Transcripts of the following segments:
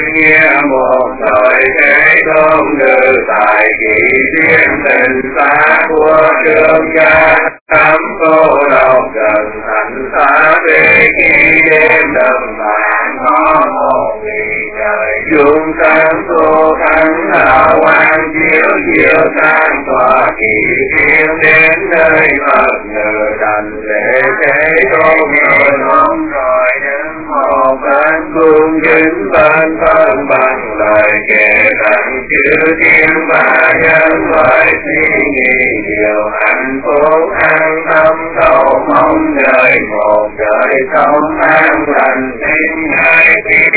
nghĩa một thời thế tôn nữ tại kỳ thiên tình xa của trường gia tám cô độc gần thành xa về khi đêm đầm vàng có một vị trời dung sáng tô thắng hào quang chiếu chiếu sáng tỏa kỳ thiên đến nơi Phật nữ đảnh lễ thế tôn rồi không rồi đứng một bên cung kính bên thân bằng lời kể rằng chư thiên và nhân loại suy nghĩ điều hạnh phúc an tâm cầu mong đời một đời sống an lành tin ngài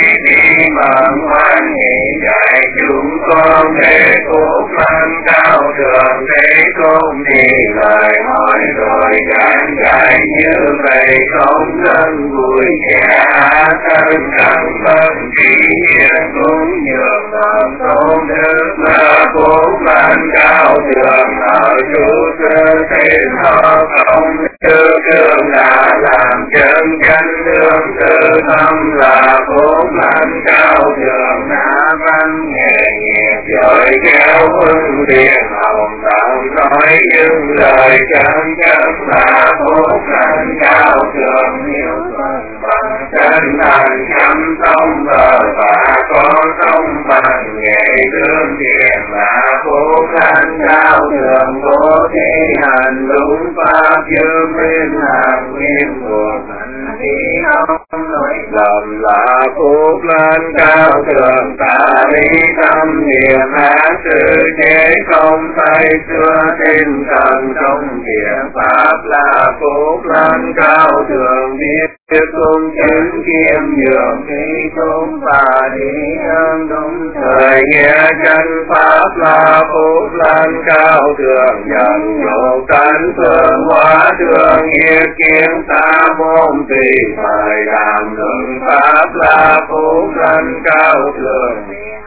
đi bằng hoan hỷ dạy chúng con để phúc lành cao thượng thế tôn đi lời hỏi rồi giảng dạy như vậy không thân vui vẻ thân cần bất kỳ hiện cũng nhường lòng tôn đức là phúc lành cao thượng ở chủ sơ thế họ không tư đường đã làm chân chân đường tự tâm là phúc lành cao thượng đã văn nghề nghiệp giỏi kéo hưng điện hồng tạm nói những lời chân chân là phúc lành cao thượng nhiều phần bằng chân thành chăm sông bờ và có sông bằng nghề lương thiện là phúc lành cao thượng bố thí hành đúng pháp chư minh hàm nguyên của thành khí không nói lầm là phúc lành cao thượng ta lý tâm niệm ác sự chế không tay xưa tinh thần trong thiện pháp là phúc lành cao thượng biết cung chứng kiêm nhường khi chúng và đi ơn đúng thời nghĩa chân pháp là phúc lành cao thượng nhận nhục tánh phương hóa thương nghĩa kiến ta môn tùy thời làm luận pháp là phúc lành cao thượng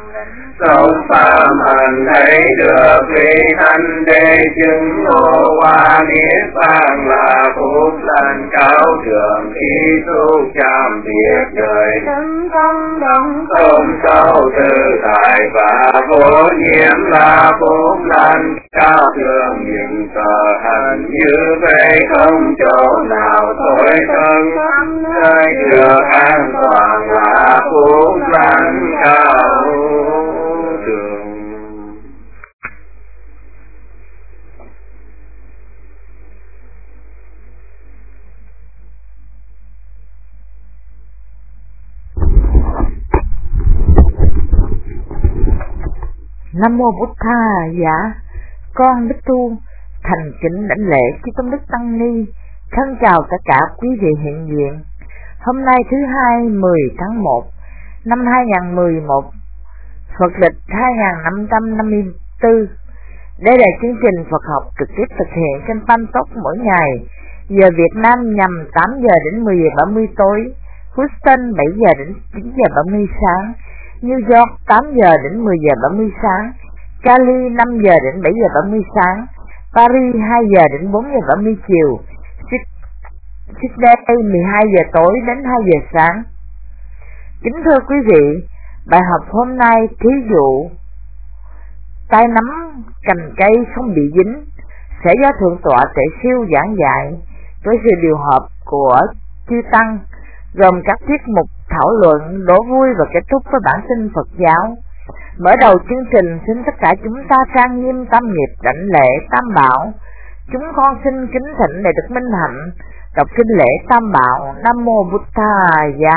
sống phạm hành thấy được vị thanh đế chứng ngộ hoa niết bàn là phúc lành cao thượng khi tu chạm việc đời thân tâm đồng tôn sâu tự tại và vô nhiễm là phúc lành cao thượng những tờ hành như vậy không chỗ nào thối thân nơi được an toàn là phúc lành cao thượng. Nam mô Bụt Tha. Dạ, con Bích Tu thành kính đảnh lễ chư tôn đức tăng ni, thân chào tất cả quý vị hiện diện. Hôm nay thứ hai 10 tháng 1 năm 2011, Phật lịch 2554. Đây là chương trình Phật học trực tiếp thực hiện trên Pantalk mỗi ngày. Giờ Việt Nam nhằm 8 giờ đến 10 giờ 30 tối, Houston 7 giờ đến 9 giờ 30 sáng, New York 8 giờ đến 10 giờ 30 sáng, Cali 5 giờ đến 7 giờ 30 sáng, Paris 2 giờ đến 4 giờ 30 chiều, Sydney 12 giờ tối đến 2 giờ sáng. Kính thưa quý vị, bài học hôm nay thí dụ tay nắm cành cây không bị dính sẽ do Thượng tọa Tệ Siêu giảng dạy với sự điều hợp của chư tăng, gồm các tiết mục thảo luận, đố vui và kết thúc với bản tin Phật giáo. Mở đầu chương trình, xin tất cả chúng ta trang nghiêm tam nghiệp đảnh lễ tam bảo. Chúng con xin kính thỉnh để được minh hạnh đọc kinh lễ tam bảo. Nam mô Bụt Tha. Dạ.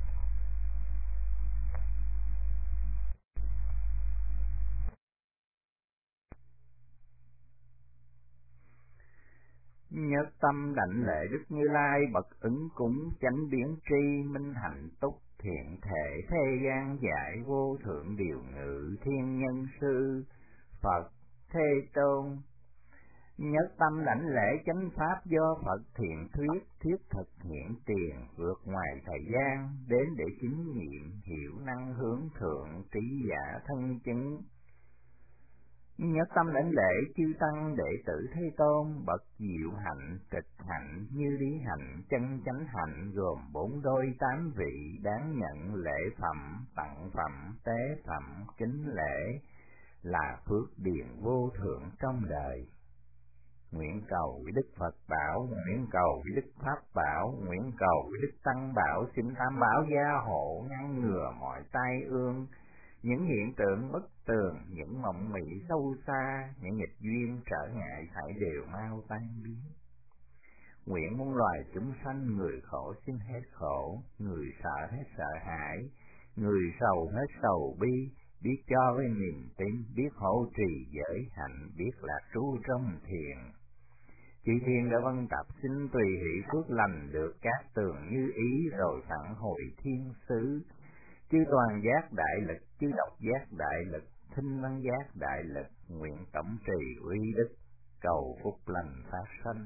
Nhất tâm đảnh lễ Đức Như Lai bậc ứng cúng chánh biến tri minh hạnh túc thiện thể thế gian giải vô thượng điều ngự thiên nhân sư Phật Thế Tôn. Nhất tâm đảnh lễ chánh pháp do Phật thiện thuyết thiết thực hiện tiền vượt ngoài thời gian đến để chứng nghiệm hiểu năng hướng thượng trí giả thân chứng. Nhất tâm đảnh lễ chư tăng đệ tử Thế Tôn, bậc diệu hạnh, trực hạnh, như lý hạnh, chân chánh hạnh, gồm 4 đôi 8 vị, đáng nhận lễ phẩm, tặng phẩm, tế phẩm, kính lễ, là phước điền vô thượng trong đời. Nguyện cầu với Đức Phật bảo, nguyện cầu với Đức Pháp bảo, nguyện cầu với Đức Tăng bảo, xin Tam bảo gia hộ, ngăn ngừa mọi tai ương, những hiện tượng bất tường, những mộng mị sâu xa, những nghịch duyên trở ngại phải đều mau tan biến. Nguyện muôn loài chúng sanh, người khổ xin hết khổ, người sợ hết sợ hãi, người sầu hết sầu bi, biết cho với niềm tin, biết hộ trì giới hạnh, biết lạc trú trong thiền. Chư thiên đã vân tập xin tùy hỷ phước lành, được các tường như ý rồi phản hồi thiên xứ. Chư toàn giác đại lực, chư độc giác đại lực, thinh văn giác đại lực, nguyện tổng trì uy đức, cầu phúc lành phát sanh.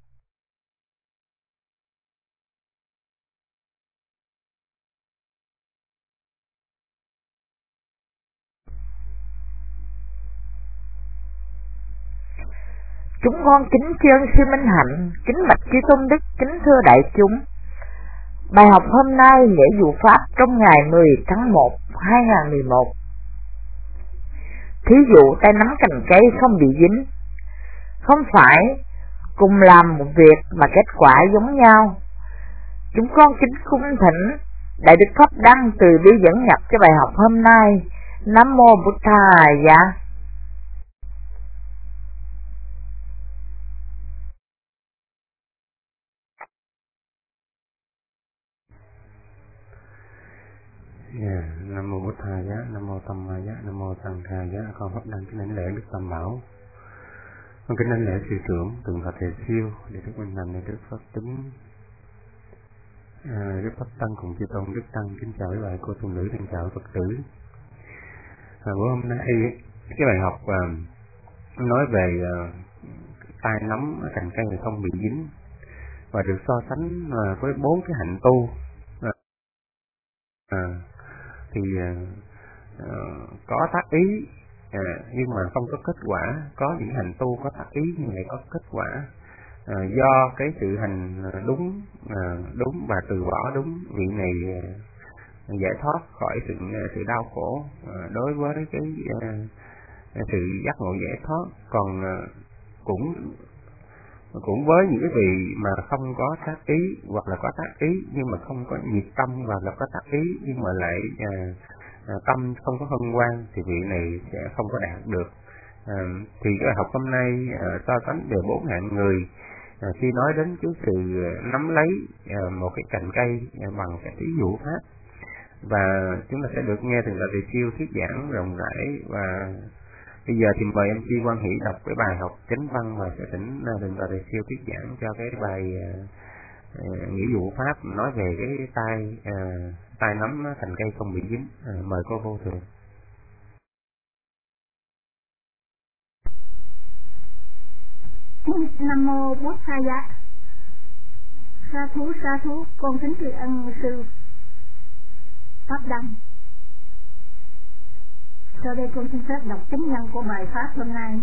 Chúng con kính tri ân sư Minh Hạnh, kính bạch chư tôn đức, kính thưa đại chúng. Bài học hôm nay lễ dụ pháp trong ngày 10 tháng 1, 2011. Thí dụ tay nắm cành cây không bị dính. Không phải cùng làm một việc mà kết quả giống nhau. Chúng con kính cung thỉnh Đại Đức Pháp Đăng từ bi dẫn nhập cho bài học hôm nay. Nam mô Bụt Thaya. Nam mô Bụt Thaya, Nam mô Tam Maya, Nam mô Tăng Thaya. Con Pháp Đăng kính đảnh lễ Đức Tam Bảo. Con kính đảnh lễ sư trưởng Tượng Phật Thầy Siêu, để Đức Minh Thành, để Đức Pháp Tính, Đức Pháp Tăng cùng chư tôn Đức Tăng. Kính chào quý bà cô tu nữ, kính chào Phật tử. Bữa hôm nay cái bài học nói về tay nắm cành cây thì không bị dính, và được so sánh với 4 cái hạnh tu. Thì có tác ý nhưng mà không có kết quả, có những hành tu có tác ý nhưng lại có kết quả, do cái sự hành đúng và từ bỏ đúng. Vị này giải thoát khỏi sự đau khổ đối với cái sự giác ngộ giải thoát. Còn cũng với những cái vị mà không có tác ý, hoặc là có tác ý nhưng mà không có nhiệt tâm, hoặc là có tác ý nhưng mà lại tâm không có hân hoan, thì vị này sẽ không có đạt được. Thì cái bài học hôm nay so sánh về 4 hạng người khi nói đến cái sự nắm lấy một cái cành cây bằng cái ví dụ pháp. Và chúng ta sẽ được nghe từ Đại Thầy Siêu thuyết giảng rộng rãi. Và bây giờ thì mời em Chi Quang Hỷ đọc cái bài học chánh văn, và sẽ thỉnh Đại Thầy Siêu thuyết giảng cho cái bài nghĩa vụ pháp nói về cái tay nắm thành cây không bị dính. Mời cô vô thường. Nam mô Bụt Thaya. Sa thú, con kính tri ân sư Pháp Đăng. Sau đây con xin phép đọc chánh nhân của bài pháp hôm nay.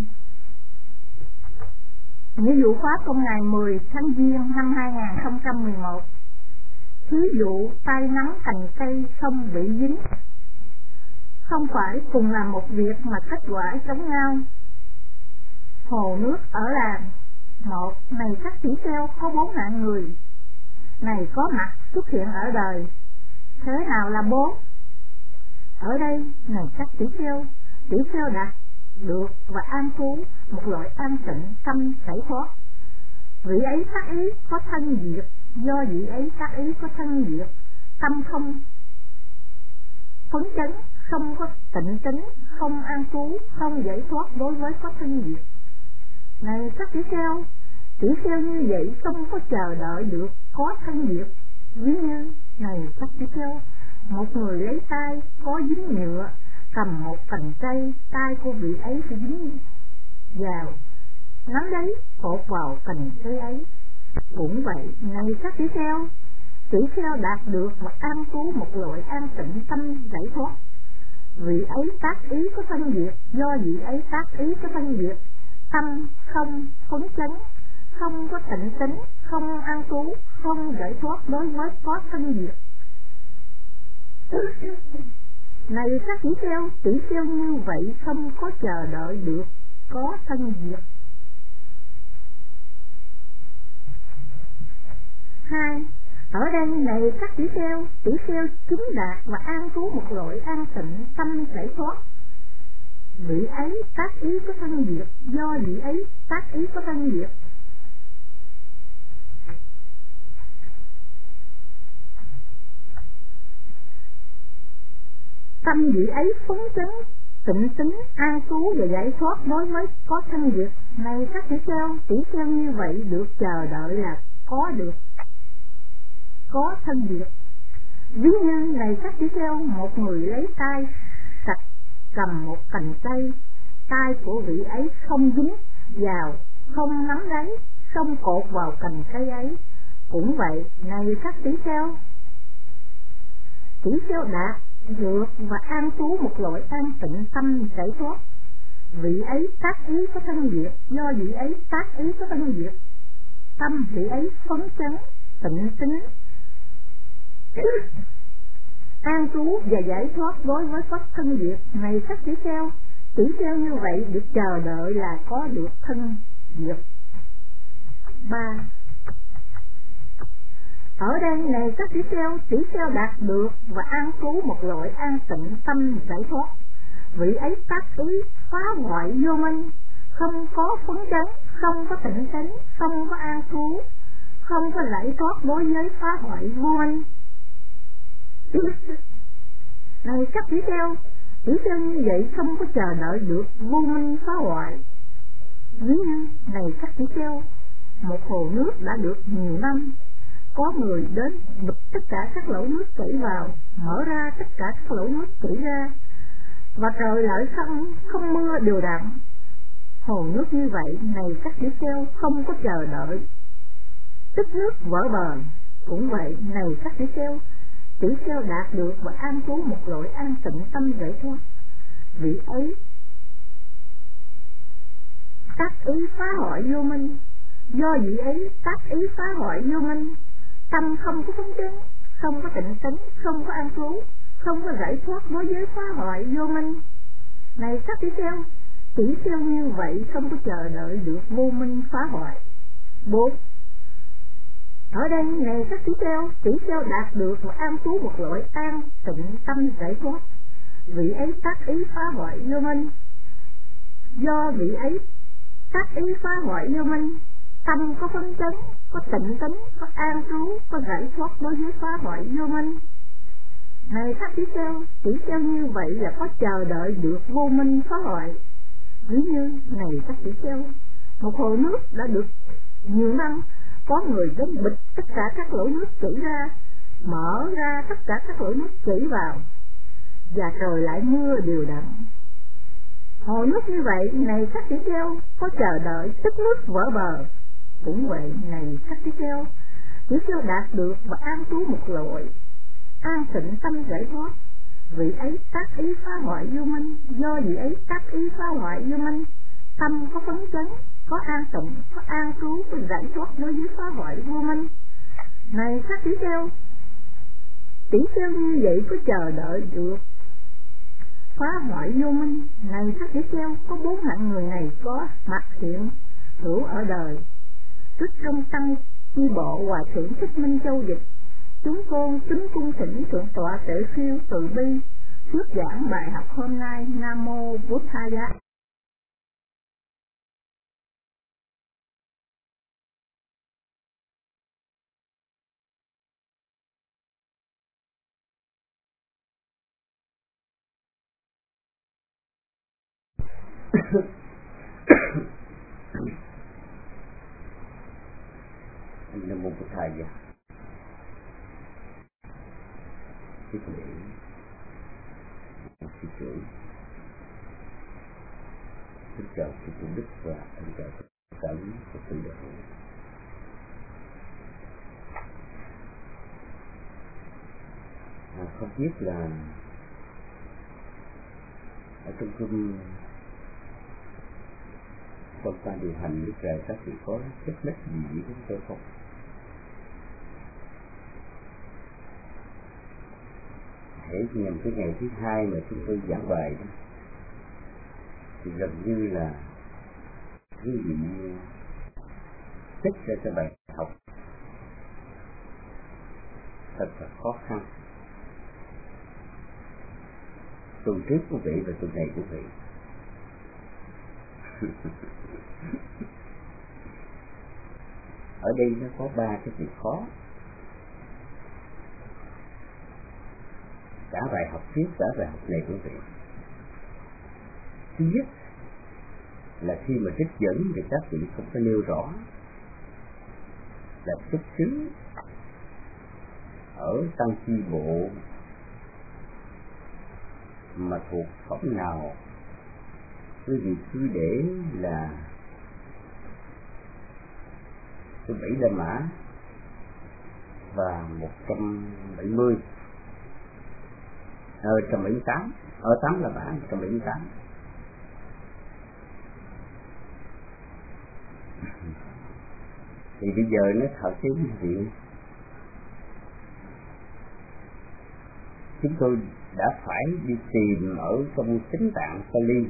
Nghĩa vụ pháp trong ngày 10 tháng Giêng năm 2011. Thí dụ tay nắm cành cây không bị dính. Không phải cùng làm một việc mà kết quả giống nhau. Hồ nước ở làng một này các tỷ kheo có 4 hạng người này có mặt xuất hiện ở đời. Thế nào là 4? Ở đây này các tỷ kheo đạt được và an trú một loại an tịnh tâm giải thoát. Vị ấy tác ý có thân diệt, do vị ấy tác ý có thân diệt, tâm không phấn chấn, không có tịnh tính, không an trú, không giải thoát đối với có thân diệt. Này các tỷ kheo như vậy không có chờ đợi được có thân diệt. Ví như này các tỷ kheo, một người lấy tay có dính nhựa, cầm một cành cây, tay của vị ấy sẽ dính vào, nắm lấy cột vào cành cây ấy. Cũng vậy, này các tỷ kheo đạt được và an trú một loại an tịnh tâm giải thoát. vị ấy tác ý có thân diệt, do vị ấy tác ý có thân diệt. Tâm không phấn chấn, không có tịnh tính, không an trú, không giải thoát đối với có thân diệt. Này các tỷ kheo như vậy không có chờ đợi được có thân diệt. 2. Ở đây này các tỷ kheo chứng đạt và an trú một loại an tịnh tâm giải thoát. Vị ấy tác ý có thân diệt, do vị ấy tác ý có thân diệt. Tâm vị ấy phấn chấn, tịnh tính, an trú và giải thoát đối với có thân diệt. Này các tỷ kheo như vậy được chờ đợi là có được có thân diệt. Ví như này các tỷ kheo, một người lấy tay sạch cầm một cành cây, tay của vị ấy không dính vào, không nắm lấy, không cột vào cành cây ấy. Cũng vậy, này các tỷ kheo đạt được và an trú một loại an tịnh tâm giải thoát. Vị ấy tác ý có thân diệt, do vị ấy tác ý có thân diệt. Tâm vị ấy phấn chấn, tịnh tính, an trú và giải thoát đối với pháp thân diệt. Này các tỷ kheo như vậy được chờ đợi là có được thân diệt. 3. Ở đây này các tỷ kheo đạt được và an trú một loại an tịnh tâm giải thoát. Vị ấy tác ý phá hoại vô minh, không có phấn chấn, không có tịnh tính, không có an trú, không có giải thoát đối với phá hoại vô minh. Này các tỷ kheo như vậy không có chờ đợi được vô minh phá hoại. Ví như này các tỷ kheo, một hồ nước đã được nhiều năm, có người đến bịt tất cả các lỗ nước chảy vào, mở ra tất cả các lỗ nước chảy ra, và trời lại không mưa đều đặn. Hồ nước như vậy, này các tỷ kheo không có chờ đợi tích nước vỡ bờ. Cũng vậy, này các tỷ kheo đạt được và an trú một loại an tịnh tâm giải thoát. Vị ấy tác ý phá hoại vô minh, do vị ấy tác ý phá hoại vô minh. Tâm không có phấn chấn, không có tịnh tính, không có an trú, không có giải thoát đối với phá hoại vô minh. Này các tỷ kheo như vậy không có chờ đợi được vô minh phá hoại. 4. Ở đây này các tỷ kheo đạt được và an trú một loại an tịnh tâm giải thoát. Vị ấy tác ý phá hoại vô minh, do vị ấy tác ý phá hoại vô minh. Tâm có phấn chấn, có tịnh tính, có an trú, có giải thoát đối với phá hoại vô minh. Này các tỷ kheo như vậy là có chờ đợi được vô minh phá hoại. Ví như này các tỷ kheo, một hồ nước đã được nhiều năm, có người đến bịt tất cả các lỗ nước chảy ra, mở ra tất cả các lỗ nước chảy vào, và trời lại mưa đều đặn. Hồ nước như vậy, này các tỷ kheo có chờ đợi tích nước vỡ bờ. Cũng vậy, này các tỷ kheo đạt được và an trú một loại an tịnh tâm giải thoát. Vị ấy tác ý phá hoại vô minh, do vị ấy tác ý phá hoại vô minh. Tâm có phấn chấn, có an tịnh, có an trú, có giải thoát đối với phá hoại vô minh. Này các tỷ kheo như vậy có chờ đợi được phá hoại vô minh. Này các tỷ kheo, có 4 hạng người này có mặt hiện hữu ở đời. Trước trong tăng chi bộ Hòa thượng Thích Minh Châu dịch, chúng con kính cung thỉnh thượng tọa Tuệ Khiêu từ bi thuyết giảng bài học hôm nay. Nam mô Bụt Thaya. Nam mô Bụt Thaya. Thích lễ sư trưởng, xin chào sư Tôn Đức và thân chào tất cả các sư đệ. Không biết là ở trong kinh trong ban điều hành nước trời các vị có xích mích gì với chúng tôi không? Hãy nhằm cái ngày thứ hai mà chúng tôi giảng bài đó, thì gần như là quý vị tích ra cho bài học thật là khó khăn. Tuần trước quý vị và tuần này quý vị ở đây nó có 3 cái việc khó. Cả bài học trước, cả bài học này quý vị. Thứ nhất là khi mà trích dẫn thì các vị không có nêu rõ là xuất xứ ở tăng chi bộ mà thuộc phẩm nào. Quý vị cứ để là cái 7 La Mã và 170 178 ở 8 La Mã 178. Thì bây giờ nó thật chứ quý vị, chúng tôi đã phải đi tìm ở trong Kinh Tạng Pali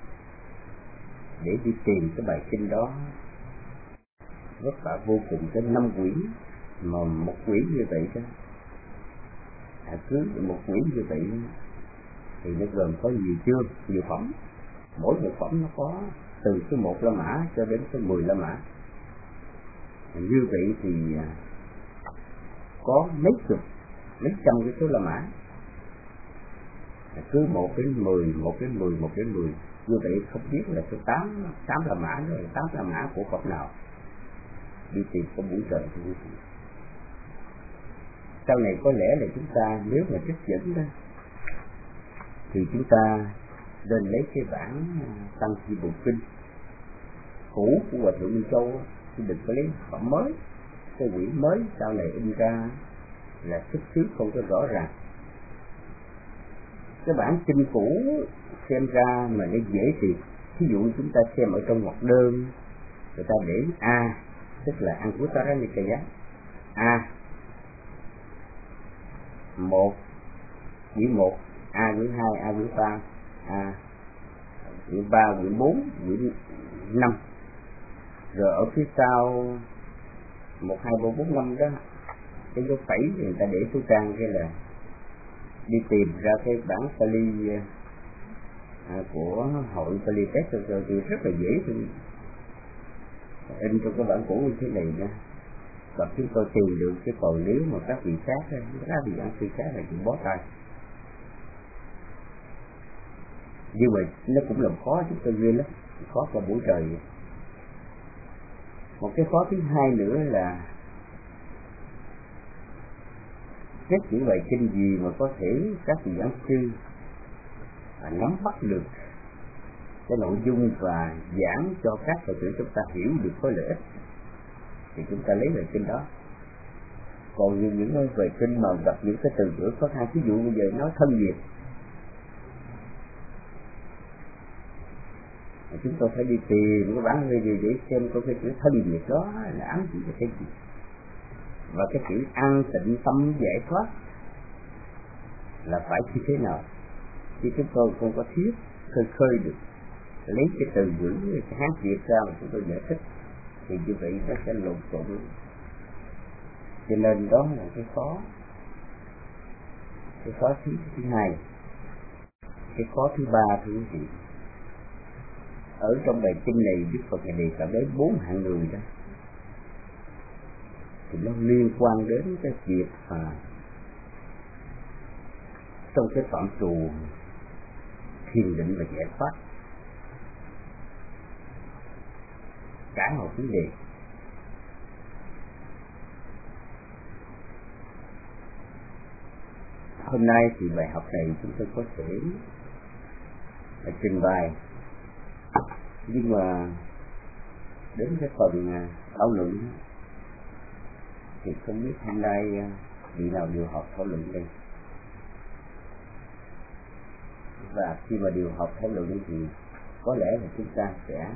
để đi tìm cái bài kinh đó, vất vả vô cùng, tới 5 quyển, mà một quyển như vậy đó, cứ một quyển như vậy thì nó gồm có nhiều chương, nhiều phẩm, mỗi một phẩm nó có từ số 1 La Mã cho đến số 10 La Mã. Như vậy thì có mấy chục, mấy trăm cái số La Mã, cứ 1 đến 10, 1 đến 10, 1 đến 10. Như vậy không biết là số 8 La Mã rồi, 8 La Mã của Phật nào. Đi tìm có buổi trời thì quý vị. Sau này có lẽ là chúng ta nếu mà trích dẫn đó thì chúng ta nên lấy cái bản Tăng Chi Bộ Kinh cũ của Hòa Thượng Minh Châu, chứ đừng có lấy phẩm mới. Cái quyển mới sau này in ra là xuất xứ không có rõ ràng. Cái bản kinh cũ xem ra mà nó dễ tìm. Ví dụ chúng ta xem ở trong ngoặc đơn, người ta để A, tức là Anguttara Nikaya, A 1, quyển 1, A quyển 2, A quyển 3, A quyển 3, quyển 4, quyển 5. Rồi ở phía sau 1, 2, 3, 4, 5 đó, cái dấu phẩy thì người ta để số trang, cái là đi tìm ra cái bản Pali của hội Pali Test thì rất là dễ thôi. In trong cái bản cũ như thế này nha. Và chúng tôi tìm được cái còn nếu mà các vị khác, các vị ăn sư khác là chuyện bó tay. Nhưng mà nó cũng làm khó chúng tôi ghê lắm, khó cả buổi trời. Một cái khó thứ hai nữa là các những bài kinh gì mà có thể các vị giảng sư nắm bắt được cái nội dung và giảng cho các Phật tử chúng ta hiểu được có lợi ích thì chúng ta lấy bài kinh đó. Còn những bài kinh mà gặp những cái từ ngữ khó khăn, ví dụ bây giờ nói thân nhiệt, chúng tôi phải đi tìm cái bản gì để xem có cái chữ thân nhiệt đó là ám chỉ cái gì, và cái chữ an tịnh tâm giải thoát là phải như thế nào. Chứ chúng tôi không có thiết khơi được lấy cái từ ngữ cái Hán Việt ra mà chúng tôi giải thích thì như vậy nó sẽ lộn xộn. Cho nên đó là cái khó thứ hai. Cái khó thứ ba thưa quý vị, ở trong bài kinh này Đức Phật này đề cập đến 4 hạng người đó, thì nó liên quan đến cái việc trong cái phạm trù thiền định và giải thoát, cả một vấn đề. Hôm nay thì bài học này chúng tôi có thể trình bày, nhưng mà đến cái phần thảo luận thì không biết hôm nay vị nào điều họp thảo luận đây. Và khi mà điều học theo luận thì có lẽ là chúng ta sẽ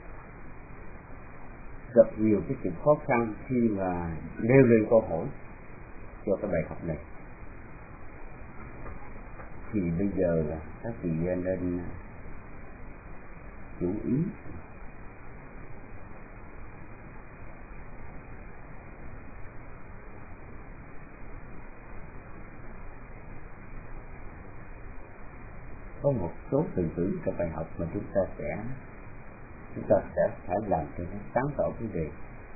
gặp nhiều cái sự khó khăn khi mà nêu lên câu hỏi cho cái bài học này. Thì bây giờ là các vị nên chú ý có một số từ ngữ trong bài học mà chúng ta sẽ phải làm cho nó sáng tỏ vấn đề.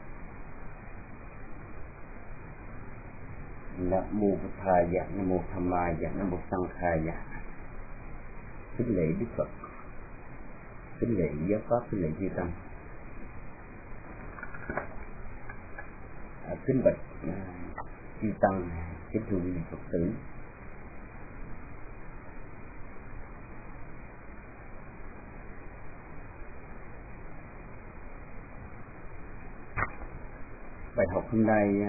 Nam mô Bụt Thầy, Nam mô Tham Ma, Nam mô Sang Khai, kính lễ Đức Phật, kính lễ giáo pháp, kính lễ chư tăng, kính bạch chư tăng, kính thưa quý vị Phật tử. Bài học hôm nay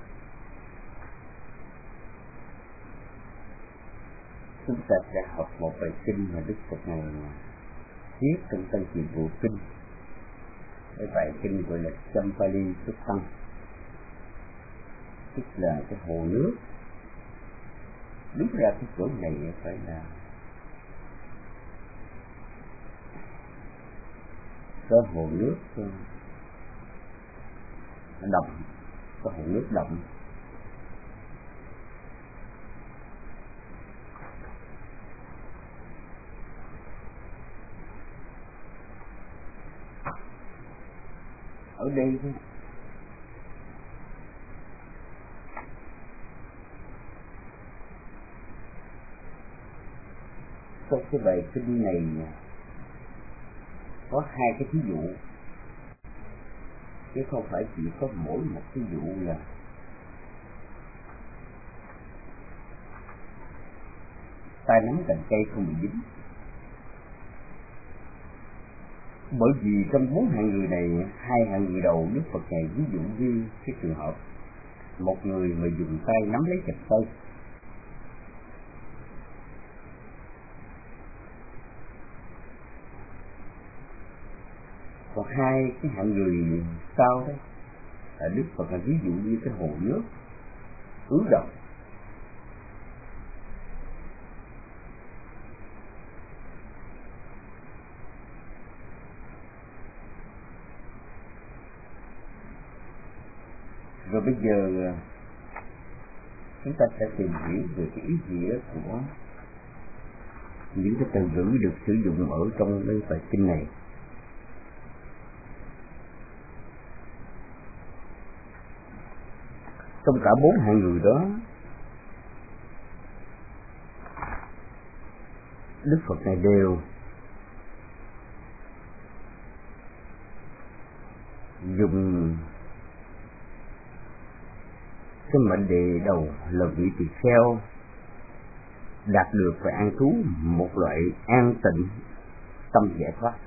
chúng ta sẽ học một bài kinh mà Đức Phật này viết trong Tăng Chiền Bộ Kinh. Cái bài kinh gọi là Champali Suttam, tức là cái hồ nước. Đúng ra cái chỗ này phải là cái hồ nước động, cái hồ nước động. Ở đây trong cái bài kinh này có hai cái thí dụ, chứ không phải chỉ có mỗi một thí dụ là tay nắm cành cây không bị dính. Bởi vì trong 4 hạng người này, 2 hạng người đầu Đức Phật này ví dụ như cái trường hợp một người mà dùng tay nắm lấy cành cây, còn 2 cái hạng người sau đấy là Đức Phật là ví dụ như cái hồ nước ứ động. Rồi bây giờ chúng ta sẽ tìm hiểu về cái ý nghĩa của những cái từ ngữ được sử dụng ở trong cái bài kinh này. Trong cả 4 hạng người đó, Đức Phật này đều dùng cái mệnh đề đầu là vị tỳ kheo đạt được và an trú một loại an tịnh tâm giải thoát.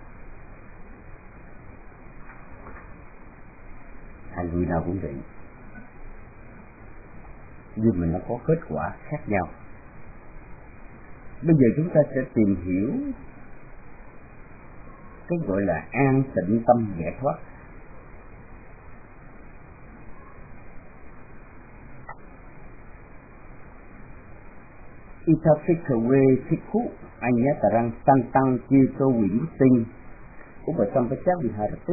Hàng người nào cũng vậy, nhưng mà nó có kết quả khác nhau. Bây giờ chúng ta sẽ tìm hiểu cái gọi là an tịnh tâm giải thoát. Ithapikawe Thikhu Anyatarang Santang Chito Vimutin Upasampachak Viharatu.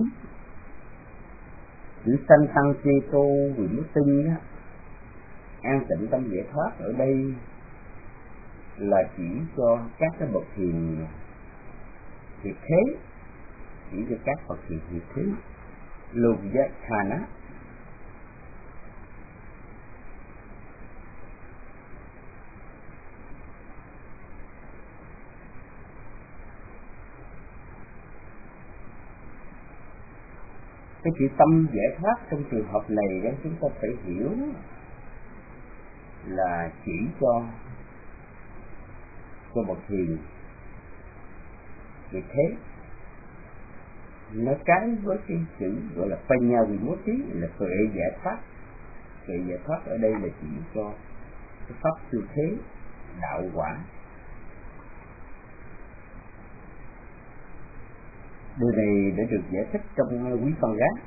Chữ Santang Chito Vimutin, an tịnh tâm giải thoát ở đây là chỉ cho các cái bậc hiền thiệt thế, chỉ cho các bậc hiền thiệt thế. Lobyathana cái chữ tâm giải thoát trong trường hợp này đó chúng ta phải hiểu là chỉ cho bậc hiền vì thế nó trái với cái chữ gọi là Panya Vimutti là tuệ giải thoát. Tuệ giải thoát ở đây là chỉ cho cái pháp siêu thế đạo quả. Điều này đã được giải thích trong Quý Văn Gác.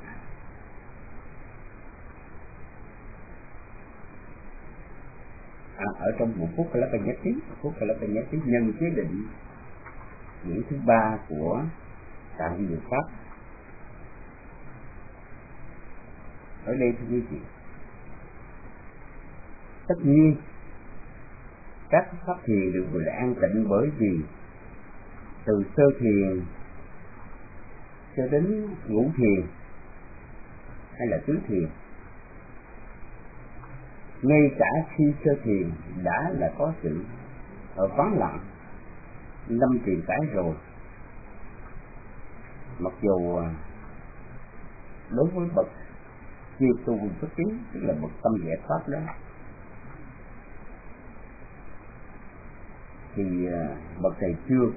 Ở trong một phút là nhất trí nhân chế định điểm thứ 3 của Tạng Diệu Pháp. Ở đây thưa quý vị, tất nhiên các pháp thiền được gọi là an tịnh bởi vì từ sơ thiền cho đến ngũ thiền hay là tứ thiền, ngay cả khi sơ thiền đã là có sự vắng lặng lâm tiền cái rồi, mặc dù đối với bậc chưa tu xuất kiến, tức là bậc tâm giải thoát đó, thì bậc này chưa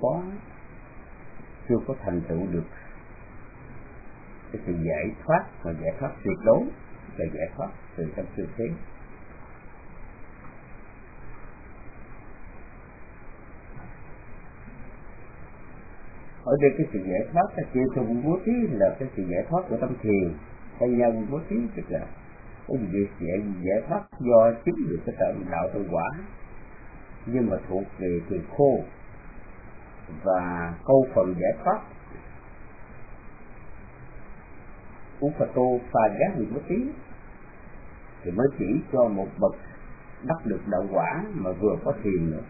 có thành tựu được cái sự giải thoát, mà giải thoát tuyệt đối là giải thoát từ trong sự thế. Ở đây cái sự giải thoát ta chia trong bố thí là cái sự giải thoát của tâm thiền, hay nhân bố thí tức là cái việc giải thoát do chứng được cái đạo tự quả, nhưng mà thuộc về thiền khô. Và câu phần giải thoát Upato Phagat Vipati thì mới chỉ cho một bậc đắc được đạo quả mà vừa có thiền nữa.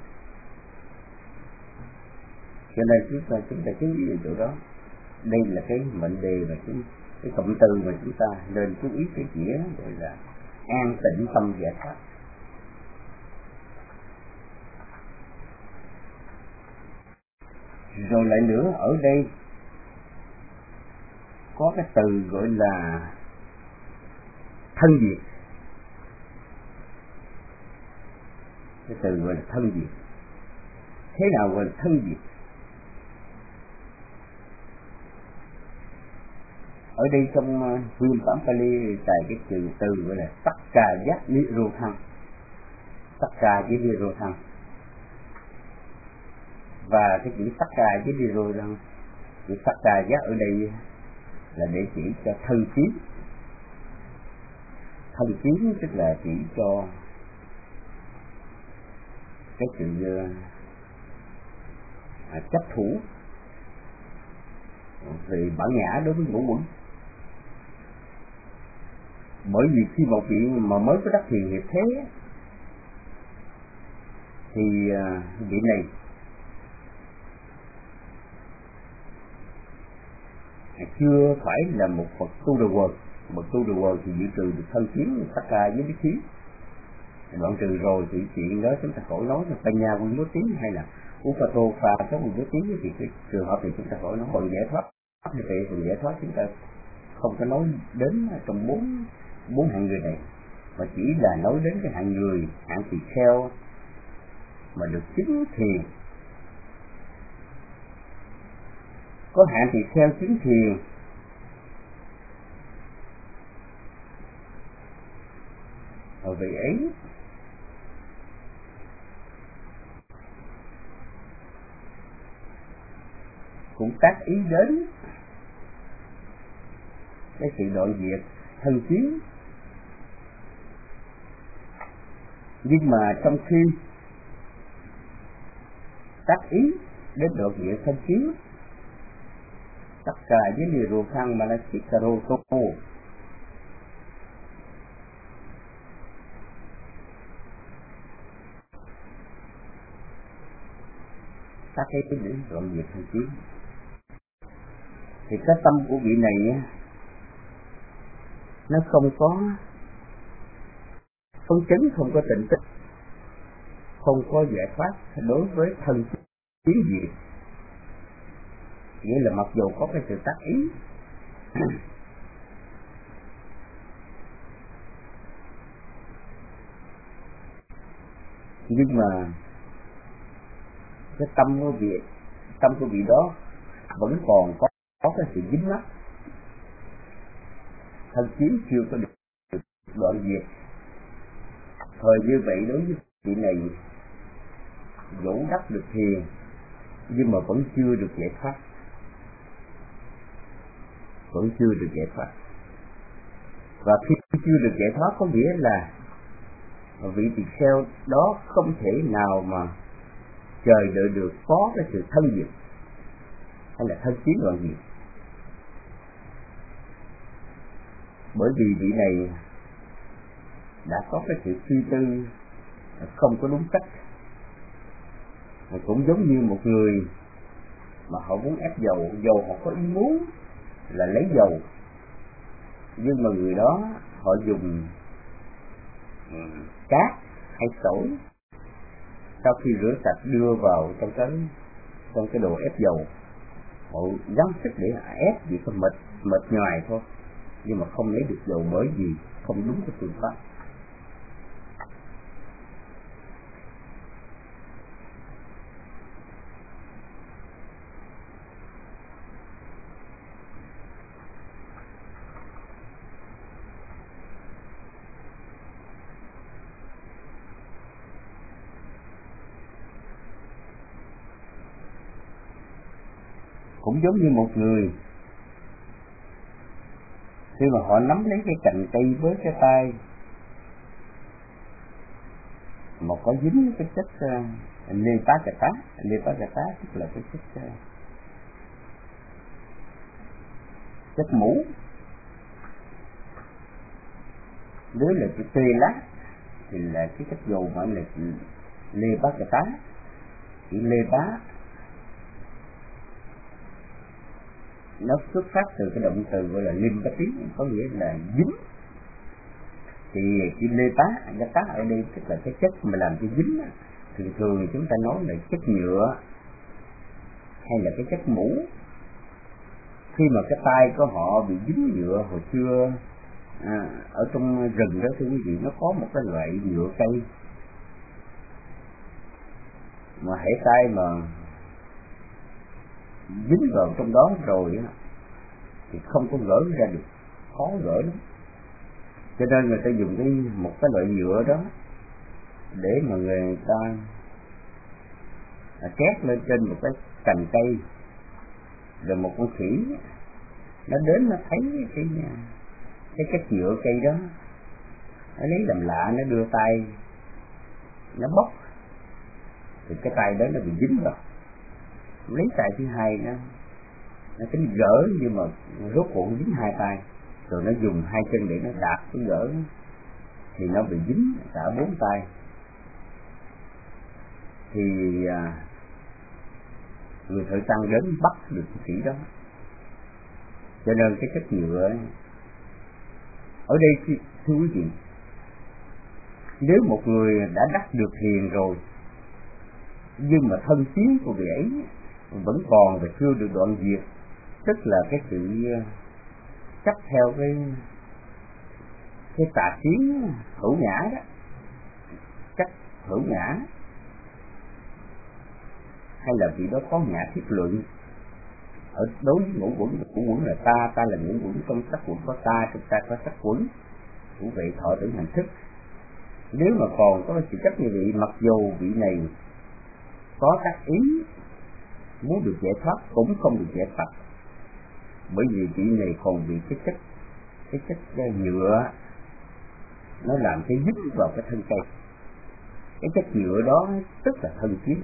Cho nên chúng ta chú ý chỗ đó. Đây là cái mệnh đề và cái cụm từ mà chúng ta nên chú ý cái nghĩa gọi là an tịnh tâm giải thoát. Rồi lại nữa, ở đây có cái từ gọi là thân diệt. Cái từ gọi là thân diệt. Thế nào gọi là thân diệt? Ở đây trong nguyên bản Pali xài cái từ gọi là Sakkaya Nirodhan. Sakkaya Nirodhan. Và cái chữ Sakkaya với Nirodhan, chữ Sakkaya ở đây là để chỉ cho thân kiến. Thân kiến tức là chỉ cho cái sự chấp thủ về bản ngã đối với ngũ uẩn. Bởi vì khi một vị mà mới có đắc thiền hiệp thế thì vị này chưa phải là một Phật tu đồ quần. Một tu đồ quần thì dự trừ được thân kiến tất cả với lý khí. Đoạn trừ rồi thì chuyện đó chúng ta khỏi nói là Panya Quân Bố Tín hay là Upato Pha có Quân Bố Tín, thì cái trường hợp thì chúng ta khỏi nói. Còn giải thoát thì phần giải thoát chúng ta không có nói đến trong bốn hạng người này, mà chỉ là nói đến cái hạng người, hạng tỳ kheo mà được chứng thiền. Có hạng tỳ kheo chứng thiền ở vị ấy cũng tác ý đến cái sự đoạn diệt thân kiến, nhưng mà trong khi tác ý đến đoạn diệt thân kiến, tất cả với Nirodhan Manasikaro các cái đến đoạn diệt thân kiến, thì cái tâm của vị này nó không có phấn chấn, không có tịnh tích, không có giải thoát đối với thân kiến diệt. Nghĩa là mặc dù có cái sự tác ý nhưng mà cái tâm của vị đó vẫn còn có cái sự dính mắc, thân kiến chưa có được đoạn diệt. Thời như vậy đối với vị này dẫu đắc được thiền nhưng mà vẫn chưa được giải thoát. vẫn chưa được giải thoát. Và khi chưa được giải thoát có nghĩa là vị tỳ kheo đó không thể nào mà chờ đợi được có cái sự thân diệt hay là thân kiến đoạn diệt. Bởi vì vị này đã có cái sự suy tư không có đúng cách. Cũng giống như một người mà họ muốn ép dầu, dầu họ có ý muốn là lấy dầu, nhưng mà người đó họ dùng cát hay sỏi, sau khi rửa sạch đưa vào trong cái đồ ép dầu, họ gắng sức để ép chỉ có mệt nhoài thôi, nhưng mà không lấy được dầu bởi vì không đúng cái phương pháp. Cũng giống như một người khi mà họ nắm lấy cái cành cây với cái tay mà có dính cái chất Lepakata, tức là cái chất mũ, nếu là cái tê lá thì là cái chất dầu mà là Lepakata, chữ Lepa nó xuất phát từ cái động từ gọi là limpati, có nghĩa là dính. Thì chữ Lepakata ở đây tức là cái chất mà làm cho dính. Thường chúng ta nói là chất nhựa hay là cái chất mũ. Khi mà cái tay của họ bị dính nhựa hồi xưa ở trong rừng đó thưa quý vị, nó có một cái loại nhựa cây mà hễ tay mà dính vào trong đó rồi thì không có gỡ ra được, khó gỡ lắm. Cho nên người ta dùng một cái loại nhựa đó để mà người ta trét lên trên một cái cành cây, rồi một con khỉ nó đến nó thấy cái nhựa cây đó, nó lấy làm lạ, nó đưa tay nó bóc thì cái tay đó nó bị dính vào. Lấy tay thứ hai nó tính gỡ, nhưng mà rốt cuộc dính hai tay, rồi nó dùng hai chân để nó đạp cái gỡ thì nó bị dính cả bốn tay. Thì người thợ săn đến bắt được cái khỉ đó. Cho nên cái chất nhựa ở đây thưa quý vị, nếu một người đã đắc được thiền rồi nhưng mà thân kiến của vị ấy vẫn còn và chưa được đoạn diệt, tức là cái sự chấp theo cái tà kiến hữu ngã đó, cách hữu ngã, hay là vị đó có ngã thiết luận ở đối với ngũ quẩn là ta là ngũ quẩn, trong sắc quẩn có ta, trong ta có sắc quẩn, cũng vậy thọ tưởng hành thức. Nếu mà còn có sự chấp như vậy, mặc dù vị này có tác ý muốn được giải thoát cũng không được giải thoát, bởi vì vị này còn bị cái chất nhựa nó làm cái dính vào cái thân cây. Cái chất nhựa đó tức là thân kiến.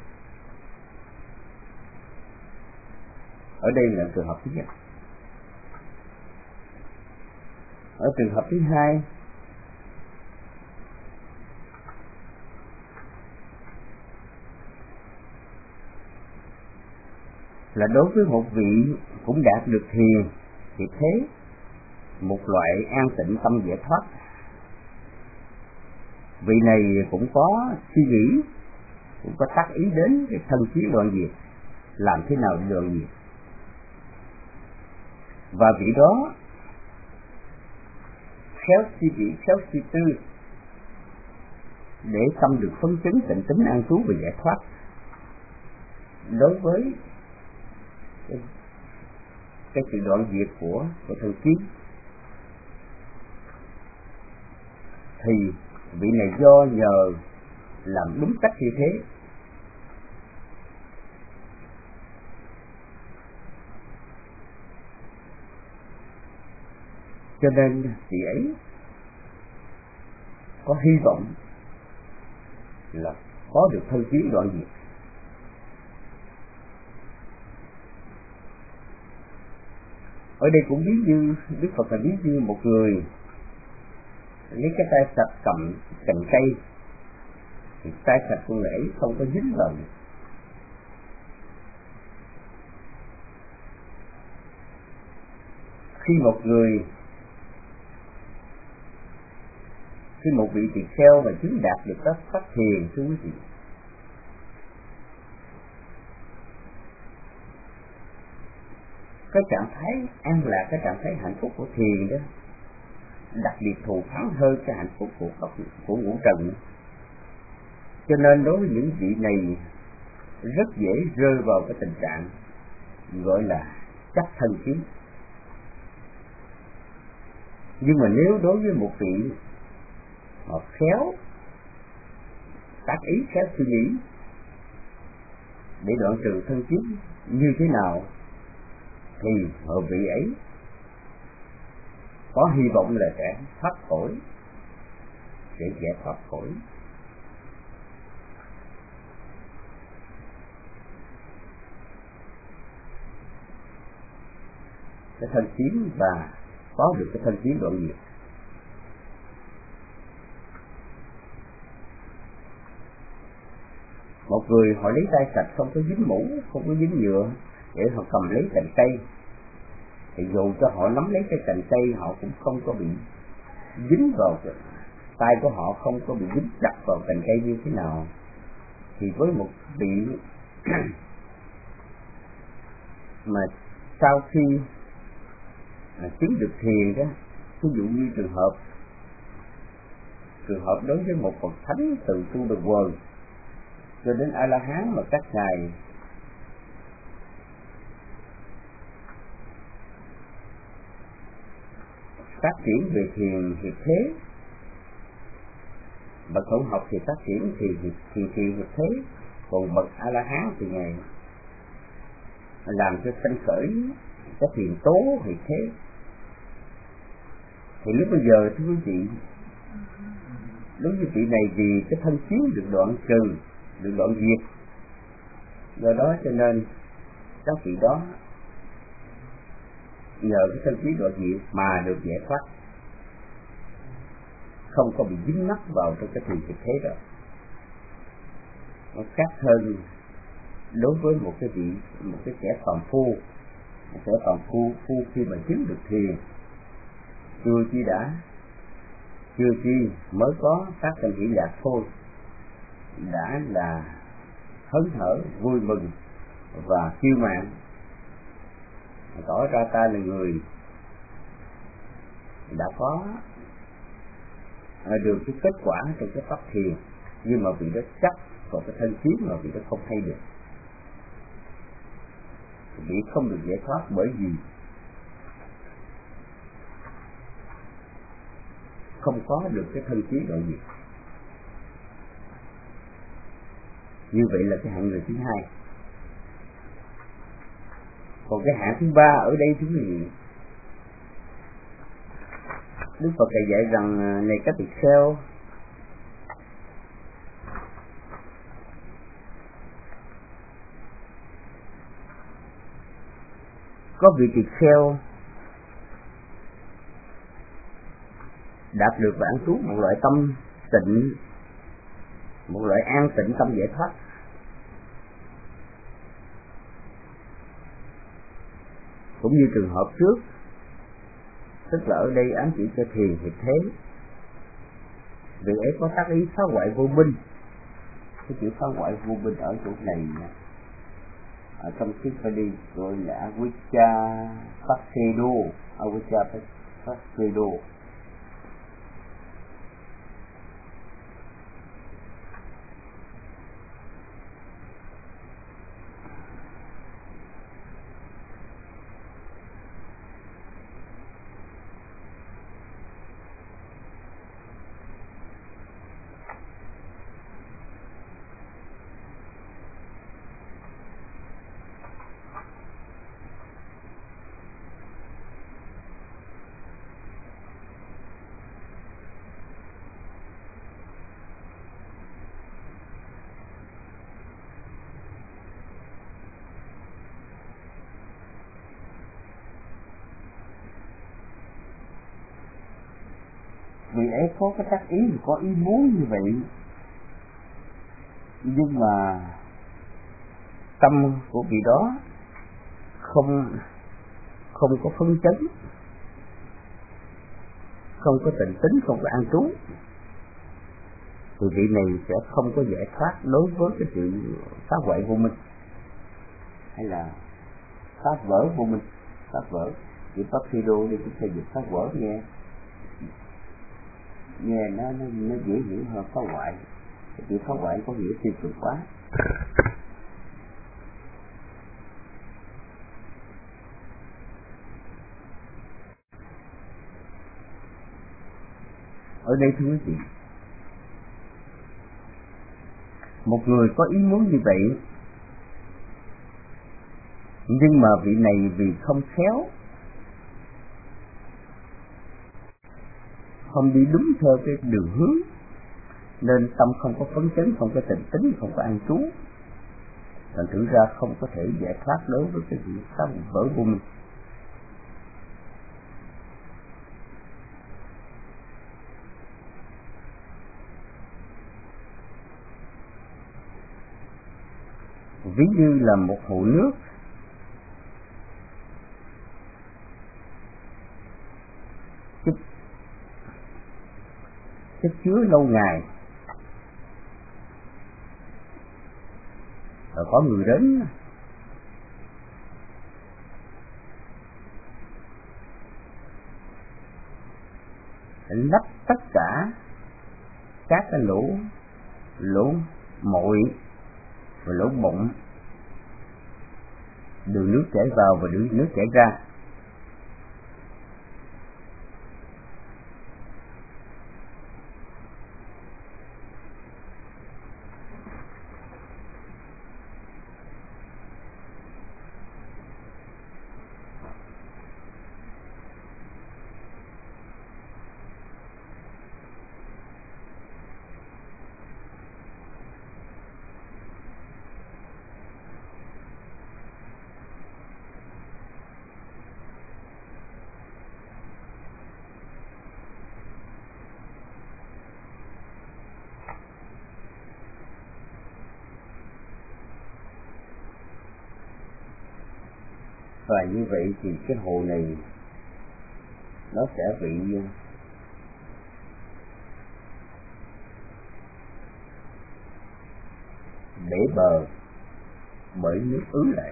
Ở đây là trường hợp thứ nhất. Ở trường hợp thứ hai là đối với một vị cũng đạt được thiền thì thế một loại an tịnh tâm giải thoát. Vị này cũng có suy nghĩ, cũng có tác ý đến cái thân kiến đoạn diệt, làm thế nào để đoạn diệt. Và vị đó khéo suy nghĩ, khéo suy tư để tâm được phấn chấn tịnh tính an trú và giải thoát. Đối với cái sự đoạn diệt của thân kiến thì vị này do nhờ làm đúng cách như thế Cho nên vị ấy có hy vọng là có được thân kiến đoạn diệt. Ở đây cũng ví như Đức Phật là ví như một người lấy cái tay sạch cầm cành cây, thì tay sạch của người ấy không có dính vào. Khi một vị tỳ kheo mà chứng đạt được các pháp thiền, thưa quý vị, cái trạng thái an lạc, cái trạng thái hạnh phúc của thiền đó đặc biệt thù thắng hơn cái hạnh phúc của ngũ trần. Cho nên đối với những vị này rất dễ rơi vào cái tình trạng gọi là chấp thân kiến. Nhưng mà nếu đối với một vị họ khéo tác ý, khéo suy nghĩ để đoạn trừ thân kiến như thế nào, thì họ vị ấy có hy vọng là sẽ thoát khỏi, sẽ giải thoát khỏi. Cái thân kiến và có được cái thân kiến đoạn diệt. Một người họ lấy tay sạch không có dính mũ, không có dính nhựa để họ cầm lấy cành cây, thì dù cho họ nắm lấy cái cành cây họ cũng không có bị dính vào, tay của họ không có bị dính chặt vào cành cây như thế nào. Thì với một vị mà sau khi chứng được thiền đó, ví dụ như trường hợp đối với một bậc thánh từ tu được quần cho đến A La Hán mà các ngài phát triển về thiền hiệp thế, bậc hậu học thì phát triển thiền hiệp thế, còn bậc A La Hán thì ngài làm cho sanh khởi cái thiền tố hiệp thế. Thì lúc bây giờ thưa quý vị, đối với vị này vì cái thân kiến được đoạn trừ, được đoạn diệt, do đó cho nên các vị đó nhờ cái thân kiến đoạn diệt mà được giải thoát, không có bị dính mắc vào trong cái thiền hiệp thế đó. Nó khác hơn đối với một cái kẻ phàm phu, khi mà chứng được thiền, chưa chi mới có phát sinh hỷ lạc thôi, đã là hớn hở, vui mừng và kiêu mạn, tỏ ra ta là người đã có được cái kết quả trong cái pháp thiền, nhưng mà vì đó chắc còn cái thân kiến mà vì đó không hay được, vì không được giải thoát bởi vì không có được cái thân kiến đoạn diệt. Như vậy là cái hạng người thứ hai. Còn cái hạng thứ ba ở đây chúng mình, Đức Phật dạy rằng này các tỳ kheo, có vị tỳ kheo đạt được và an trú một loại tâm tịnh, một loại an tịnh tâm giải thoát. Cũng như trường hợp trước, tức là ở đây ám chỉ cho thiền hiệp thế, vị ấy có tác ý phá hoại vô minh. Cái chữ phá hoại vô minh ở chỗ này ở trong tiếng Pali gọi là avijja pasedo. vị ấy có cái tác ý, có ý muốn như vậy, nhưng mà tâm của vị đó không có phấn chấn, không có tịnh tính, không có an trú, thì vị này sẽ không có giải thoát đối với cái sự phá hoại vô minh, hay là phá vỡ vô minh. Phá vỡ chữ pháp phi đô đi, chúng ta dịch phá vỡ nghe nó dễ hiểu hơn phá hoại. Chữ phá hoại có nghĩa tiêu cực quá. Ở đây thưa quý vị, một người có ý muốn như vậy, nhưng mà vị này vì không khéo, không đi đúng theo cái đường hướng, nên tâm không có phấn chấn, không có tịnh tính, không có an trú, thành thử ra không có thể giải thoát đối với cái sự phá vỡ vô minh. Ví như là một hồ nước, chất chứa lâu ngày, rồi có người đến lấp tất cả các cái lỗ mội và lỗ bụng, đường nước chảy vào và đường nước chảy ra. Và như vậy thì cái hồ này nó sẽ bị bể bờ bởi nước ứ lại.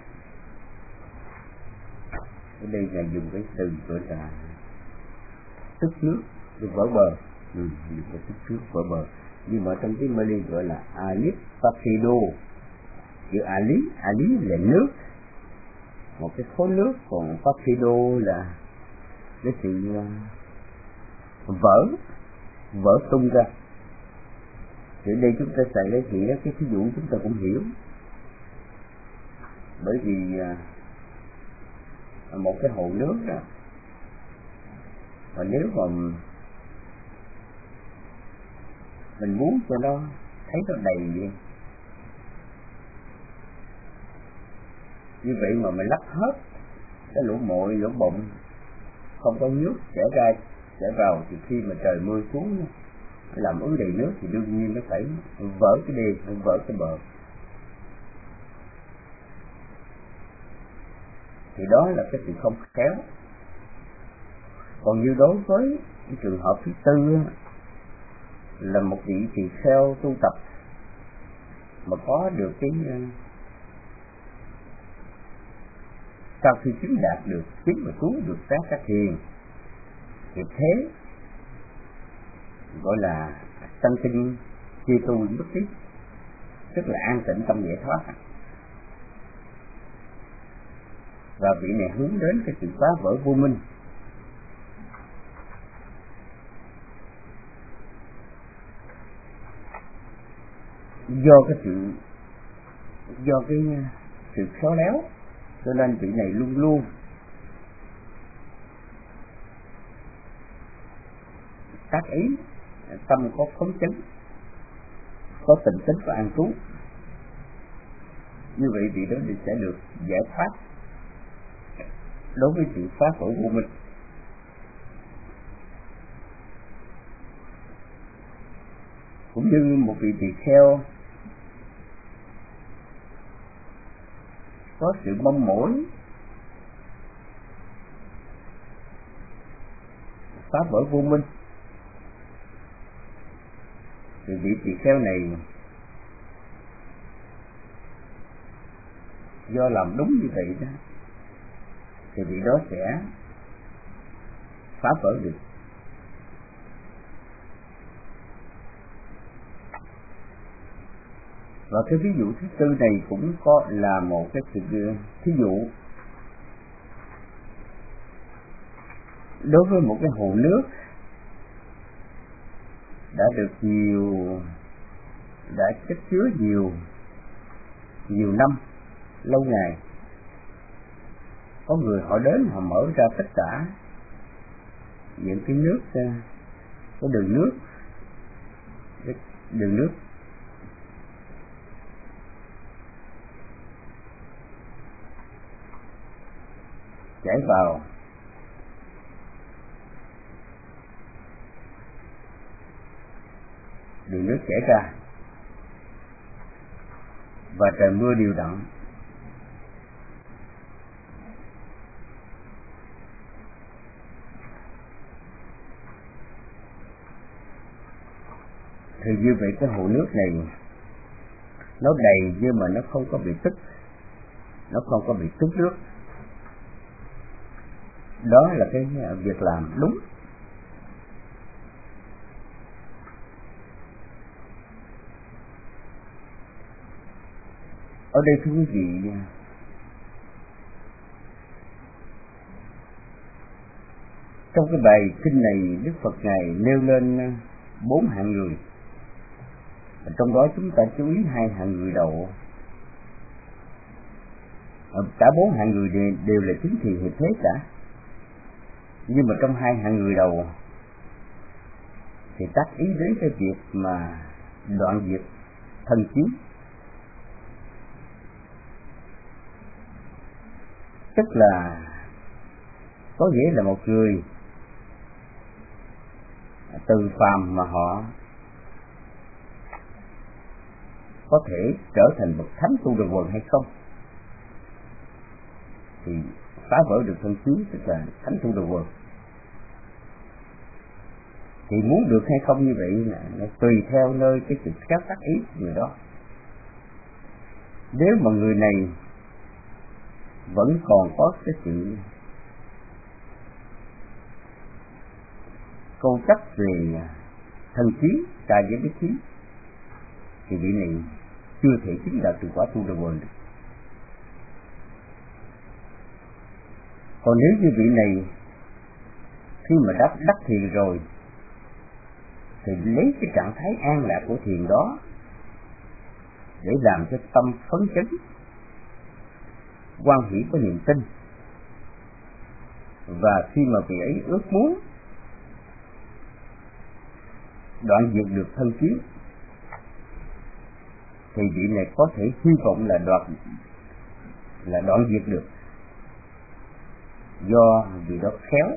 Ở đây là dùng cái từ gọi là tức nước vỡ bờ, dùng cái tức nước vỡ bờ, nhưng mà trong tiếng Mali gọi là alif papido. Chữ ali là nước, một cái khối nước, còn papido là cái sự vỡ tung ra. Thì đây chúng ta xài lấy thì cái ví dụ chúng ta cũng hiểu, bởi vì một cái hồ nước đó, và nếu mà mình muốn cho nó thấy nó đầy vậy, như vậy mà mình lấp hết cái lỗ mội lỗ bụng, không có nước chảy ra chảy vào, thì khi mà trời mưa xuống làm ứ đầy nước thì đương nhiên nó phải vỡ cái đê, nó vỡ cái bờ. Thì đó là cái sự không khéo. Còn như đối với cái trường hợp thứ tư là một vị tỳ kheo tu tập mà có được cái sau khi chứng đạt được chứng và cứu được các thiền, thì thế gọi là sanh tinh chi tu bất tích, tức là an tịnh tâm giải thoát. Và vị này hướng đến cái sự phá vỡ vô minh. Do cái sự khéo léo, cho nên vị này luôn luôn tác ý, tâm có phấn chấn, có tịnh tính và an trú. Như vậy vị đó sẽ được giải thoát đối với sự phá vỡ vô minh. như một vị tỳ kheo có sự mong mỏi phá vỡ vô minh, thì vị tỳ kheo này do làm đúng như vậy đó, thì vị đó sẽ phá vỡ được. Và cái ví dụ thứ tư này cũng có là một cái sự thí dụ đối với một cái hồ nước đã chất chứa nhiều năm, lâu ngày. Có người họ đến, họ mở ra tất cả những cái nước, cái đường nước chảy vào, đường nước chảy ra, và trời mưa đều đặn. Thì như vậy cái hồ nước này nó đầy nhưng mà nó không có bị tích, nó không có bị tích nước. Đó là cái việc làm đúng. Ở đây thưa quý vị, trong cái bài kinh này Đức Phật Ngài nêu lên 4 hạng người. Trong đó chúng ta chú ý 2 hạng người đầu. Cả 4 hạng người đều là chính thiền hiệp thế cả. Nhưng mà trong 2 hạng người đầu thì tác ý đến cái việc mà đoạn diệt thân kiến. Tức là có nghĩa là một người từ phàm mà họ có thể trở thành bậc thánh tu được quần hay không, thì phá vỡ được thân kiến, tức là thánh tu được quần. Thì muốn được hay không như vậy là tùy theo nơi cái sự khéo tác ý của người đó. Nếu mà người này vẫn còn có cái sự câu chấp về thân kiến, tài với cái khí, thì vị này chưa thể chứng đạt được quả tu đà quần được. Còn nếu như vị này khi mà đắc thiền rồi thì lấy cái trạng thái an lạc của thiền đó để làm cho tâm phấn chấn, hoan hỷ có niềm tin. Và khi mà vị ấy ước muốn đoạn diệt được thân kiến thì vị này có thể hy vọng là đoạn diệt được, do vị đó khéo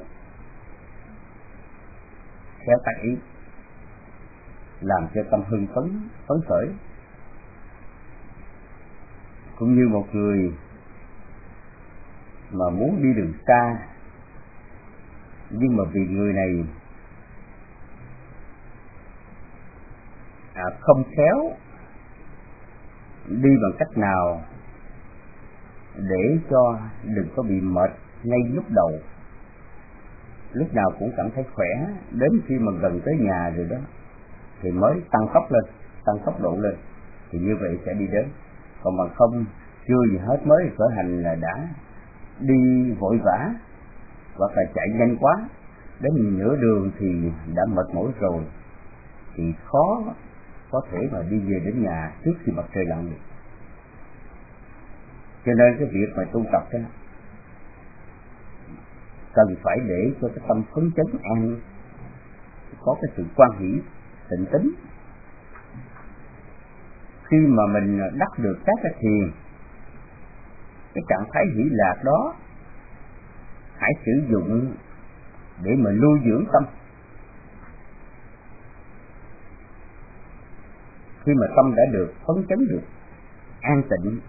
tác ý, làm cho tâm hưng phấn khởi. Cũng như một người mà muốn đi đường xa, nhưng mà vì người này không khéo đi bằng cách nào để cho đừng có bị mệt ngay lúc đầu, lúc nào cũng cảm thấy khỏe, đến khi mà gần tới nhà rồi đó thì mới tăng tốc độ lên, thì như vậy sẽ đi đến. Còn mà không, chưa gì hết mới khởi hành là đã đi vội vã hoặc là chạy nhanh quá, đến nửa đường thì đã mệt mỏi rồi, thì khó có thể mà đi về đến nhà trước khi mặt trời lặn được. Cho nên cái việc mà tu tập đó cần phải để cho cái tâm phấn chấn an, có cái sự quan hỷ, tịnh tính. Khi mà mình đắc được các cái thiền, cái trạng thái hỷ lạc đó hãy sử dụng để mà nuôi dưỡng tâm. Khi mà tâm đã được phấn chấn, được an tịnh,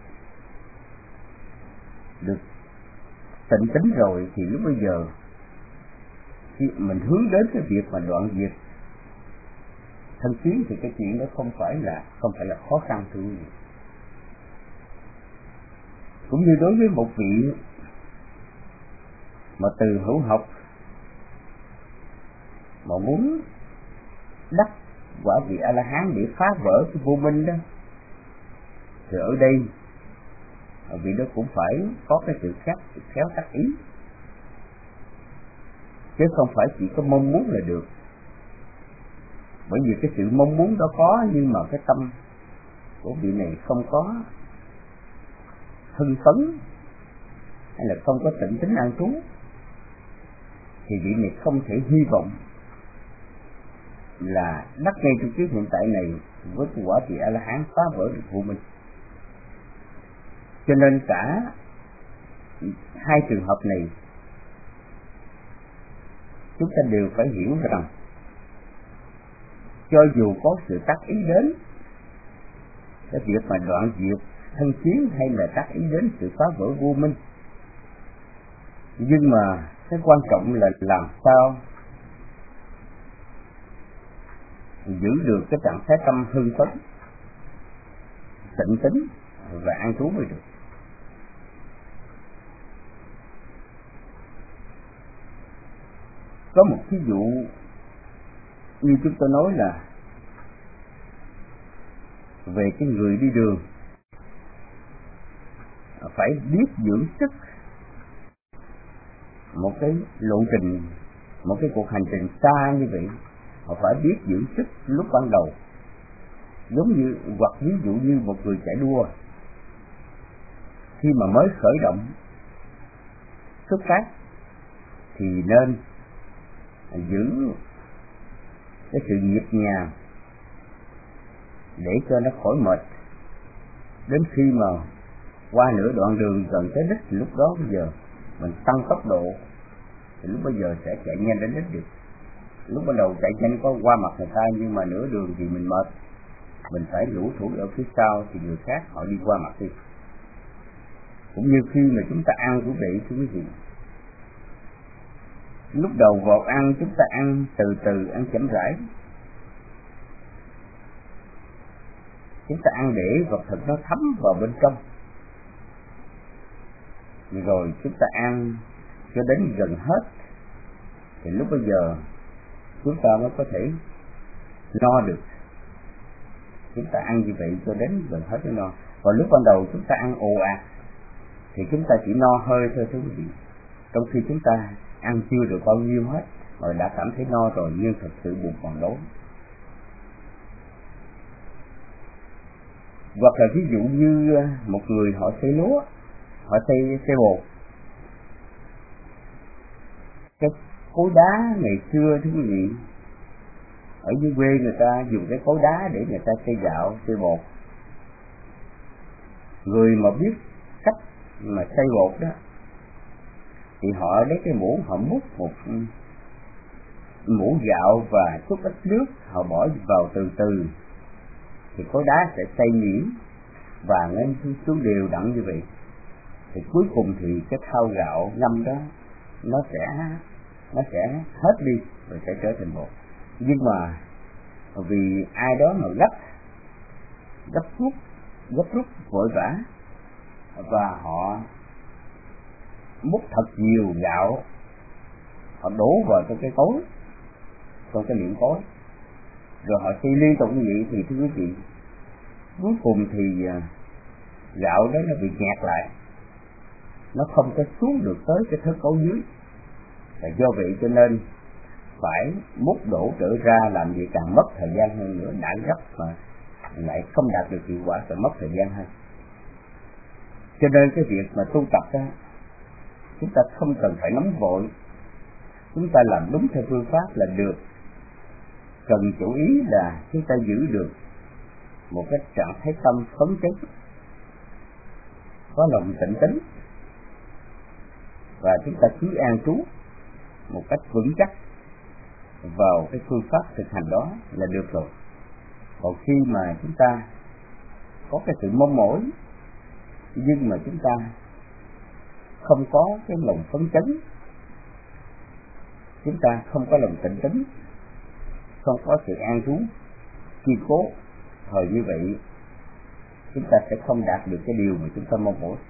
được tịnh tính rồi, thì lúc bây giờ khi mình hướng đến cái việc mà đoạn diệt thân kiến thì cái chuyện đó không phải là khó khăn thưa quý vị. Cũng như đối với một vị mà từ hữu học mà muốn đắc quả vị A La Hán để phá vỡ cái vô minh đó, thì ở đây vị đó cũng phải có cái sự khéo tác ý, chứ không phải chỉ có mong muốn là được. Bởi vì cái sự mong muốn đó có, nhưng mà cái tâm của vị này không có hưng phấn hay là không có tịnh tính an trú, thì vị này không thể hy vọng là đắc ngay trong kiếp hiện tại này với cái quả vị A La Hán phá vỡ được vô minh. Cho nên cả hai trường hợp này chúng ta đều phải hiểu rằng cho dù có sự tác ý đến cái việc mà đoạn diệt thân kiến, hay là tác ý đến sự phá vỡ vô minh, nhưng mà cái quan trọng là làm sao giữ được cái trạng thái tâm hưng phấn, tịnh tính và an trú mới được. Có một ví dụ như chúng tôi nói là về cái người đi đường phải biết dưỡng sức. Một cái lộ trình, một cái cuộc hành trình xa như vậy, họ phải biết dưỡng sức lúc ban đầu. Giống như, hoặc ví dụ như một người chạy đua, khi mà mới khởi động xuất phát thì nên giữ cái sự nhịp nhàng để cho nó khỏi mệt. Đến khi mà qua nửa đoạn đường gần tới đích, lúc đó bây giờ mình tăng tốc độ, thì lúc bây giờ sẽ chạy nhanh đến đích được. Lúc ban đầu chạy nhanh có qua mặt người ta, nhưng mà nửa đường thì mình mệt, mình phải lũ thủ ở phía sau thì người khác họ đi qua mặt đi. Cũng như khi mà chúng ta ăn quý vị, thưa quý vị, lúc đầu vào ăn chúng ta ăn từ từ, ăn chậm rãi. Chúng ta ăn để vật thực nó thấm vào bên trong, rồi chúng ta ăn cho đến gần hết, thì lúc bây giờ chúng ta mới có thể no được. Chúng ta ăn như vậy cho đến gần hết mới no. Còn lúc ban đầu chúng ta ăn ồ ạt thì chúng ta chỉ no hơi thôi thưa quý vị, trong khi chúng ta ăn chưa được bao nhiêu hết mà đã cảm thấy no rồi, nhưng thật sự bụng còn đói. Hoặc là ví dụ như một người họ xây lúa, họ xây bột, cái khối đá ngày xưa thưa quý vị, ở dưới quê người ta dùng cái khối đá để người ta xây gạo, xây bột. Người mà biết cách mà xây bột đó thì họ lấy cái muỗng, họ múc một muỗng gạo và chút ít nước, họ bỏ vào từ từ thì khối đá sẽ xây nhuyễn và lên xuống đều đặn như vậy. Thì cuối cùng thì cái thau gạo ngâm đó nó sẽ hết đi và sẽ trở thành bột. Nhưng mà vì ai đó mà gấp rút vội vã và họ múc thật nhiều gạo, họ đổ vào trong cái cối, trong cái miệng cối, rồi họ xây liên tục như vậy, thì thưa quý vị, cuối cùng thì gạo đó nó bị nghẹt lại, nó không có xuống được tới cái thớt cối dưới. Và do vậy cho nên phải múc đổ trở ra, làm gì càng mất thời gian hơn nữa, đã gấp mà lại không đạt được hiệu quả, sẽ mất thời gian hơn. Cho nên cái việc mà tu tập đó, chúng ta không cần phải nóng vội, chúng ta làm đúng theo phương pháp là được. Cần chú ý là chúng ta giữ được một cái trạng thái tâm phấn chấn, có lòng tĩnh tính, và chúng ta cứ an trú một cách vững chắc vào cái phương pháp thực hành đó là được rồi. Còn khi mà chúng ta có cái sự mong mỏi nhưng mà chúng ta không có cái lòng phấn chấn, chúng ta không có lòng tịnh tĩnh, không có sự an trú kiên cố, thời như vậy chúng ta sẽ không đạt được cái điều mà chúng ta mong muốn.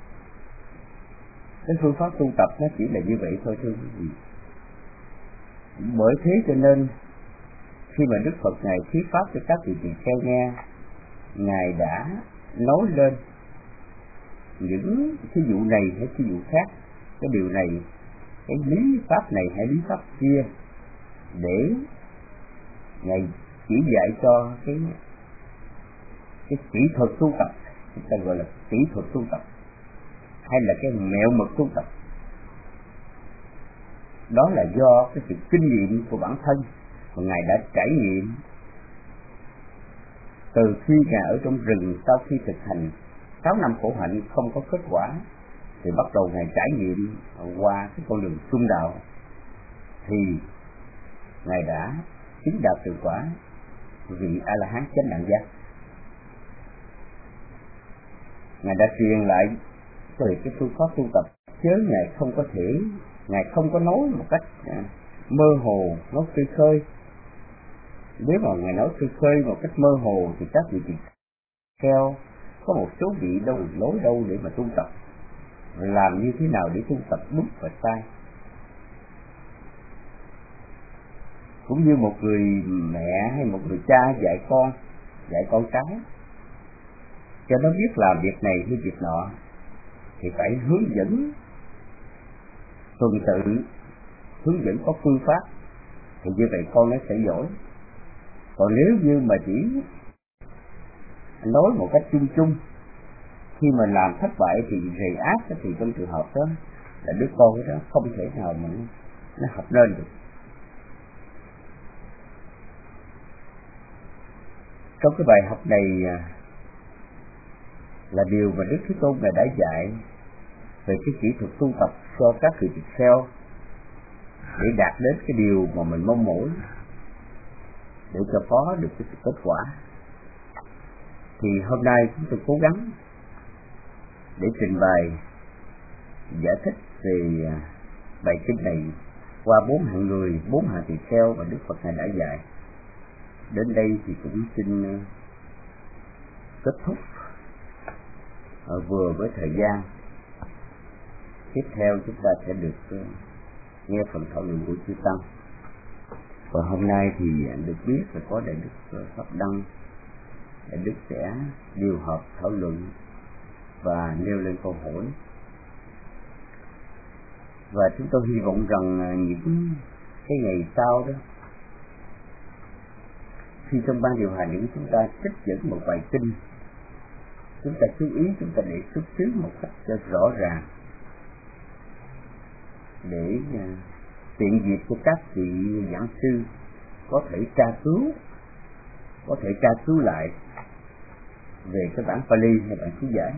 Cái phương pháp tu tập nó chỉ là như vậy thôi thưa quý vị. Bởi thế cho nên khi mà Đức Phật Ngài thuyết pháp cho các vị tỳ kheo nghe, Ngài đã nói lên những thí dụ này hay thí dụ khác, cái điều này, cái lý pháp này hay lý pháp kia, để Ngài chỉ dạy cho cái kỹ thuật tu tập, chúng ta gọi là kỹ thuật tu tập, hay là cái mẹo mực tu tập. Đó là do cái sự kinh nghiệm của bản thân mà Ngài đã trải nghiệm từ khi Ngài ở trong rừng. Sau khi thực hành 6 năm khổ hạnh không có kết quả thì bắt đầu Ngài trải nghiệm qua cái con đường trung đạo, thì Ngài đã chứng đạt từ quả vị A La Hán chánh đẳng giác. Ngài đã truyền lại về cái phương pháp tu tập, chứ Ngài không có nói một cách mơ hồ, nói khơi khơi. Nếu mà Ngài nói khơi khơi một cách mơ hồ thì các vị tỳ kheo có một số vị lối đâu để mà tu tập, làm như thế nào để tu tập đúng và sai. Cũng như một người mẹ hay một người cha dạy con cái cho nó biết làm việc này hay việc nọ, thì phải hướng dẫn tuần tự, hướng dẫn có phương pháp, thì như vậy con nó sẽ giỏi. Còn nếu như mà chỉ nói một cách chung chung, khi mà làm thất bại thì rầy ác, thì trong trường hợp đó là đứa con đó không thể nào mà nó học nên được. Trong cái bài học này là điều mà Đức Thế Tôn đã dạy về cái kỹ thuật tu tập cho các vị tỳ kheo để đạt đến cái điều mà mình mong mỏi, để cho có được cái kết quả. Thì hôm nay chúng tôi cố gắng để trình bày giải thích về bài kinh này qua 4 hạng người, 4 hạng tỳ kheo mà Đức Phật Ngài đã dạy. Đến đây thì cũng xin kết thúc vừa với thời gian. Tiếp theo chúng ta sẽ được nghe phần thảo luận của chư tăng. Và hôm nay thì được biết là có Đại Đức Pháp Đăng, Đại Đức sẽ điều hợp thảo luận và nêu lên câu hỏi. Và chúng tôi hy vọng rằng những cái ngày sau đó, khi trong ban điều hành những chúng ta trích dẫn một bài kinh, chúng ta chú ý, chúng ta để xuất xứ một cách cho rõ ràng, để tiện dịp của các vị giảng sư có thể tra cứu lại về cái bản Pali hay bản chú giải.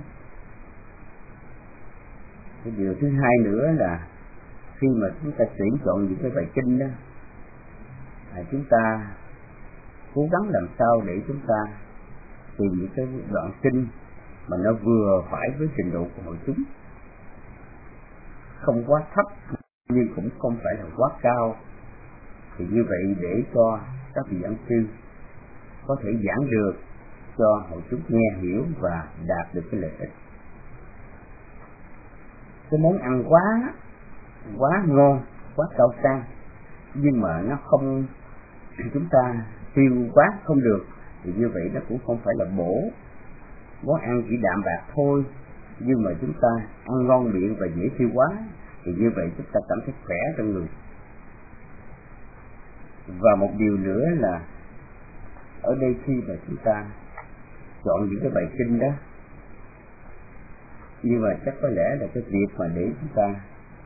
Cái điều thứ hai nữa là khi mà chúng ta tuyển chọn những cái bài kinh đó, chúng ta cố gắng làm sao để chúng ta tìm những cái đoạn kinh mà nó vừa phải với trình độ của hội chúng, không quá thấp nhưng cũng không phải là quá cao. Thì như vậy để cho các vị giảng sư có thể giảng được cho hội chúng nghe hiểu và đạt được cái lợi ích. Cái món ăn quá ngon, quá cao sang, nhưng mà nó không, chúng ta tiêu quá không được, thì như vậy nó cũng không phải là bổ. Món ăn chỉ đạm bạc thôi, nhưng mà chúng ta ăn ngon miệng và dễ tiêu hóa, thì như vậy chúng ta cảm thấy khỏe trong người. Và một điều nữa là ở đây khi mà chúng ta chọn những cái bài kinh đó, nhưng mà chắc có lẽ là cái việc mà để chúng ta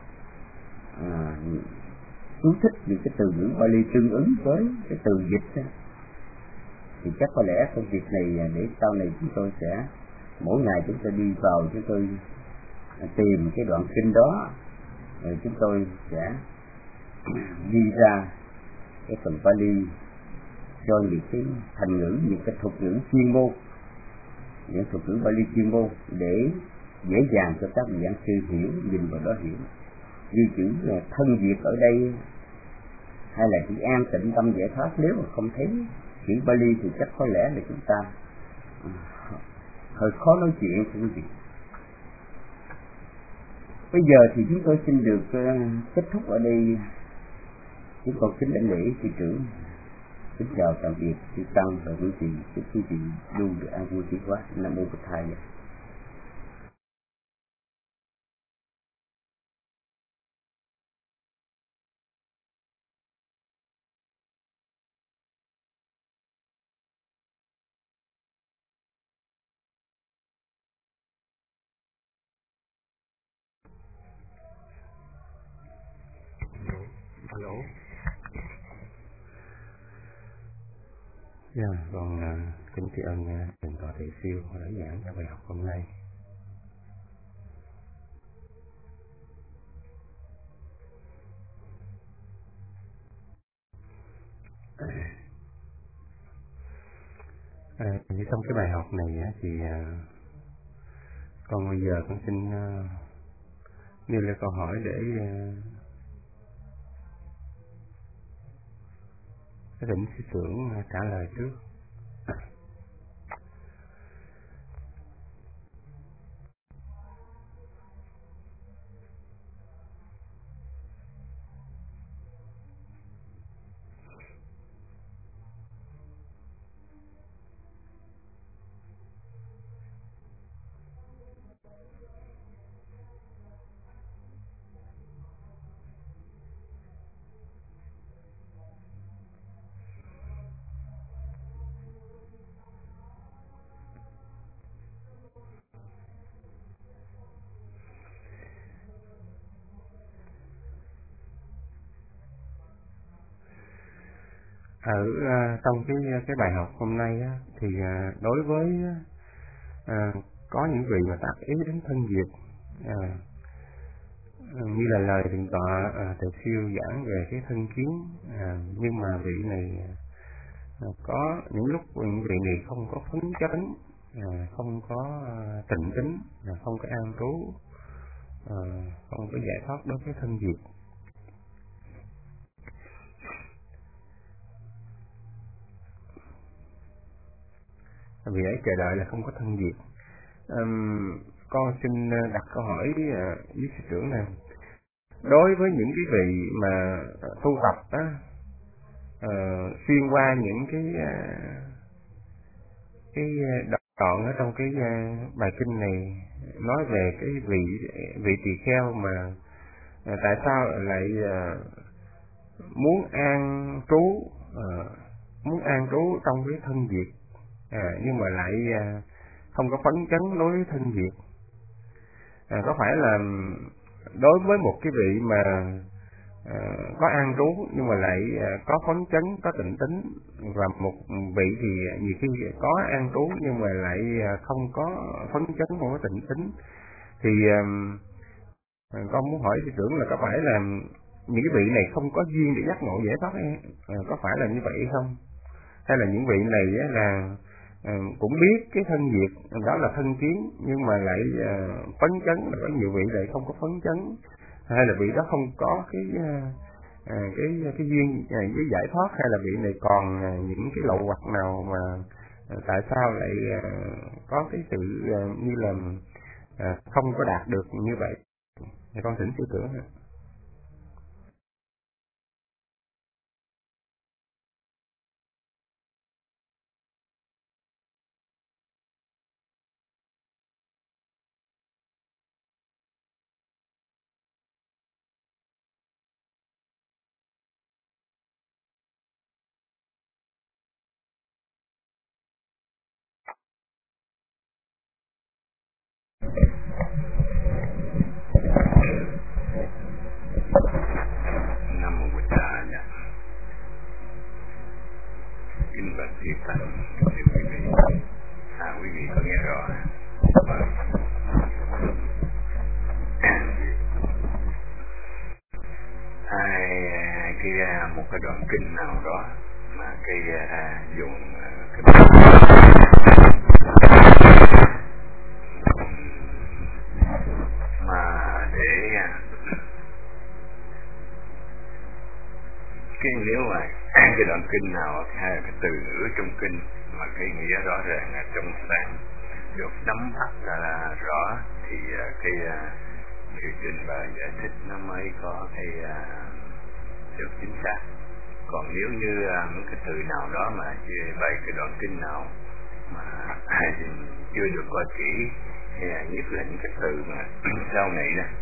chú thích những cái từ ngữ Pali tương ứng với cái từ dịch đó, thì chắc có lẽ công việc này để sau này chúng tôi sẽ mỗi ngày chúng tôi đi vào, chúng tôi tìm cái đoạn kinh đó, rồi chúng tôi sẽ ghi ra cái phần Pali cho những cái thành ngữ, những cái thuật ngữ chuyên môn, những thuật ngữ Bali chuyên môn để dễ dàng cho các vị giảng sư hiểu, nhìn vào đó hiểu. Như chữ là thân diệt ở đây hay là chữ an tịnh tâm giải thoát, nếu mà không thấy chữ Bali thì chắc có lẽ là chúng ta hơi khó nói chuyện thưa quý vị. Bây giờ thì chúng tôi xin được kết thúc ở đây. Chúng con kính đảnh lễ sư trưởng. Kính chào tạm biệt sư tăng và quý vị. Chúc quý vị luôn được an vui tiến hóa. Nam mô Bụt Thầy. Hello. Dạ, con kính tri ân thượng tọa Thầy Siêu đã giảng cho bài học hôm nay. Trong cái bài học này thì con bây giờ con xin nêu lên câu hỏi để thỉnh sư trưởng trả lời trước. Ở trong cái bài học hôm nay thì đối với có những vị mà tác ý đến thân diệt, như là lời thượng tọa Thầy Siêu giảng về cái thân kiến, nhưng mà vị này có những lúc những vị này không có phấn chấn, không có tịnh tính, không có an trú, không có giải thoát đối với thân diệt. Vì ấy chờ đợi là không có thân diệt. Con xin đặt câu hỏi với sư trưởng này. Đối với những cái vị mà tu tập xuyên qua những cái đoạn ở trong cái bài kinh này nói về cái vị tỳ kheo mà tại sao lại muốn an trú trong cái thân diệt, nhưng mà lại không có phấn chấn đối với thân diệt. Có phải là đối với một cái vị mà có an trú nhưng mà lại có phấn chấn, có tịnh tính, và một vị thì nhiều khi có an trú nhưng mà lại không có phấn chấn, không có tịnh tính, thì con muốn hỏi sư trưởng là có phải là những cái vị này không có duyên để giác ngộ giải thoát hay có phải là như vậy không? Hay là những vị này là cũng biết cái thân diệt đó là thân kiến nhưng mà lại phấn chấn, là có nhiều vị lại không có phấn chấn, hay là vị đó không có cái duyên với giải thoát, hay là vị này còn những cái lậu hoặc nào mà tại sao lại có cái sự như là không có đạt được như vậy? Thì con thỉnh sư trưởng. Nam mô Bụt Thầy. Kính bạch thưa thầy, quý vị có nghe rõ? Một cái đoạn kinh nào đó mà cái dùng mà để cái nếu mà cái đoạn kinh nào hay là cái từ ngữ trong kinh mà cái nghĩa rõ ràng là trong sáng được nắm bắt là rõ thì cái trình bày giải thích nó mới có cái được chính xác. Còn nếu như những cái từ nào đó mà bày cái đoạn kinh nào mà chưa được coi kỹ, nhất là những cái từ mà sau này đó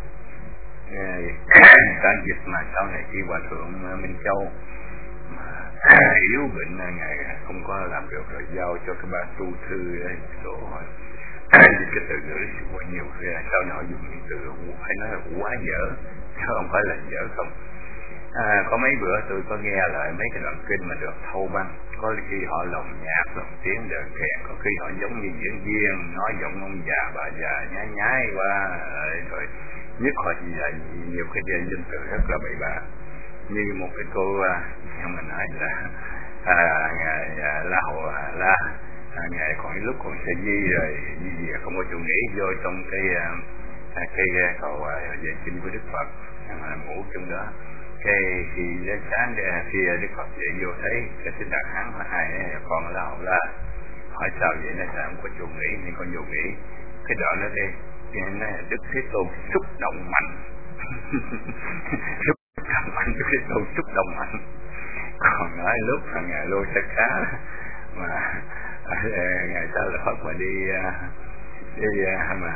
ta dịch mà sau này khi Hòa Thượng Minh Châu mà yếu bệnh ngài không có làm được rồi giao cho cái ban tu thư sổ hỏi cái từ ngữ quá nhiều khi sau nào dùng những từ phải nói là quá dở chứ không phải là dở không. Có mấy bữa tôi có nghe lại mấy cái đoạn kinh mà được thâu băng, có khi họ lồng nhạc lồng tiếng được kèn, có khi họ giống như diễn viên nói giọng ông già bà già nhái nhái qua rồi nhất họ chỉ là nhiều cái danh từ rất là bậy bạ. Như một cái cô không mình nói là ngài La Hồ La ngài còn lúc còn sợi di rồi gì không có chủ nghĩ vô trong cái cầu về kinh của Đức Phật mà ngủ trong đó. Cái khi đến sáng khi Đức Phật dậy vô thấy cái Thích Đạt Hán hỏi hai con La Hồ La hỏi sao vậy, nó sao không có chủ nghĩ nhưng con vô nghĩ. Cái đoạn đó đây nó Đức Thế Tôn xúc động mạnh xúc động mạnh, Đức Thế Tôn xúc động mạnh. Còn nói lúc là ngài Lô Sa Cá mà ngày sau là Phật mà đi mà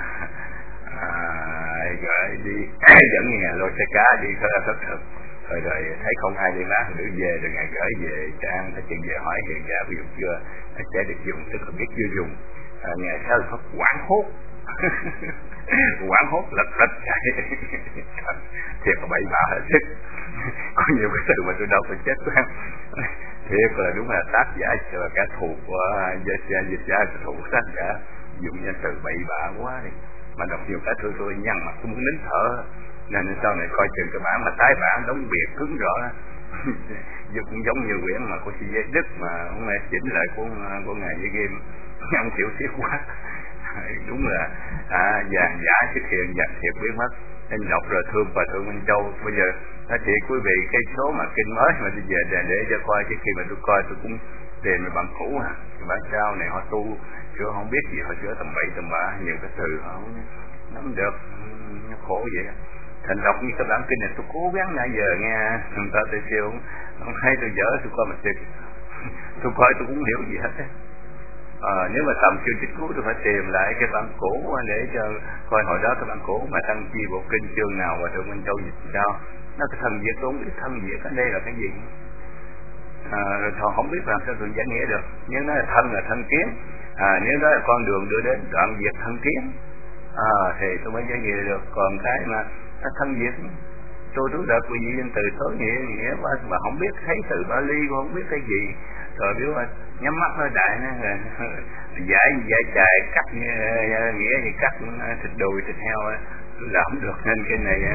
gửi đi dẫn ngài Lô Sa Cá đi khất thực rồi thấy không ai đi bán nữ về rồi ngài gửi về trang ta chuyện về hỏi hiện ra ví dụ chưa sẽ được dùng, tức là biết chưa dùng. Ngày sau là Phật quảng hốt quảng hốt lật chạy thiệt là bậy bạ hết sức. Có nhiều cái từ mà tôi đâu phải chết quá thiệt là đúng là tác giả và cả thù của dịch giả thù tác giả dùng danh từ bậy bạ quá đi mà đọc nhiều cái tôi nhăn mặt tôi muốn nín thở. Nên sau này coi chừng cái bản mà tái bản đóng biệt cứng rõ cũng giống như quyển mà của Si Giới Đức mà ông này chỉnh lại của ngài với game ông tiểu tiết quá đúng là vàng giả xuất hiện vàng thiệt biến mất. Nên đọc rồi thương và Thượng Minh Châu bây giờ nói thiệt quý vị cái số mà kinh mới mà bây giờ để cho coi chứ khi mà tôi coi tôi cũng tìm về bản cũ bản sao này họ tu chưa không biết gì, họ chữa tầm bậy tầm bạ nhiều cái từ họ không nắm được, nó khổ vậy. Thành đọc như cái bản kinh này tôi cố gắng nãy giờ nghe người ta tôi kêu không thấy tôi dở tôi coi mà tôi coi tôi cũng hiểu gì hết á. Nếu mà tầm chương trích cũ tôi phải tìm lại cái bản cũ để cho coi hồi đó cái bản cũ mà tăng chi bộ kinh chương nào và Thượng Minh Châu dịch sao nó cái thần diệt tôi không biết thần diệt ở đây là cái gì. Rồi thằng không biết làm sao tôi giải nghĩa được. Nếu nó là thân kiến, nếu đó là con đường đưa đến đoạn diệt thân kiến thì tôi mới giải nghĩa được. Còn cái mà thân diệt tôi đã quy nhiên từ tối nghĩa mà không biết thấy từ Bali cũng không biết cái gì rồi biết mà nhắm mắt nó đại nó giải chạy cắt nghĩa thì cắt thịt đùi thịt heo tôi làm được. Nên cái này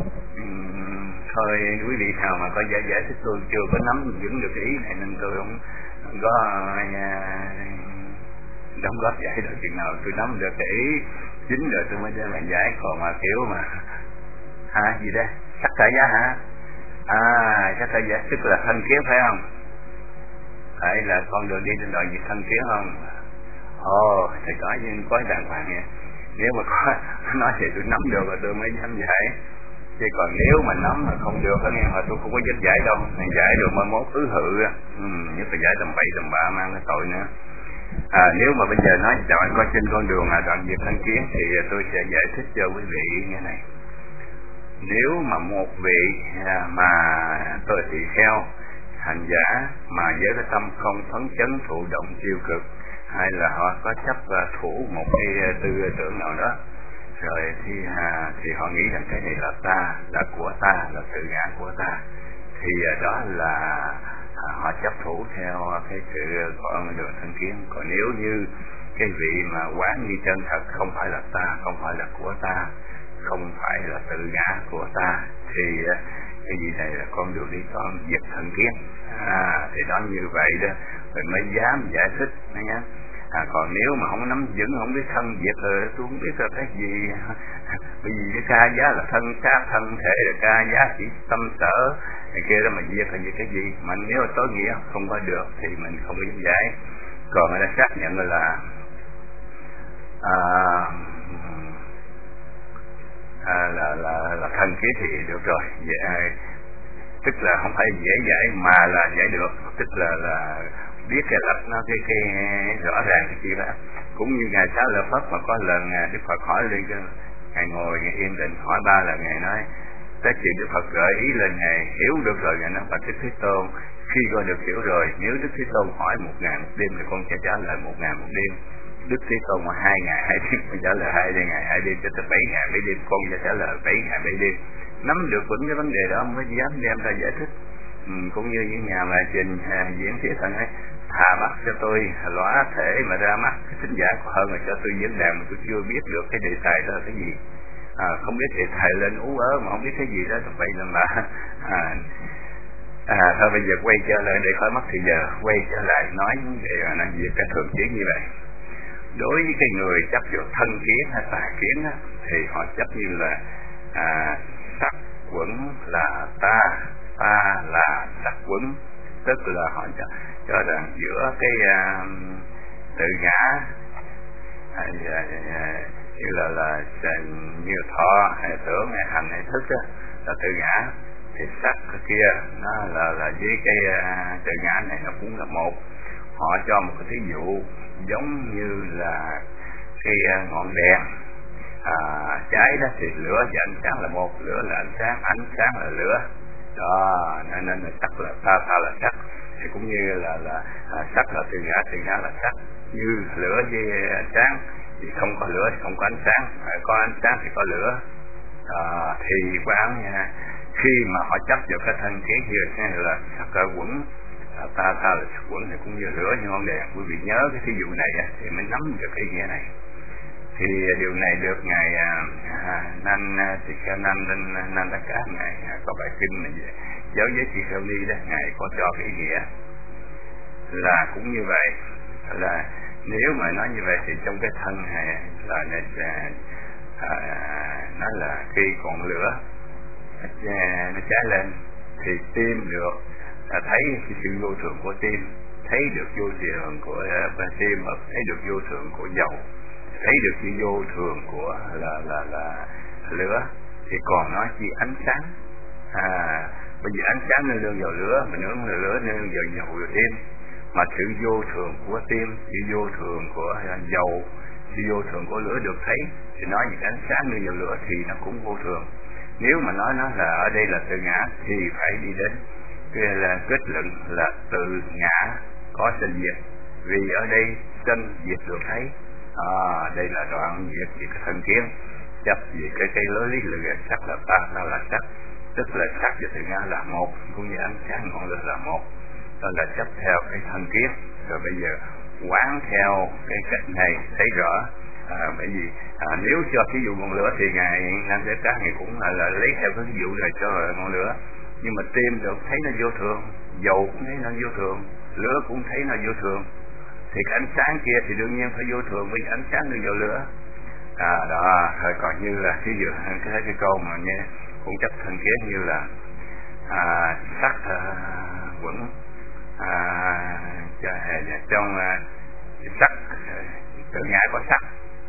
thôi quý vị nào mà có giải thích tôi chưa có nắm vững được ý này nên tôi không có đóng góp giải được chừng nào tôi nắm được cái ý chính rồi tôi mới ra là giải. Còn mà kiểu mà gì đây sắc tại giá hả? Sắc tại giá tức là thân kiến phải không? Phải là con đường đi trên đoạn gì thân kiến không? Thầy có đàng hoàng nha. Nếu mà có nói thì tôi nắm được rồi tôi mới dám giải. Chứ còn nếu mà nắm mà không được nghe mà tôi không có dám giải đâu. Mình giải được mai mốt cứ hự nhất là giải tầm bậy tầm bạ mang cái tội nữa. Nếu mà bây giờ nói đoạn coi trên con đường là đoạn diệt thân kiến thì tôi sẽ giải thích cho quý vị như này. Nếu mà một vị mà tôi tỳ kheo hành giả mà với cái tâm không phấn chấn thụ động tiêu cực hay là họ có chấp thủ một cái tư tưởng nào đó rồi thì họ nghĩ rằng cái này là ta, là của ta, là tự ngã của ta thì đó là họ chấp thủ theo cái sự con đường thân kiến. Còn nếu như cái vị mà quán như chân thật không phải là ta, không phải là của ta, không phải là tự ngã của ta thì cái gì này là con đường đi con diệt thân kiến. Thì đó như vậy đó rồi mới dám giải thích nhé. Còn nếu mà không nắm vững, không biết thân diệt rồi tôi không biết là cái gì. Bởi vì cái ca giá là thân xác, thân thể, là ca giá chỉ tâm sở này kia đó, mà diệt là diệt cái gì. Mà nếu tối nghĩa không có được thì mình không có dám giải. Còn người ta xác nhận là là thân kiến thì được rồi. Vậy, tức là không phải dễ giải mà là giải được, tức là biết cái lập nó cái rõ ràng cái chuyện đó. Cũng như ngài Xá Lợi Phất mà có lần Đức Phật hỏi lên, ngài ngồi ngài yên định hỏi 3 lần, ngài nói cái chuyện Đức Phật gợi ý lên ngài hiểu được rồi, ngài nói Bạch Đức Thế Tôn, khi con được hiểu rồi, nếu Đức Thế Tôn hỏi 1.000 một đêm thì con sẽ trả lời 1.000 một đêm. Đức Thế Tôn mà 2 ngày 2 đêm con trả lời 2 ngày 2 đêm cho tới 7 ngày 7 đêm, con sẽ trả lời 7 ngày 7 đêm. Nắm được vững cái vấn đề đó mới dám đem ra giải thích. Cũng như những nhà mà trình diễn thuyết thần ấy, thà mắt cho tôi lõa thể mà ra mắt cái thính giả hơn là cho tôi diễn đàn mà tôi chưa biết được cái đề tài đó là cái gì. Không biết đề tài lên ú ớ mà không biết cái gì đó thì vậy là mà thôi bây giờ quay trở lại để khỏi mất thì giờ quay trở lại nói về làm việc cái thường kiến như vậy. Đối với cái người chấp vào thân kiến hay tà kiến á, thì họ chấp như là sắc quẩn là ta là sắc quẩn, tức là họ cho rằng giữa cái tự ngã như là như thọ hay tưởng hay hành hay thức đó, là tự ngã, thì sắc cái kia nó là với cái tự ngã này nó cũng là một. Họ cho một cái thí dụ giống như là cái ngọn đèn cháy đó thì lửa và ánh sáng là một, lửa là ánh sáng là lửa đó, nên là sắc là ta là sắc. Thì cũng như là sắc là tự ngã là sắc, như lửa với ánh sáng thì không có lửa thì không có ánh sáng, có ánh sáng thì có lửa. Thì quán khi mà họ chấp vào cái thân kiến như là sắc ở quẩn, ta là sắc quẩn thì cũng như lửa như ngọn đèn. Quý vị nhớ cái thí dụ này thì mới nắm được cái ý nghĩa này. Thì điều này được ngài Nan Đắc Cá, ngài có bài kinh này giáo giới Tỳ Kheo Ni đó, ngài có cho cái ý nghĩa là cũng như vậy, là nếu mà nói như vậy thì trong cái thân này là nó là khi còn lửa nó cháy lên thì tim được thấy cái sự vô thường của tim, thấy được vô thường của tim, thấy được vô thường của dầu, thấy được sự vô thường của là lửa, thì còn nói chi ánh sáng. Bởi vì ánh sáng nên lương vào lửa, mà nướng là lửa nên vào dầu vào tim. Mà sự vô thường của tim, sự vô thường của dầu, sự vô thường của lửa được thấy, thì nói những ánh sáng nương vào lửa thì nó cũng vô thường. Nếu mà nói nó là ở đây là tự ngã thì phải đi đến cái là kết luận là tự ngã có sinh diệt, vì ở đây sinh diệt được thấy. Đây là đoạn diệt về cái thân kiến, chấp về cái lối lý luận sắc là ta là sắc, tức là sắc và tự ngã là một, cũng như ánh sáng ngọn lửa là một. Đó là chấp theo cái thân kiến. Rồi bây giờ quán theo cái cách này thấy rõ. Bởi vì nếu cho ví dụ ngọn lửa thì ngài Nan Đắc Cá ngài cũng là lấy theo cái ví dụ này cho ngọn lửa. Nhưng mà tim được thấy nó vô thường, dầu cũng thấy nó vô thường, lửa cũng thấy nó vô thường, thì cái ánh sáng kia thì đương nhiên phải vô thường, vì ánh sáng đưa vào lửa. Đó, rồi còn như là ví dụ cái câu mà nghe cũng chấp thân kiến như là sắc quẩn trong sắc tự ngã có sắc.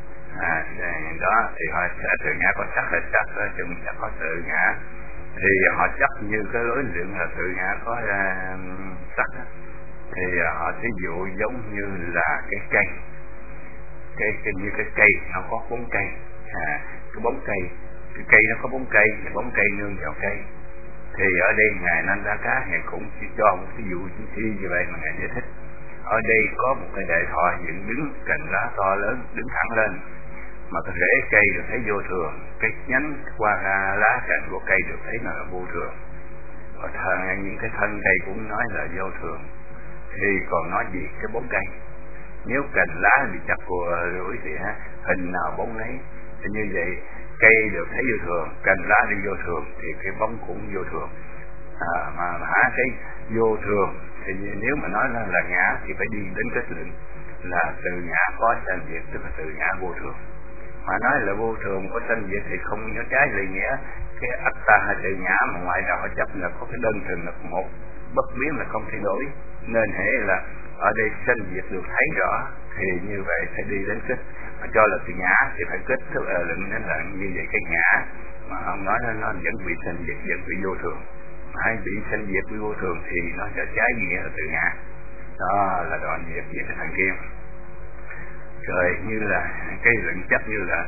Đó thì họ sẽ tự ngã có sắc là sắc, chứ mình sẽ có tự ngã. Thì họ chấp như cái lối lượng là tự ngã có sắc đó. Thì họ thí dụ giống như là cái cây như cái cây nó có bóng cây, cái bóng cây, cái cây nó có bóng cây, và bóng cây nương vào cây. Thì ở đây ngài Nan Đắc Cá ngài cũng chỉ cho một ví dụ thi như vậy mà ngài giải thích. Ở đây có một cái đại thọ dựng đứng, cành lá to lớn đứng thẳng lên, mà cái rễ cây được thấy vô thường, cái nhánh qua lá cành của cây được thấy là vô thường. Và những cái thân cây cũng nói là vô thường. Thì còn nói gì cái bóng cây? Nếu cành lá bị chặt của lưỡi thì hình nào bóng nấy. Thì như vậy cây được thấy vô thường, cành lá đi vô thường thì cái bóng cũng vô thường. mà cái vô thường thì nếu mà nói là ngã thì phải đi đến kết luận là từ ngã có sanh diệt, tức là từ ngã vô thường. Mà nói là vô thường có sanh diệt thì không có trái lời nghĩa cái ắt ta hay từ ngã mà ngoại đạo họ chấp là có cái đơn thuần là một bất biến là không thay đổi, nên hệ là ở đây sanh diệt được thấy rõ thì như vậy phải đi đến kết, mà cho là từ ngã thì phải kết thúc luận đến là như vậy. Cái ngã mà ông nói nó vẫn bị sanh diệt, vẫn bị vô thường. Ai bị sanh diệt bị vô thường thì nó sẽ trái nghĩa là từ ngã. Đó là đoạn diệt về cái thằng kia. Rồi như là cái luận chấp như là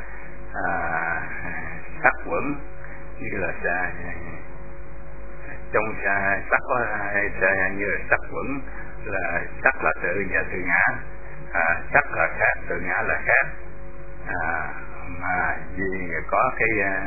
sắc quẩn, như là trong sắc có như là sắc quẩn là sắc là tự và từ ngã, sắc là khác, từ ngã là khác. Mà vì có cái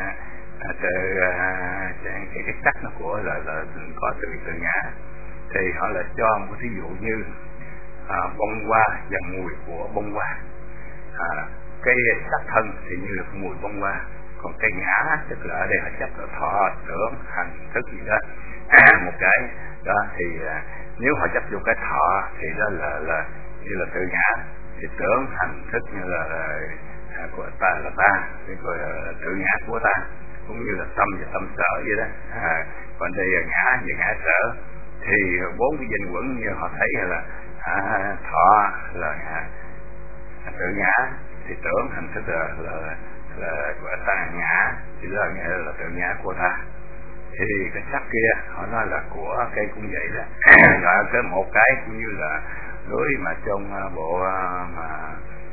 cái sắc nó của là có từ ngã thì họ là cho một thí dụ như bông hoa và mùi của bông hoa. Cái sắc thân thì như là mùi bông hoa, còn cái ngã tức là ở đây họ chấp là thọ tưởng hành thức gì đó. Một cái đó thì nếu họ chấp vô cái thọ thì đó là như là tự ngã, thì tưởng hành thức như là của ta là ta, rồi tự ngã của ta, cũng như là tâm và tâm sở vậy đó. Còn đây là ngã và ngã sở thì bốn cái danh quẩn như họ thấy là thọ là tự ngã, thì tưởng hành thức là của ta ngã, thì đó là tự ngã của ta. Thì cái sắc kia họ nói là của cây cũng vậy đó. Rồi cái một cái cũng như là đối mà trong bộ mà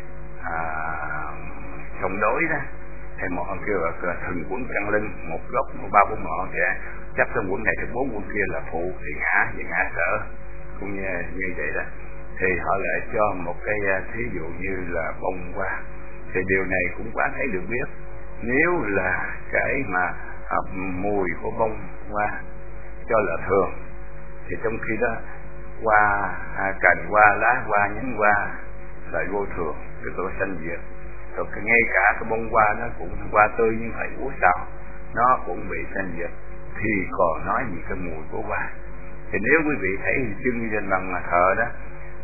trong đối đó thì một ông kêu là thần quẩn căn lưng, một gốc ba bốn ngọn kìa, chấp trong quẩn này thì bốn quẩn kia là phụ, thì ngã và ngã sở cũng như vậy đó. Thì họ lại cho một cái thí dụ như là bông hoa, thì điều này cũng quán thấy được biết. Nếu là cái mà mùi của bông hoa cho là thường thì trong khi đó hoa cành hoa, lá hoa, nhánh hoa là vô thường, tức là sanh diệt. Rồi ngay cả cái bông hoa nó cũng hoa tươi nhưng phải úa sao nó cũng bị sanh diệt, thì còn nói gì cái mùi của hoa. Thì nếu quý vị thấy chân trên bằng thờ đó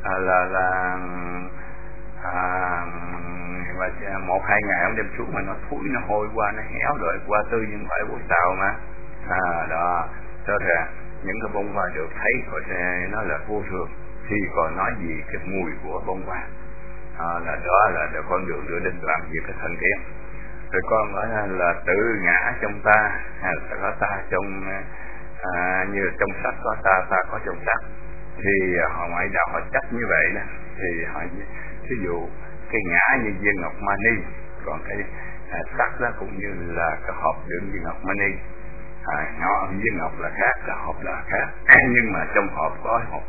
và một hai ngày ông đem xuống mà nó thúi, nó hôi qua, nó héo rồi, qua tươi nhưng phải bố sao mà đó. Cho ra những cái bông hoa được thấy của nó là vô thường thì còn nói gì cái mùi của bông hoa. Đó là con đường đưa đến làm việc cái thân kiến. Rồi con nói là tự ngã trong ta, có ta trong như trong sắc có ta, ta có trong sắc. Thì họ ngoại đạo họ chấp như vậy đó. Thì họ ví dụ cái ngã như viên ngọc mani, còn cái sắc đó cũng như là cái hộp đựng viên ngọc mani. Viên ngọc là khác, cái hộp là khác, nhưng mà trong hộp có hộp,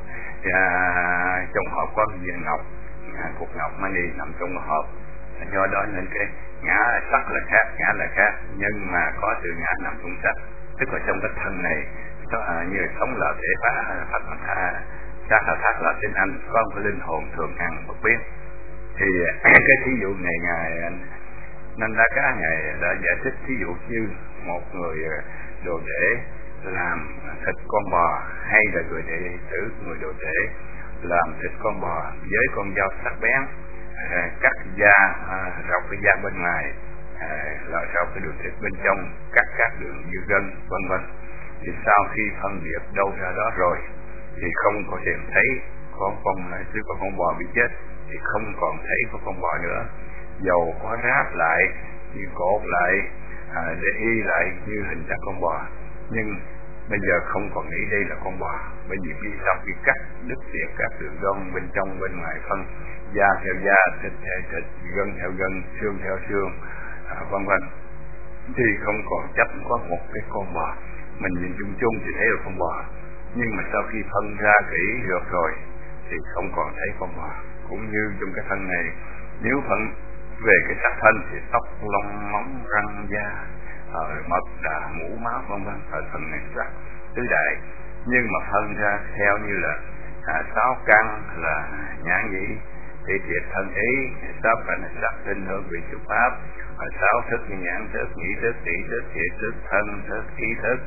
trong hộp có viên ngọc, cục ngọc mani nằm trong hộp. Do đó nên cái ngã sắc là khác, ngã là khác, nhưng mà có từ ngã nằm trong sắc, tức là trong cái thân này như sống là thể phát sắc là thác là tên anh, có một cái linh hồn thường hằng bất biến. Thì cái thí dụ này ngài nên ra các ngài đã giải thích, thí dụ như một người đồ để làm thịt con bò, hay là người đệ tử người đồ để làm thịt con bò với con dao sắc bén, cắt da, rọc cái da bên ngoài, loại rọc cái đường thịt bên trong, cắt các đường như gân vân vân. Thì sau khi phân biệt đâu ra đó rồi thì không có tìm thấy có con bò bị chết, thì không còn thấy có con bò nữa. Dầu có ráp lại, như cột lại, để y lại như hình dạng con bò, nhưng bây giờ không còn nghĩ đây là con bò, bởi vì vì sau khi cắt đứt tiệt các đường gân bên trong bên ngoài, phân da theo da, thịt theo thịt, gân theo gân, xương theo xương, vân vân, thì không còn chấp có một cái con bò. Mình nhìn chung chung thì thấy là con bò, nhưng mà sau khi phân ra kỹ được rồi thì không còn thấy con bò. Cũng như trong cái thân này, nếu phân về cái sắc thân thì tóc, lông, móng, răng, da, mật, đà, mũ, máu, vân vân, ở phần này sắc tứ đại. Nhưng mà phân ra theo như là sáu căn là nhãn nhĩ thị thiệt thân ý, sáu căn là sắc tinh hương vị chục pháp, sáu thức như nhãn thức, nhĩ thức, tỷ thức, thiệt thức, thân thức, ý thức,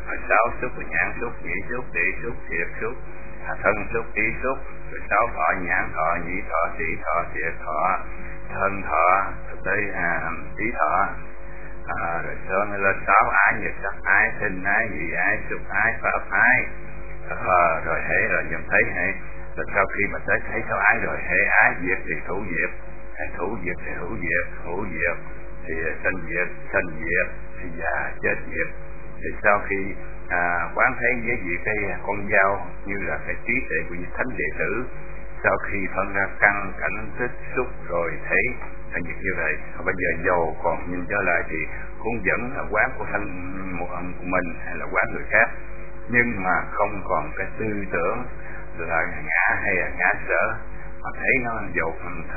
sáu xúc là nhãn xúc, nhĩ xúc, tỷ xúc, thiệt xúc, thân xúc, ý xúc, rồi sáu thọ, nhãn thọ, nhĩ thọ, tỷ thọ, thiệt thọ, thân thọ, tới ý thọ, rồi sơn lên sáu ái, nhật sắc ái, thinh ái, vị ái, xúc ái, pháp ái, rồi hệ rồi nhận thấy hệ, rồi sau khi mà tới thấy sáu ái rồi hệ ái diệt thì thủ diệt, thủ diệt thì hữu diệt, hữu diệt thì sanh diệt thì già chết diệt. Thì sau khi quán thấy với vị cái con dao như là cái trí tuệ của vị thánh đệ tử, sau khi phân ra căn cảnh tích xúc rồi thấy thành việc như vậy, bây giờ dầu còn nhìn trở lại thì cũng vẫn là quán của thân một của mình hay là quán người khác, nhưng mà không còn cái tư tưởng là ngã hay là ngã sở, mà thấy nó dầu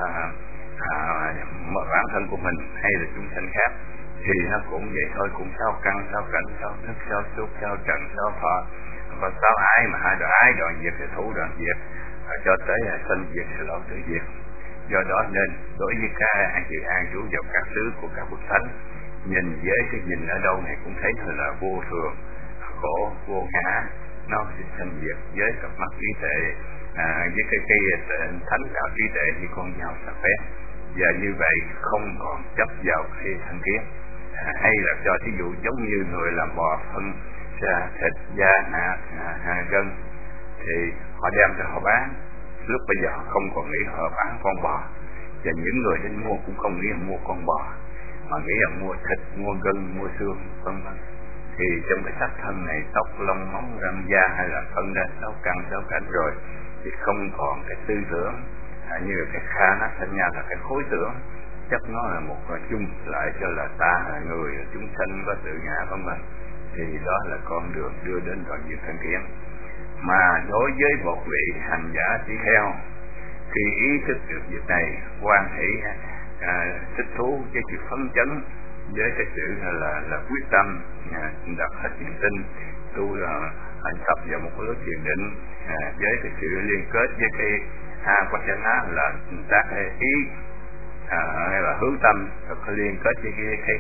bản thân của mình hay là chúng sanh khác thì nó cũng vậy thôi, cũng sáu căn, sáu cảnh, sáu thức, sáu xúc, sáu trần, sáu thọ, và sáu ái, mà hai đoạn ái đoạn diệt thì thủ đoạn diệt, cho tới sanh diệt thì lộ tử diệt. Do đó nên đối với các anh chị an trú vào các xứ của các bậc thánh, nhìn với cái nhìn ở đâu này cũng thấy là vô thường, khổ, vô ngã, nó sẽ sanh diệt với cặp mắt trí tuệ, với cái thánh đạo trí tuệ thì con nhau sắc phép, và như vậy không còn chấp vào cái thân kiến, hay là cho thí dụ giống như người làm bò phân ra thịt da gân thì họ đem cho họ bán, lúc bây giờ họ không còn nghĩ họ bán con bò, và những người đến mua cũng không nghĩ mua con bò mà nghĩ là mua thịt, mua gân, mua xương vân vân. Thì trong cái xác thân này tóc lông móng răng da hay là phân ra sáu căn sáu cảnh rồi thì không còn cái tư tưởng như là cái kha nát thành nhà là cái khối tưởng chấp nó là một chung lại cho là ta là người, là chúng sanh có tự ngã vân vân, thì đó là con đường đưa đến đoạn diệt thân kiến. Mà đối với một vị hành giả tỷ kheo, khi ý thức được việc này, hoan hỷ thích thú với sự phấn chấn, với cái sự là quyết tâm đặt hết niềm tin tu là hành tập vào một cái lối thiền định, với cái sự liên kết với cái Vajana là tác ý hay là hướng tâm, rồi có liên kết với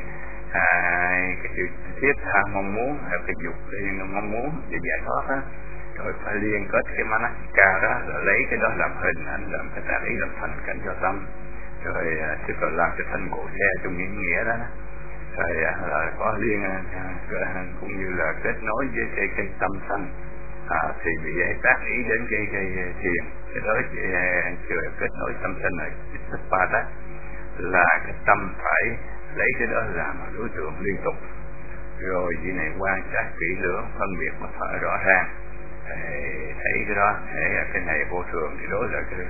cái sự thiết tha mong muốn hay cái dục mong muốn để giải thoát đó, rồi phải liên kết cái manasika đó, rồi lấy cái đó làm hình ảnh, làm cái tác ý làm thành cảnh cho tâm, rồi tức là làm cái thân cổ xe trong những nghĩa đó, rồi là có liên cũng như là kết nối với cái tâm sanh, thì bị tác ý đến cái thiền, cái đó chưa kết nối tâm sanh này Siddhapata, là cái tâm phải lấy cái đó làm đối tượng liên tục, rồi vị này quan sát kỹ lưỡng, phân biệt mà phải rõ ràng, thấy cái đó, thấy cái này vô thường thì đó là cái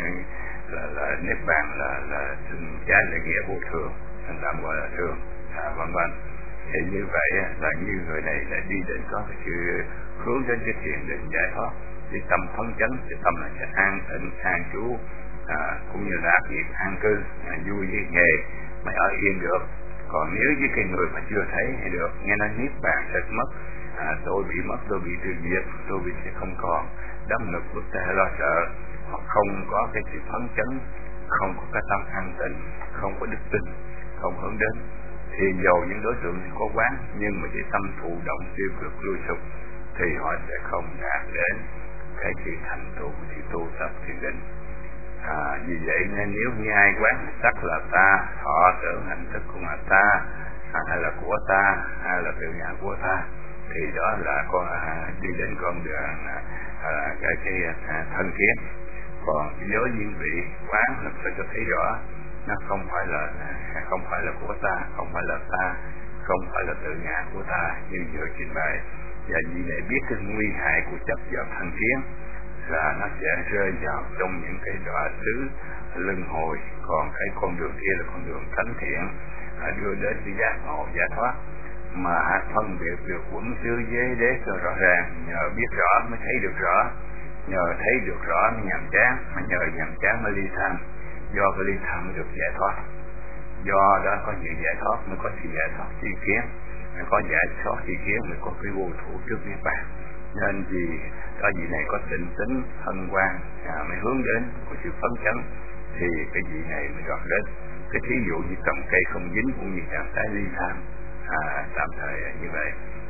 là niết bàn, là trái là nghĩa vô thường, thành tạm gọi là thường, vân vân. Thì như vậy là như người này đã đi đến có cái sự hướng đến cái thiền định giải thoát, cái tâm phấn chấn, cái tâm là sẽ an tịnh, an trú, cũng như là việc an cư, vui với nghề mới ở yên được. Còn nếu với cái người mà chưa thấy hay được, nghe nói niết bàn sẽ mất, tôi bị mất, tôi bị tiêu diệt, tôi bị sẽ không còn, đâm ngực bức tay lo sợ, hoặc không có cái sự phấn chấn, không có cái tâm an tịnh, không có đức tin, không hướng đến, thì dầu những đối tượng có quán nhưng mà cái tâm thụ động tiêu cực lui sụp thì họ sẽ không đạt đến cái sự thành tựu, sự tu tập thiền định. Vì vậy nên nếu như ai quán sắc là ta, thọ tưởng hành thức cũng là ta, hay là của ta, hay là tự ngã của ta, thì đó là con đi đến con đường cái thân kiến. Còn với những vị quán là phải cho thấy rõ nó không phải là của ta, không phải là ta, không phải là tự ngã của ta như vừa trình bày, và vì này biết cái nguy hại của chấp vào thân kiến là nó sẽ rơi vào trong những cái đọa xứ luân hồi. Còn cái con đường kia là con đường thánh thiện, đưa đến cái giác ngộ giải thoát, mà phân biệt được quẩn xứ giới đế cho rõ ràng. Nhờ biết rõ mới thấy được rõ, nhờ thấy được rõ mới nhàm chán, mà nhờ nhàm chán mới ly tham, do cái ly tham mới được giải thoát. Do đó có những giải thoát mới có sự giải thoát tri kiến, mới có giải thoát tri kiến mới có cái vô thủ trước niết bàn. Nên vì có vị này có tịnh tính thân quan mới hướng đến của sự phấn chấn, thì cái vị này mới đoạt đến. Cái thí dụ như cầm cây không dính cũng như trạng thái ly tham, tạm thời như vậy.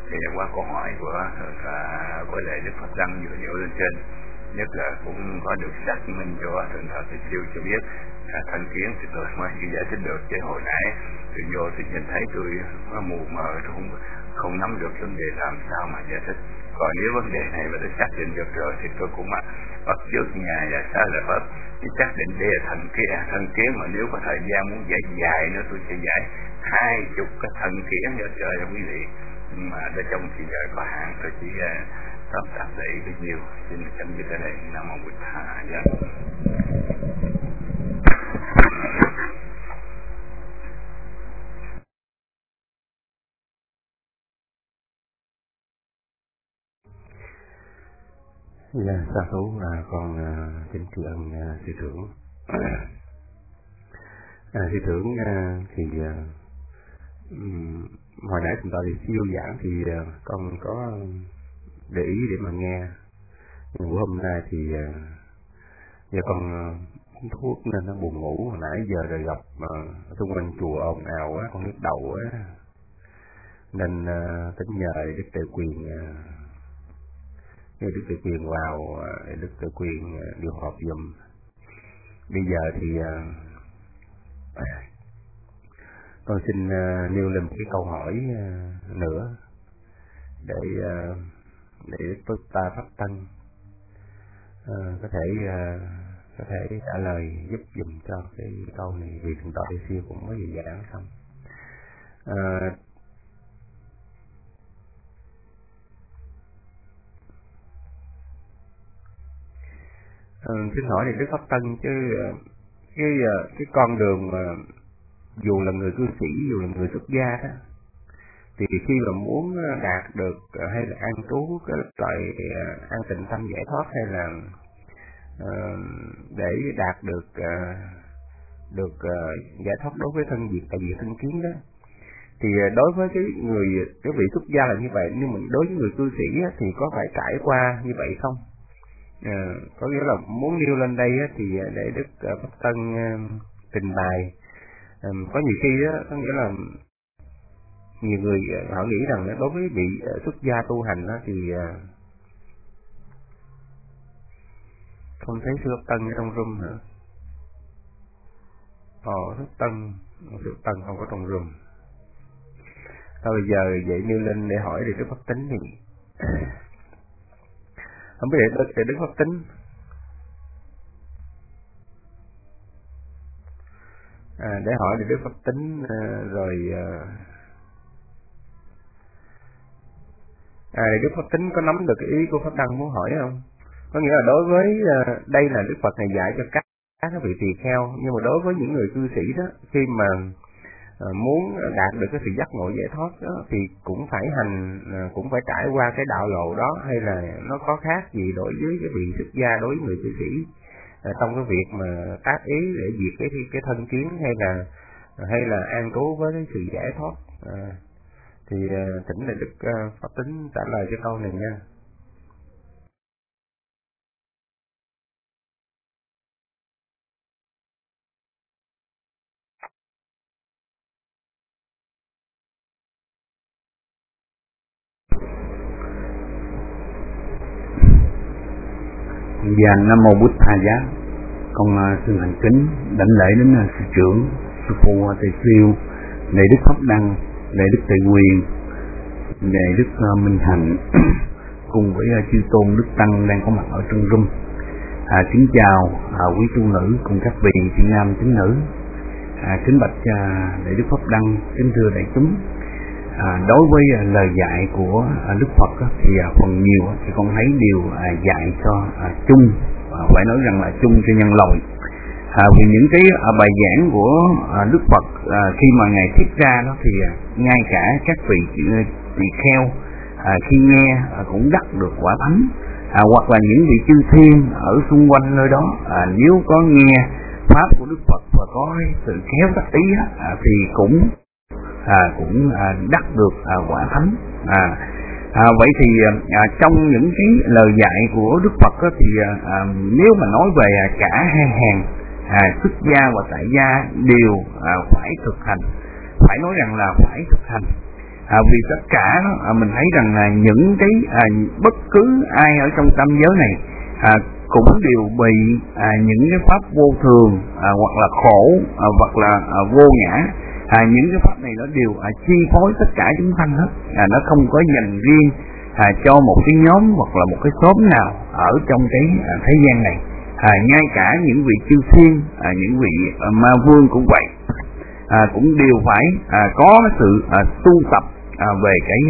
Thì qua câu hỏi của lễ Đức Phật Đăng vừa nêu lên trên, nhất là cũng có được xác minh cho Thượng tọa Tỳ Siêu cho biết thân kiến, thì tôi mới giải thích được. Chứ hồi nãy tôi vô thì nhìn thấy tôi mù mờ, tôi không nắm được vấn đề làm sao mà giải thích. Còn nếu vấn đề này mà tôi xác định được rồi thì tôi cũng bắt trước nhà và xa là Phật thì xác định đây là thân kiến. Mà nếu có thời gian muốn giải dài nữa tôi sẽ giải 20 cái thân kiến cho trời quý vị, mà ở trong thì giờ có hạn, tôi chỉ tóm tắt lại bấy nhiêu. Xin chấm dứt ở đây. Nam mô Bụt Thầy. Dạ, sa thú con kính tri ân sư trưởng. Sư trưởng thì hồi nãy chúng ta đi siêu giảng thì con có để ý để mà nghe, nhưng bữa hôm nay thì giờ con uống thuốc nên nó buồn ngủ. Hồi nãy giờ rồi gặp xung quanh chùa ồn ào quá, con nhức đầu quá, nên tính nhờ Đức Tề Quyền Đức Tề Quyền vào, Đức Tề Quyền điều họp giùm. Bây giờ thì con xin nêu lên một cái câu hỏi nữa để Đức ta Pháp Tăng có thể trả lời giúp dùm cho cái câu này, vì Thượng tọa Tỳ Siêu cũng mới vừa giảng xong. Xin hỏi thì Đức Pháp Tăng chứ cái con đường mà dù là người cư sĩ, dù là người xuất gia đó, thì khi mà muốn đạt được hay là an trú cái loại an tịnh tâm giải thoát, hay là để đạt được giải thoát đối với thân diệt tại diệt thân kiến đó, thì đối với cái vị xuất gia là như vậy, nhưng mà đối với người cư sĩ á, thì có phải trải qua như vậy không? Có nghĩa là muốn nêu lên đây á, thì để Đức Pháp Tăng trình bày. Có nhiều khi á, có nghĩa là nhiều người họ nghĩ rằng đối với vị xuất gia tu hành á, thì không thấy sư Pháp Tăng ở trong room hả? Sư Pháp Tăng không có trong room. Thôi bây giờ vậy nêu lên để hỏi Đức Pháp Tính thì không biết để Đức Pháp Tính. Để hỏi Đức Pháp Tính rồi Đức Pháp Tính có nắm được cái ý của Pháp Đăng muốn hỏi không? Có nghĩa là đối với đây là Đức Phật này dạy cho các vị tỳ kheo, nhưng mà đối với những người cư sĩ đó, khi mà muốn đạt được cái sự giác ngộ giải thoát đó, thì cũng phải cũng phải trải qua cái đạo lộ đó, hay là nó có khác gì đối với cái vị xuất gia, đối với người cư sĩ trong cái việc mà tác ý để diệt cái thân kiến, hay là an trú với cái sự giải thoát? Thì thỉnh là Đức Pháp Tính trả lời cho câu này nha. Và Nam mô Bụt Thầy Giá. Con xin thành kính đảnh lễ đến sư trưởng, sư phụ Tỳ Siêu, lễ Đức Pháp Đăng, lễ Đức Tề Quyền, lễ Đức Minh Hạnh, cùng với chư tôn Đức Tăng đang có mặt ở trong room. Kính chào quý tu nữ cùng các vị chị nam tín nữ. Kính bạch lễ Đức Pháp Đăng, kính thưa đại chúng. Đối với lời dạy của Đức Phật thì phần nhiều thì con thấy đều dạy cho chung, phải nói rằng là chung cho nhân loại. Vì những cái bài giảng của Đức Phật khi mà Ngài thuyết ra đó, thì ngay cả các vị tỳ kheo khi nghe cũng đắc được quả thánh, hoặc là những vị chư thiên ở xung quanh nơi đó nếu có nghe pháp của Đức Phật và có sự khéo tác ý thì cũng đắc được quả thánh. Vậy thì trong những cái lời dạy của Đức Phật thì nếu mà nói về cả hai hàng xuất gia và tại gia đều phải thực hành, phải nói rằng là phải thực hành. Vì tất cả đó, mình thấy rằng là những cái bất cứ ai ở trong tam giới này cũng đều bị những cái pháp vô thường hoặc là khổ hoặc là vô ngã. Những cái pháp này nó đều chi phối tất cả chúng sanh hết. Nó không có dành riêng cho một cái nhóm hoặc là một cái xóm nào ở trong cái thế gian này. Ngay cả những vị chư thiên, những vị ma vương cũng vậy, cũng đều phải có sự tu tập về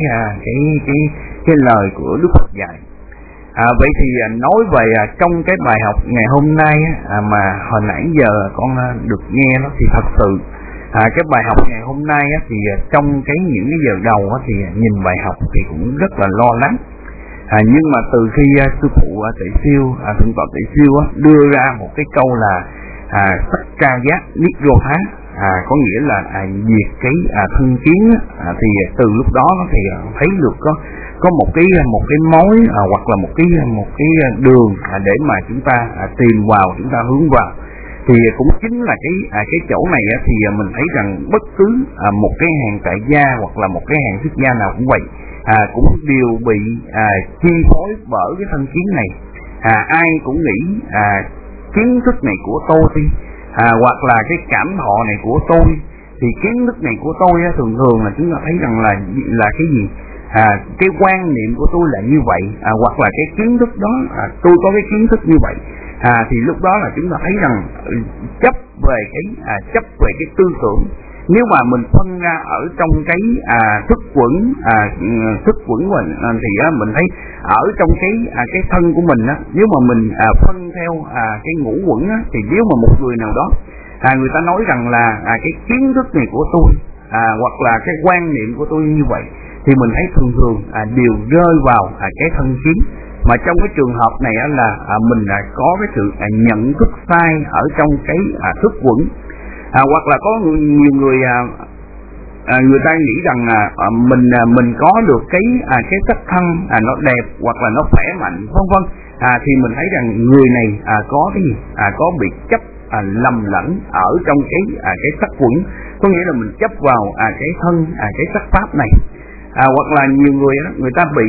cái lời của Đức Phật dạy. Vậy thì nói về trong cái bài học ngày hôm nay mà hồi nãy giờ con được nghe nó, thì thật sự cái bài học ngày hôm nay thì trong những cái giờ đầu thì nhìn bài học thì cũng rất là lo lắng. Nhưng mà từ khi sư phụ Tệ Siêu, thượng tọa Tệ Siêu đưa ra một cái câu là sắc ca giác niết vô thá, có nghĩa là diệt cái thân kiến, thì từ lúc đó thì thấy được có một cái mối hoặc là một cái đường để mà chúng ta tìm vào, chúng ta hướng vào. Thì cũng chính là cái chỗ này thì mình thấy rằng bất cứ một cái hàng tại gia hoặc là một cái hàng xuất gia nào cũng vậy, cũng đều bị chi phối bởi cái thân kiến này. Ai cũng nghĩ kiến thức này của tôi, hoặc là cái cảm thọ này của tôi, thì kiến thức này của tôi thường thường là chúng ta thấy rằng là cái gì? Cái quan niệm của tôi là như vậy, hoặc là cái kiến thức đó, tôi có cái kiến thức như vậy. Thì lúc đó là chúng ta thấy rằng chấp về cái tư tưởng. Nếu mà mình phân ra ở trong cái thức quẩn mình, thì mình thấy ở trong cái thân của mình nếu mà mình phân theo cái ngũ quẩn thì nếu mà một người nào đó người ta nói rằng là cái kiến thức này của tôi, hoặc là cái quan niệm của tôi như vậy, thì mình thấy thường thường đều rơi vào cái thân kiến. Mà trong cái trường hợp này là mình có cái sự nhận thức sai ở trong cái thức quẩn. Hoặc là có nhiều người người ta nghĩ rằng mình có được cái sắc thân nó đẹp hoặc là nó khỏe mạnh vân vân, thì mình thấy rằng người này có cái gì, có bị chấp lầm lẫn ở trong cái sắc quẩn, có nghĩa là mình chấp vào cái thân cái sắc pháp này. Hoặc là nhiều người ta bị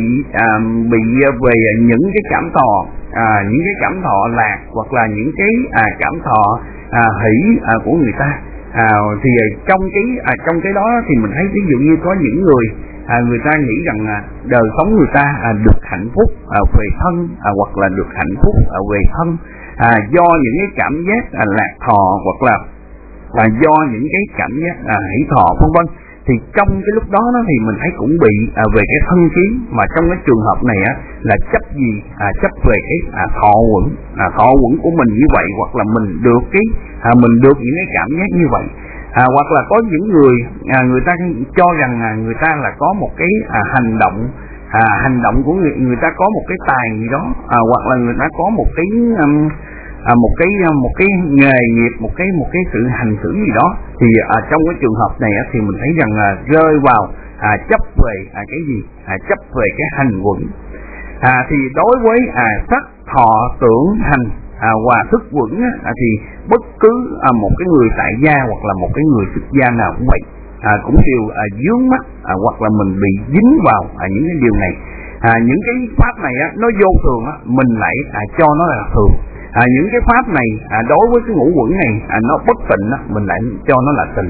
về những cái cảm thọ, những cái cảm thọ lạc, hoặc là những cái cảm thọ hỷ của người ta. Thì trong cái đó thì mình thấy ví dụ như có những người ta nghĩ rằng đời sống người ta được hạnh phúc về thân, hoặc là được hạnh phúc về thân do những cái cảm giác lạc thọ, hoặc là do những cái cảm giác hỷ thọ vân vân. Thì trong cái lúc đó thì mình thấy cũng bị về cái thân kiến. Mà trong cái trường hợp này là chấp gì? Chấp về cái thọ quẩn của mình như vậy, hoặc là mình được mình được những cái cảm giác như vậy. Hoặc là có những người ta cho rằng người ta là có một cái hành động của người ta có một cái tài gì đó, hoặc là người ta có một cái nghề nghiệp, một cái sự hành xử gì đó. Thì trong cái trường hợp này thì mình thấy rằng rơi vào chấp về cái gì? Chấp về cái hành quẩn. Thì đối với sắc thọ tưởng hành và thức quẩn thì bất cứ một cái người tại gia hoặc là một cái người xuất gia nào cũng vậy, cũng đều dướng mắt hoặc là mình bị dính vào những cái điều này. Những cái pháp này nó vô thường mình lại cho nó là thường. Những cái pháp này đối với cái ngũ quẩn này nó bất tịnh mình lại cho nó là tịnh.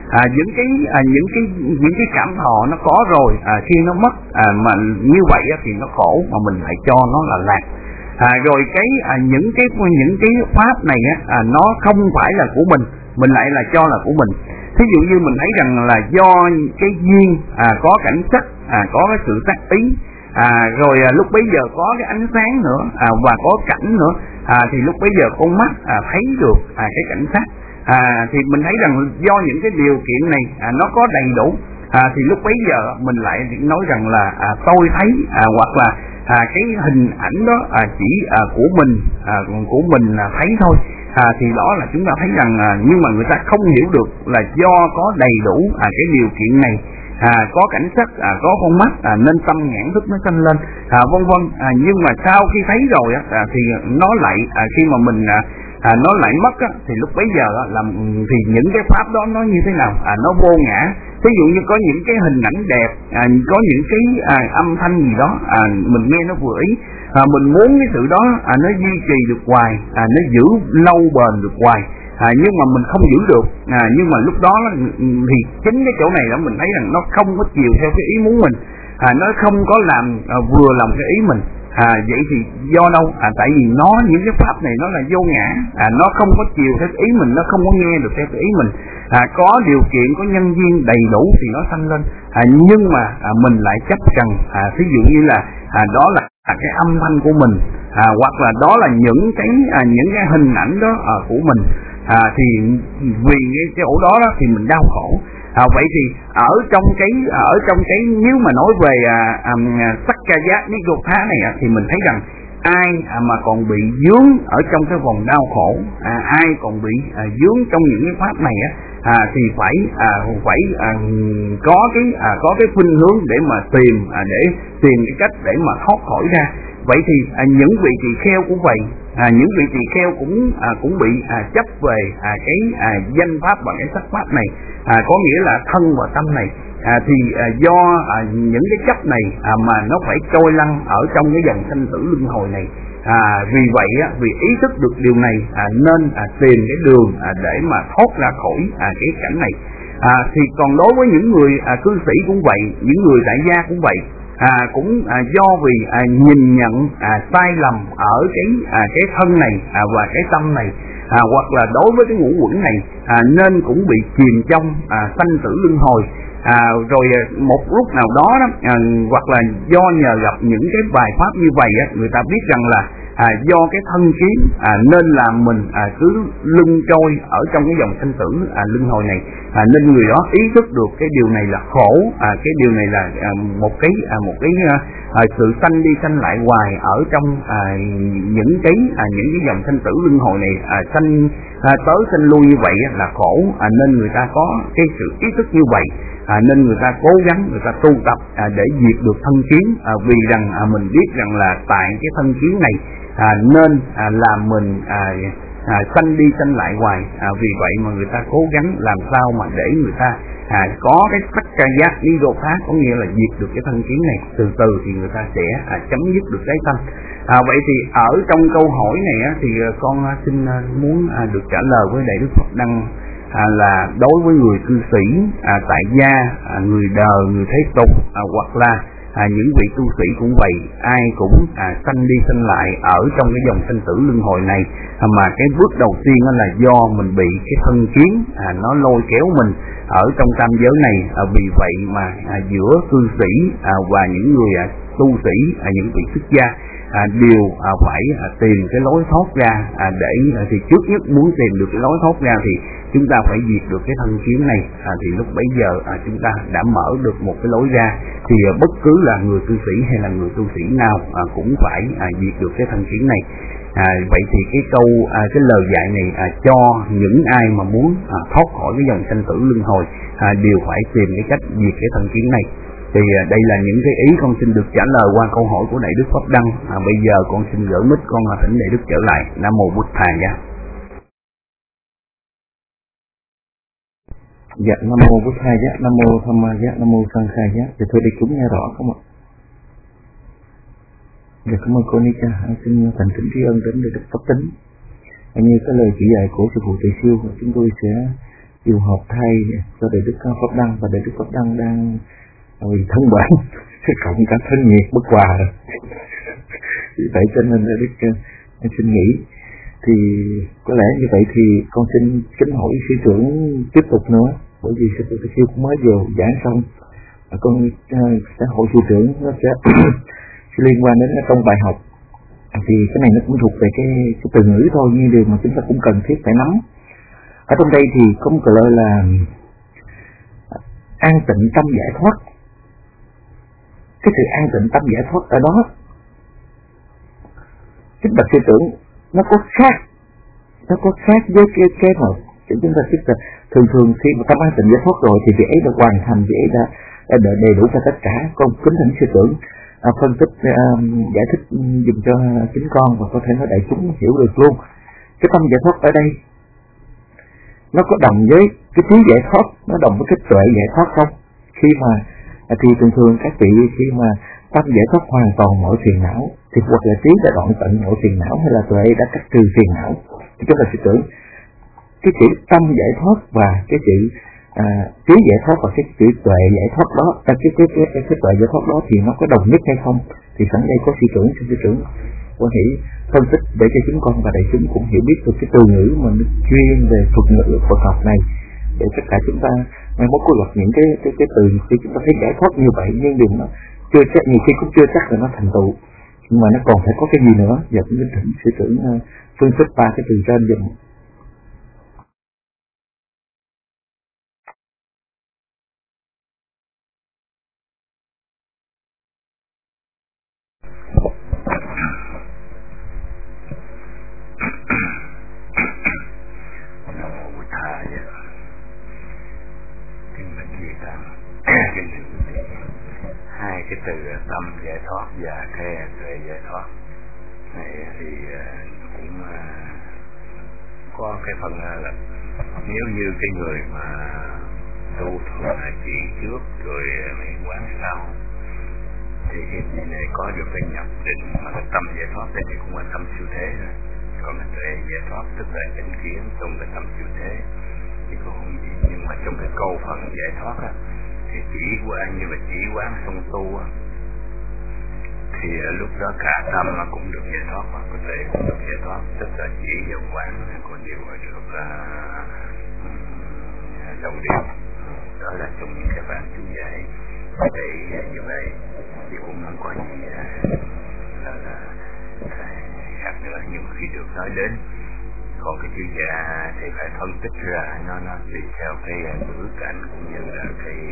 Những cái cảm thọ nó có rồi, khi nó mất mà như vậy thì nó khổ, mà mình lại cho nó là lạc. Rồi những cái pháp này nó không phải là của mình lại là cho là của mình. Thí dụ như mình thấy rằng là do cái duyên có cảnh sắc, có cái sự tác ý, rồi lúc bấy giờ có cái ánh sáng nữa, và có cảnh nữa, thì lúc bấy giờ con mắt thấy được cái cảnh sắc. Thì mình thấy rằng do những cái điều kiện này nó có đầy đủ, thì lúc bấy giờ mình lại nói rằng là tôi thấy, hoặc là cái hình ảnh đó chỉ của mình thấy thôi. Thì đó là chúng ta thấy rằng nhưng mà người ta không hiểu được là do có đầy đủ cái điều kiện này, có cảnh sắc, có con mắt, nên tâm nhãn thức nó sanh lên, vân vân. Nhưng mà sau khi thấy rồi thì nó lại khi mà mình nó lại mất thì lúc bấy giờ thì những cái pháp đó nó như thế nào? Nó vô ngã. Ví dụ như có những cái hình ảnh đẹp, có những cái âm thanh gì đó mình nghe nó vừa ý, mình muốn cái sự đó nó duy trì được hoài, nó giữ lâu bền được hoài, nhưng mà mình không giữ được, nhưng mà lúc đó thì chính cái chỗ này đó mình thấy rằng nó không có chiều theo cái ý muốn mình, nó không có làm vừa lòng cái ý mình. Vậy thì do đâu? Tại vì những cái pháp này nó là vô ngã, nó không có chiều theo ý mình, nó không có nghe được theo ý mình. Có điều kiện, có nhân duyên đầy đủ thì nó sanh lên, nhưng mà mình lại chấp rằng ví dụ như là đó là cái âm thanh của mình, hoặc là đó là những cái hình ảnh đó của mình, thì vì cái chỗ đó thì mình đau khổ. Vậy thì ở trong cái nếu mà nói về Sakkaya Nirodha này thì mình thấy rằng ai mà còn bị vướng ở trong cái vòng đau khổ, ai còn bị vướng trong những cái pháp này thì phải có cái khuynh hướng để mà tìm cái cách để mà thoát khỏi ra. Vậy thì những vị tỳ kheo cũng vậy, những vị tỳ kheo cũng bị chấp về cái danh pháp và cái sắc pháp này, có nghĩa là thân và tâm này, thì do những cái chấp này mà nó phải trôi lăn ở trong cái dòng sanh tử luân hồi này. Vì vậy vì ý thức được điều này nên tìm cái đường để mà thoát ra khỏi cái cảnh này. Thì còn đối với những người cư sĩ cũng vậy, những người tại gia cũng vậy, cũng do vì nhìn nhận sai lầm ở cái thân này và cái tâm này, hoặc là đối với cái ngũ uẩn này, nên cũng bị chìm trong sanh tử luân hồi. Rồi một lúc nào đó, hoặc là do nhờ gặp những cái bài pháp như vậy người ta biết rằng là do cái thân kiến nên là mình cứ lưng trôi ở trong cái dòng sanh tử luân hồi này, nên người đó ý thức được cái điều này là khổ, cái điều này là một cái sự sanh đi sanh lại hoài ở trong những cái dòng sanh tử luân hồi này, sanh tới sanh lui như vậy là khổ, nên người ta có cái sự ý thức như vậy, nên người ta cố gắng người ta tu tập để diệt được thân kiến, vì rằng mình biết rằng là tại cái thân kiến này nên làm mình sanh đi sanh lại hoài. Vì vậy mà người ta cố gắng làm sao mà để người ta có cái Sakkaya Nirodha, có nghĩa là diệt được cái thân kiến này, từ từ thì người ta sẽ chấm dứt được cái tâm. Vậy thì ở trong câu hỏi này thì con xin muốn được trả lời với Đại Đức Pháp Đăng là đối với người cư sĩ, tại gia, người đời, người thế tục, hoặc là những vị tu sĩ cũng vậy, ai cũng sanh đi sanh lại ở trong cái dòng sanh tử luân hồi này, mà cái bước đầu tiên là do mình bị cái thân kiến nó lôi kéo mình ở trong tam giới này. Vì vậy mà giữa cư sĩ và những người tu sĩ, những vị xuất gia đều phải tìm cái lối thoát ra, để thì trước nhất muốn tìm được cái lối thoát ra thì chúng ta phải diệt được cái thân kiến này, thì lúc bấy giờ chúng ta đã mở được một cái lối ra. Thì bất cứ là người cư sĩ hay là người tu sĩ nào cũng phải diệt được cái thân kiến này. Vậy thì cái lời dạy này cho những ai mà muốn thoát khỏi cái dòng sanh tử luân hồi đều phải tìm cái cách diệt cái thân kiến này. Thì đây là những cái ý con xin được trả lời qua câu hỏi của Đại Đức Pháp Đăng. Bây giờ con xin gửi mic, con thỉnh Đại Đức trở lại. Nam mô Bụt Thầy. Dạ, Nam mô Bụt Thầy, Nam mô Tham Ma, Nam mô Sang Khai. Dạ thưa đại chúng nghe rõ không ạ? Dạ cảm ơn cô Nika. Xin thành kính tri ân đến Đại Đức Pháp Tính. Như cái lời chỉ dạy của sư phụ Tỳ Siêu, chúng tôi sẽ điều hợp thay cho Đại Đức Pháp Đăng, và Đại Đức Pháp Đăng đang vì thân bản cộng cả thân nhiệt bất hòa rồi. Vì vậy cho nên Đại Đức em xin nghĩ thì có lẽ như vậy thì con xin kính hỏi sư trưởng tiếp tục nữa, bởi vì sư phụ Tỳ Siêu cũng mới vừa giảng xong, con sẽ hỏi sư trưởng nó sẽ liên quan đến trong bài học. Thì cái này nó cũng thuộc về cái từ ngữ thôi, nhưng điều mà chúng ta cũng cần thiết phải nắm. Ở trong đây thì có một cái lời là an tịnh tâm giải thoát. Cái sự an tịnh tâm giải thoát ở đó, chính bạch sư trưởng nó có khác với cái mà chúng ta biết là thường khi mà tâm an tịnh giải thoát rồi thì việc ấy đã hoàn thành, việc ấy đã đầy đủ cho tất cả. Con kính thỉnh sư trưởng phân tích giải thích dùm cho chính con, và có thể nói đại chúng hiểu được luôn. Cái tâm giải thoát ở đây nó có đồng với cái trí giải thoát, nó đồng với cái tuệ giải thoát không? Khi mà thì thường các vị khi mà tâm giải thoát hoàn toàn mọi phiền não thì hoặc là trí đã đoạn tận mọi phiền não hay là tuệ đã cắt trừ phiền não, thì chúng ta sẽ tưởng cái chữ tâm giải thoát và cái chữ trí giải thoát và cái chữ tuệ giải thoát đó, cái tuệ giải thoát đó thì nó có đồng nhất hay không? Thì sẵn đây có sư trưởng Quan Hỷ phân tích để cho chúng con và đại chúng cũng hiểu biết được cái từ ngữ mà chuyên về thuật ngữ Phật học này, để tất cả chúng ta mai mốt có gặp những cái từ khi chúng ta thấy giải thoát như vậy nhưng điều nó chưa chắc, nhiều khi cũng chưa chắc là nó thành tựu, nhưng mà nó còn phải có cái gì nữa. Giờ cũng kính thỉnh sư trưởng phân tích 3 cái từ trên dùm. Hai cái từ tâm giải thoát và cái tuệ giải thoát này thì cũng có cái phần là nếu như cái người mà tu thường là chỉ trước rồi mới quán sau thì cái gì này có được cái nhập định mà cái tâm giải thoát thì cũng là tâm siêu thế thôi. Còn cái tuệ giải thoát tức là chánh kiến trong cái tâm siêu thế thì cũng không gì. Nhưng mà trong cái câu phần giải thoát á thì chỉ quán như là chỉ quán xong tu á thì lúc đó cả tâm nó cũng được giải thoát và có thể cũng được giải thoát, tức là chỉ vào quán còn điều được đồng điều. Đó là trong những cái bản chú giải để như vậy thì cũng không có gì là khác nữa, nhưng mà khi được nói đến còn cái chữ dạ thì phải phân tích ra nó tùy theo cái ngữ cảnh cũng như là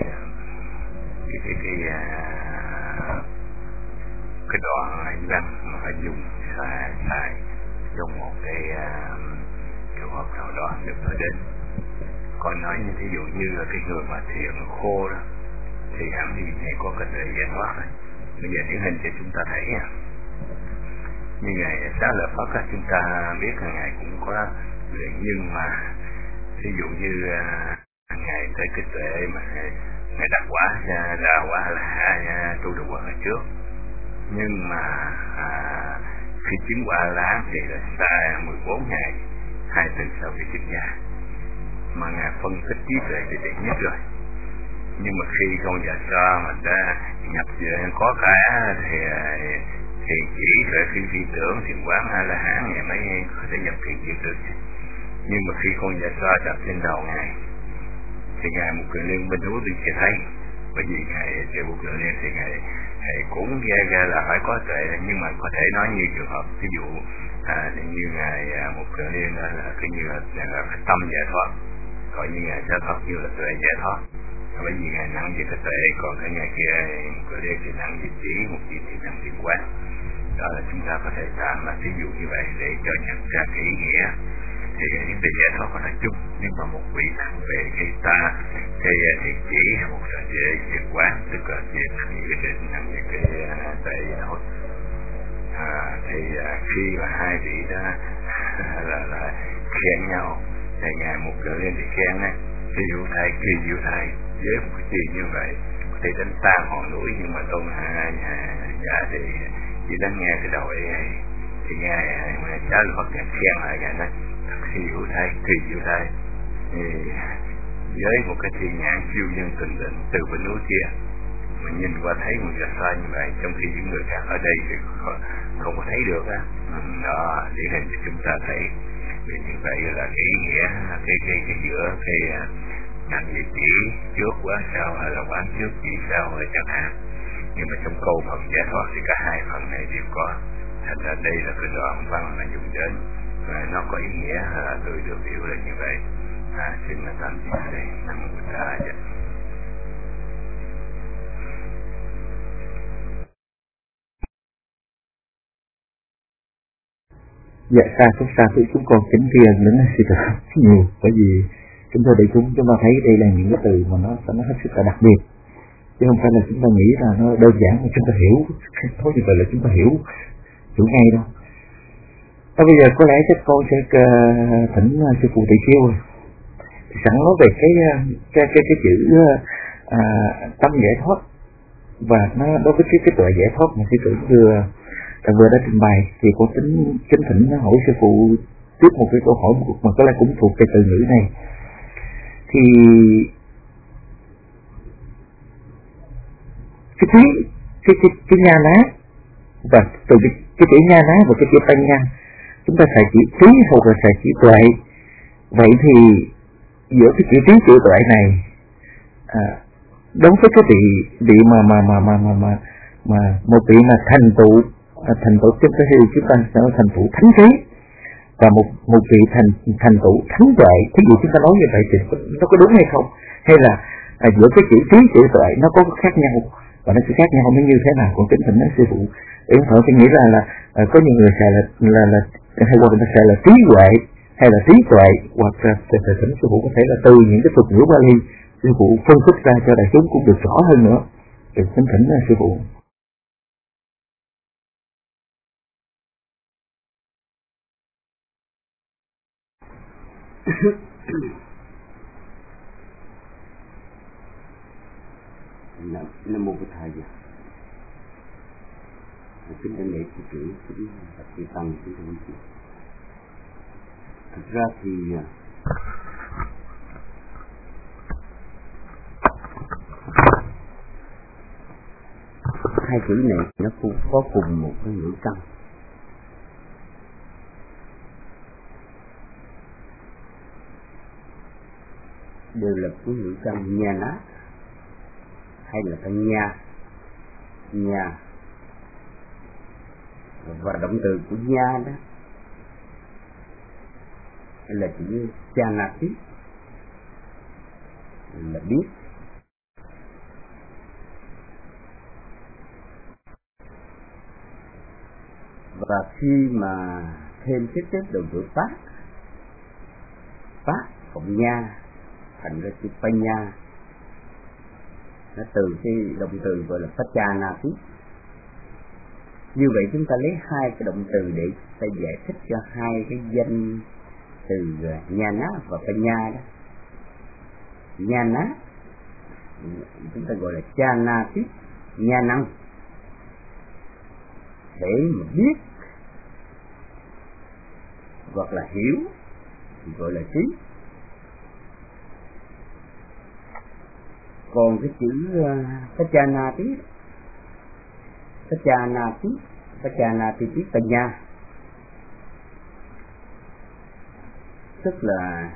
cái đoạn văn mà phải dùng xài trong một cái trường hợp nào đó được nói đến. Còn nói như thí dụ như là cái người mà thiền khô đó thì hẳn thì này có cái tuệ giải thoát này. Bây giờ điển hình cho chúng ta thấy như ngày Xá Lợi Phất chúng ta biết là ngài cũng có luyện, nhưng mà ví dụ như ngài tới cái tuệ mà ngài đặt quả là quả là tu được quả ở trước, nhưng mà khi chứng quả lá thì là xa 14 ngày 2 tuần sau khi xuất gia, mà ngài phân tích trí tuệ thì đẹp nhất rồi. Nhưng mà khi con già so mà đã nhập về có cả thì chỉ về khi tưởng thì quán hay là hãng ngày mới có thể nhập thiền chịu được. Nhưng mà khi con già so đặt lên đầu ngài thì ngài một người liên bên núi đi sẽ thấy, bởi vì ngài theo một người liên thì ngài cũng ra là phải có tuệ, nhưng mà có thể nói như trường hợp ví dụ như ngài một người liên là cái như là cái tâm giải thoát, còn như ngài sẽ thoát như là tuệ giải thoát, bởi vì ngài nặng về cái tuệ, còn cái ngày kia một người liên thì nặng về trí, một gì thì nặng về quán. Đó là chúng ta có thể tạm là ví dụ như vậy để cho nhận ra cái ý nghĩa. Thì những cái giải thoát là chung, nhưng mà một vị thằng về khi ta thì chỉ một là về việc quán, tức là việc quyết định nằm về cái tuệ thôi. Thì khi mà hai vị đó là khen nhau thì ngài một người lên thì khen á, ví dụ thầy kỳ diệu thầy với một cái gì như vậy thì đánh tan ngọn núi, nhưng mà tôn giả thì chỉ đang nghe cái đầu ấy thì ngài Xá Lợi Phất khen lại ngài nói kỳ diệu thầy thì với một cái thiên nhãn siêu nhân tình định từ bên núi kia mà nhìn qua thấy một giờ xa như vậy, trong khi những người khác ở đây thì không có thấy được á. Đó điển hình cho chúng ta thấy vì như vậy là cái ý nghĩa cái giữa cái ngành vị chỉ trước quán sau hay là quán trước chỉ sau hay chẳng hạn. Nhưng mà trong câu phần giải thoát thì cả hai phần này đều có, thành ra đây là cái đoạn văn mà dùng đến và nó có ý nghĩa là tôi được hiểu là như vậy. Xin là tạm biệt đây. Nam Mô Bổn Sư. Dạ xa thì chúng con kính tri ân đến sư tử nhiều, bởi vì chúng ta để chúng ta thấy đây là những cái từ mà nó hết sức là đặc biệt, chứ không phải là chúng ta nghĩ là nó đơn giản mà chúng ta hiểu thôi như vậy là chúng ta hiểu ngay đâu. Bây giờ có lẽ chắc con sẽ thỉnh sư phụ Tỷ Siêu rồi. Sẵn nói về cái chữ tâm giải thoát, và nó đối với cái tuệ giải thoát mà sư tử vừa đã trình bày, thì cô tính kính thỉnh hỏi sư phụ tiếp một cái câu hỏi mà có lẽ cũng thuộc về từ ngữ này. Thì cái nha ná, và từ cái chữ nha ná và cái chữ tăng nha, chúng ta xài chữ trí hoặc là xài chữ tuệ. Vậy thì giữa cái chữ trí chữ tuệ này, đối với cái vị mà một vị mà thành tựu chúng ta sẽ thành tựu thánh trí, và một vị thành tựu thánh tuệ, thí dụ chúng ta nói như vậy thì nó có đúng hay không, hay là giữa cái chữ trí chữ tuệ nó có khác nhau, và nó sẽ khác nhau nó như thế nào? Còn kính thỉnh nói sư phụ để thở tôi nghĩ là có nhiều người xài là hay hoặc là xài là trí huệ hay là trí tuệ, hoặc là thỉnh sư phụ có thể là từ những cái thuật ngữ Bali sư phụ phân tích ra cho đại chúng cũng được rõ hơn nữa. Được kính thỉnh sư phụ. Nam mô Bổn Thầy. Kính đại lễ sư trưởng, kính bạch thầy tăng, kính thưa quý vị. Thực ra thì hai chữ này nó cũng có cùng một cái ngữ căn. Đều là cái ngữ căn nha ná hay là tăng nha, và động từ của nha đó là chữ chanati, là biết. Và khi mà thêm tiếp động từ phát cộng nha thành ra chữ panya, nó từ cái động từ gọi là pachanati. Như vậy chúng ta lấy hai cái động từ để ta giải thích cho hai cái danh từ nhana và panya đó. Nhana chúng ta gọi là chanati, nha năng, để mà biết hoặc là hiểu gọi là trí. Còn cái chữ pachanati panya, tức là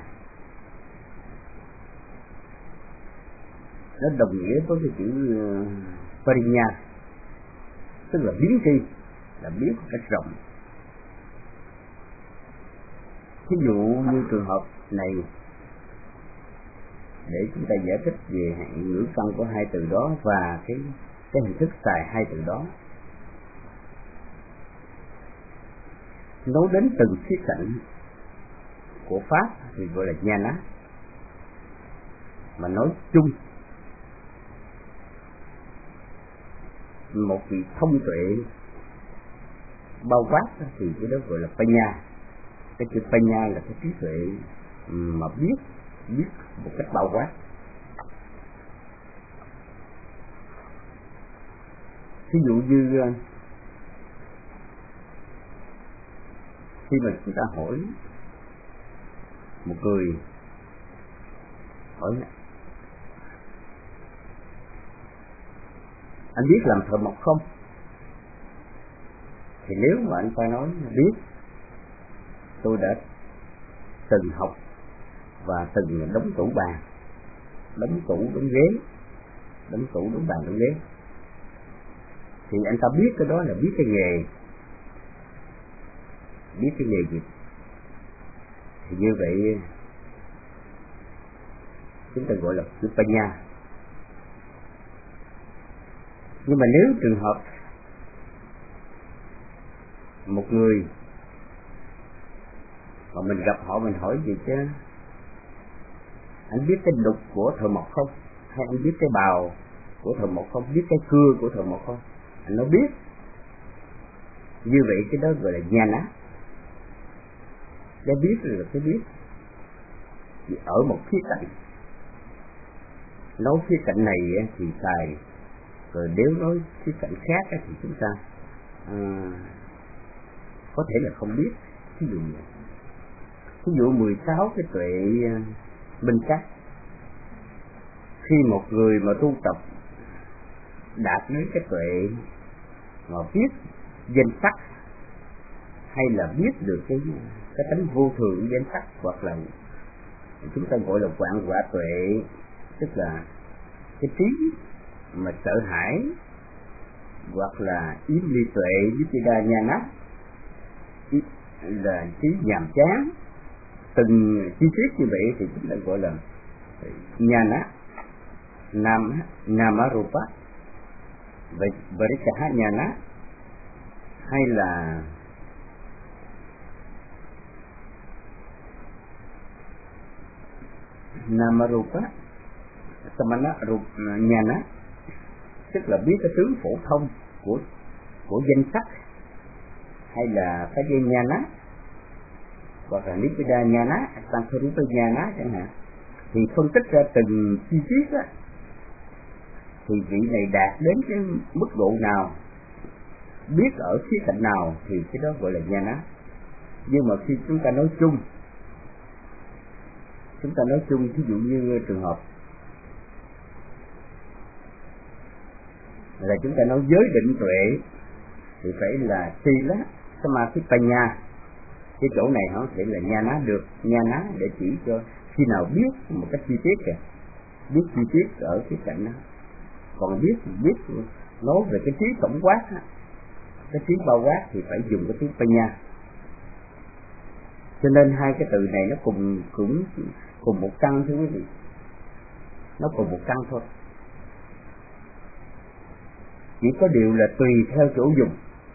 nó đồng nghĩa với cái chữ parinya, tức là biến tri, là biết một cách rộng. Ví dụ như trường hợp này, để chúng ta giải thích về ngữ căn của hai từ đó và cái hình thức xài hai từ đó. Nói đến từng khía cạnh của pháp thì gọi là nhana, mà nói chung một vị thông tuệ bao quát thì cái đó gọi là panya. Cái chữ panya là cái trí tuệ mà biết một cách bao quát. Ví dụ như khi mà chúng ta hỏi một người, hỏi anh biết làm thợ mộc không? Thì nếu mà anh ta nói biết, tôi đã từng học và từng đóng tủ bàn, đóng tủ đóng ghế, đóng tủ đóng bàn đóng ghế, thì anh ta biết cái đó là biết cái nghề, biết cái nghề gì. Thì như vậy chúng ta gọi là chữ panya. Nhưng mà nếu trường hợp một người mà mình gặp họ, mình hỏi gì chứ anh biết cái đục của thợ mộc không, hay anh biết cái bào của thợ mộc không, biết cái cưa của thợ mộc không, anh nói biết. Như vậy cái đó gọi là nhana. Cái biết là cái biết. chỉ ở một khía cạnh. Nói khía cạnh này thì xài, rồi nếu nói khía cạnh khác thì chúng ta có thể là không biết. Ví dụ 16 cái tuệ minh sát, khi một người mà tu tập đạt đến cái tuệ mà biết danh sắc, hay là biết được cái tánh vô thường danh sắc, hoặc là chúng ta gọi là quạng quả tuệ, tức là cái trí mà sợ hãi, hoặc là yếm ly tuệ Vichida Nhana, là trí nhàm chán. Từng chi tiết như vậy thì chúng ta gọi là Nhana, Namarupa, Varikaha Nhana, hay là Namarupa Samana Nhana, tức là biết cái tướng phổ thông của danh sắc, hay là cái dây Nhana, hoặc là Nibbida Nhana, Sankharupa Nhana chẳng hạn. Thì phân tích ra từng chi tiết á, thì vị này đạt đến cái mức độ nào, biết ở khía cạnh nào, thì cái đó gọi là Nhana. Nhưng mà khi chúng ta nói chung, ví dụ như trường hợp là chúng ta nói giới định tuệ, thì phải là Sila Samadhi Panya. Cái chỗ này nó sẽ là Nhana được, Nhana để chỉ cho khi nào biết một cách chi tiết kìa, biết chi tiết ở cái cạnh đó. Còn biết nói về cái trí tổng quát, cái trí bao quát thì phải dùng cái tiếng Panya. Cho nên hai cái từ này nó cùng một căn, thưa quý vị, nó cùng một căn thôi. Chỉ có điều là tùy theo chỗ dùng,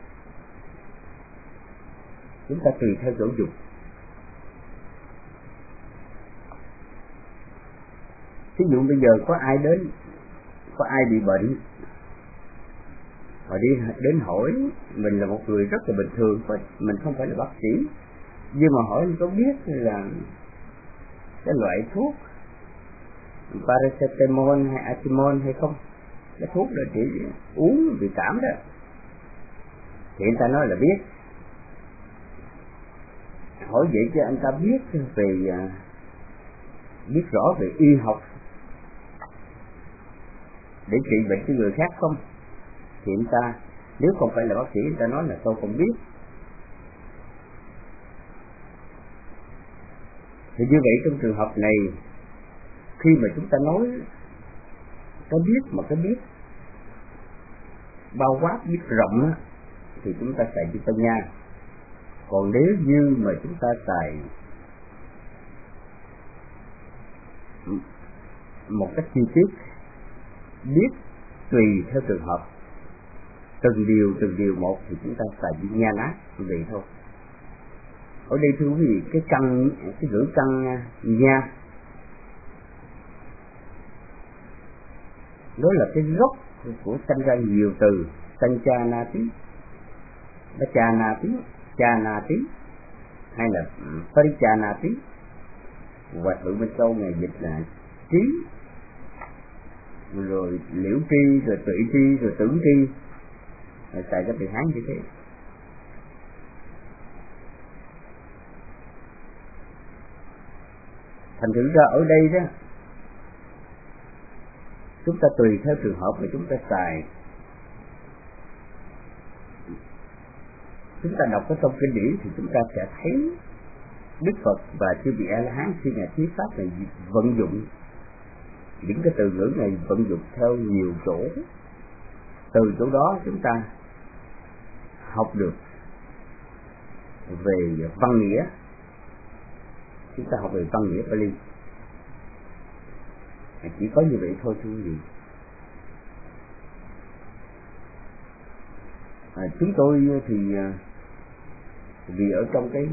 chúng ta tùy theo chỗ dùng. Ví dụ bây giờ có ai bị bệnh, họ đi đến hỏi mình là một người rất là bình thường, mình không phải là bác sĩ, nhưng mà hỏi có biết là cái loại thuốc paracetamol hay atimol hay không, cái thuốc đó chỉ uống bị cảm đó, thì anh ta nói là biết. Hỏi vậy cho anh ta biết rõ về y học để trị bệnh cho người khác không, thì anh ta nếu không phải là bác sĩ, anh ta nói là tôi không biết. Thì như vậy trong trường hợp này, khi mà chúng ta nói có biết mà có biết bao quát, biết rộng á, thì chúng ta xài chữ Panya. Còn nếu như mà chúng ta xài một cách chi tiết, biết tùy theo trường hợp, từng điều một, thì chúng ta xài chữ Nhana vậy thôi. Ở đây thưa quý vị, cái ngữ căn nha, đó là cái gốc của sanh ra nhiều từ Sanchanati, Chanati, hay là Parichanati. Và thượng bên câu này dịch là trí, rồi liễu tri, rồi tự tri, rồi tưởng tri, rồi xài cái từ Hán như thế. Thành thử ra ở đây đó, chúng ta tùy theo trường hợp mà chúng ta xài. Chúng ta đọc cái trong kinh điển thì chúng ta sẽ thấy Đức Phật và chư vị A-la-hán khi Ngài thuyết pháp này vận dụng những cái từ ngữ này, vận dụng theo nhiều chỗ. Từ chỗ đó chúng ta học được về văn nghĩa, chúng ta học về văn nghĩa Pali. Chỉ có như vậy thôi thưa quý vị. Chúng tôi thì vì ở trong cái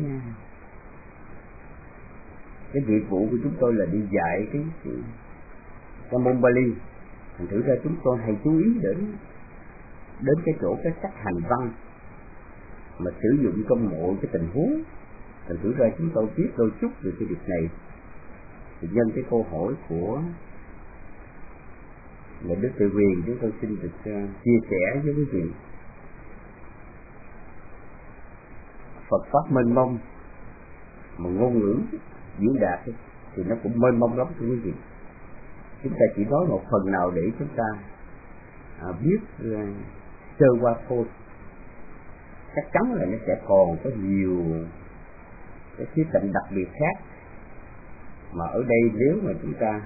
việc vụ của chúng tôi là đi dạy cái môn Pali, thành thử ra chúng tôi hay chú ý đến cái chỗ cái cách hành văn mà sử dụng trong mọi cái tình huống. Thành thử ra chúng tôi biết đôi chút về cái việc này. Thì nhân cái câu hỏi của Ngài Đức Từ Quyền, chúng tôi xin được chia sẻ với quý vị. Phật pháp mênh mông mà ngôn ngữ diễn đạt thì nó cũng mênh mông lắm thưa quý vị. Chúng ta chỉ nói một phần nào để chúng ta biết sơ qua thôi. Chắc chắn là nó sẽ còn có nhiều cái khía cạnh đặc biệt khác mà ở đây nếu mà chúng ta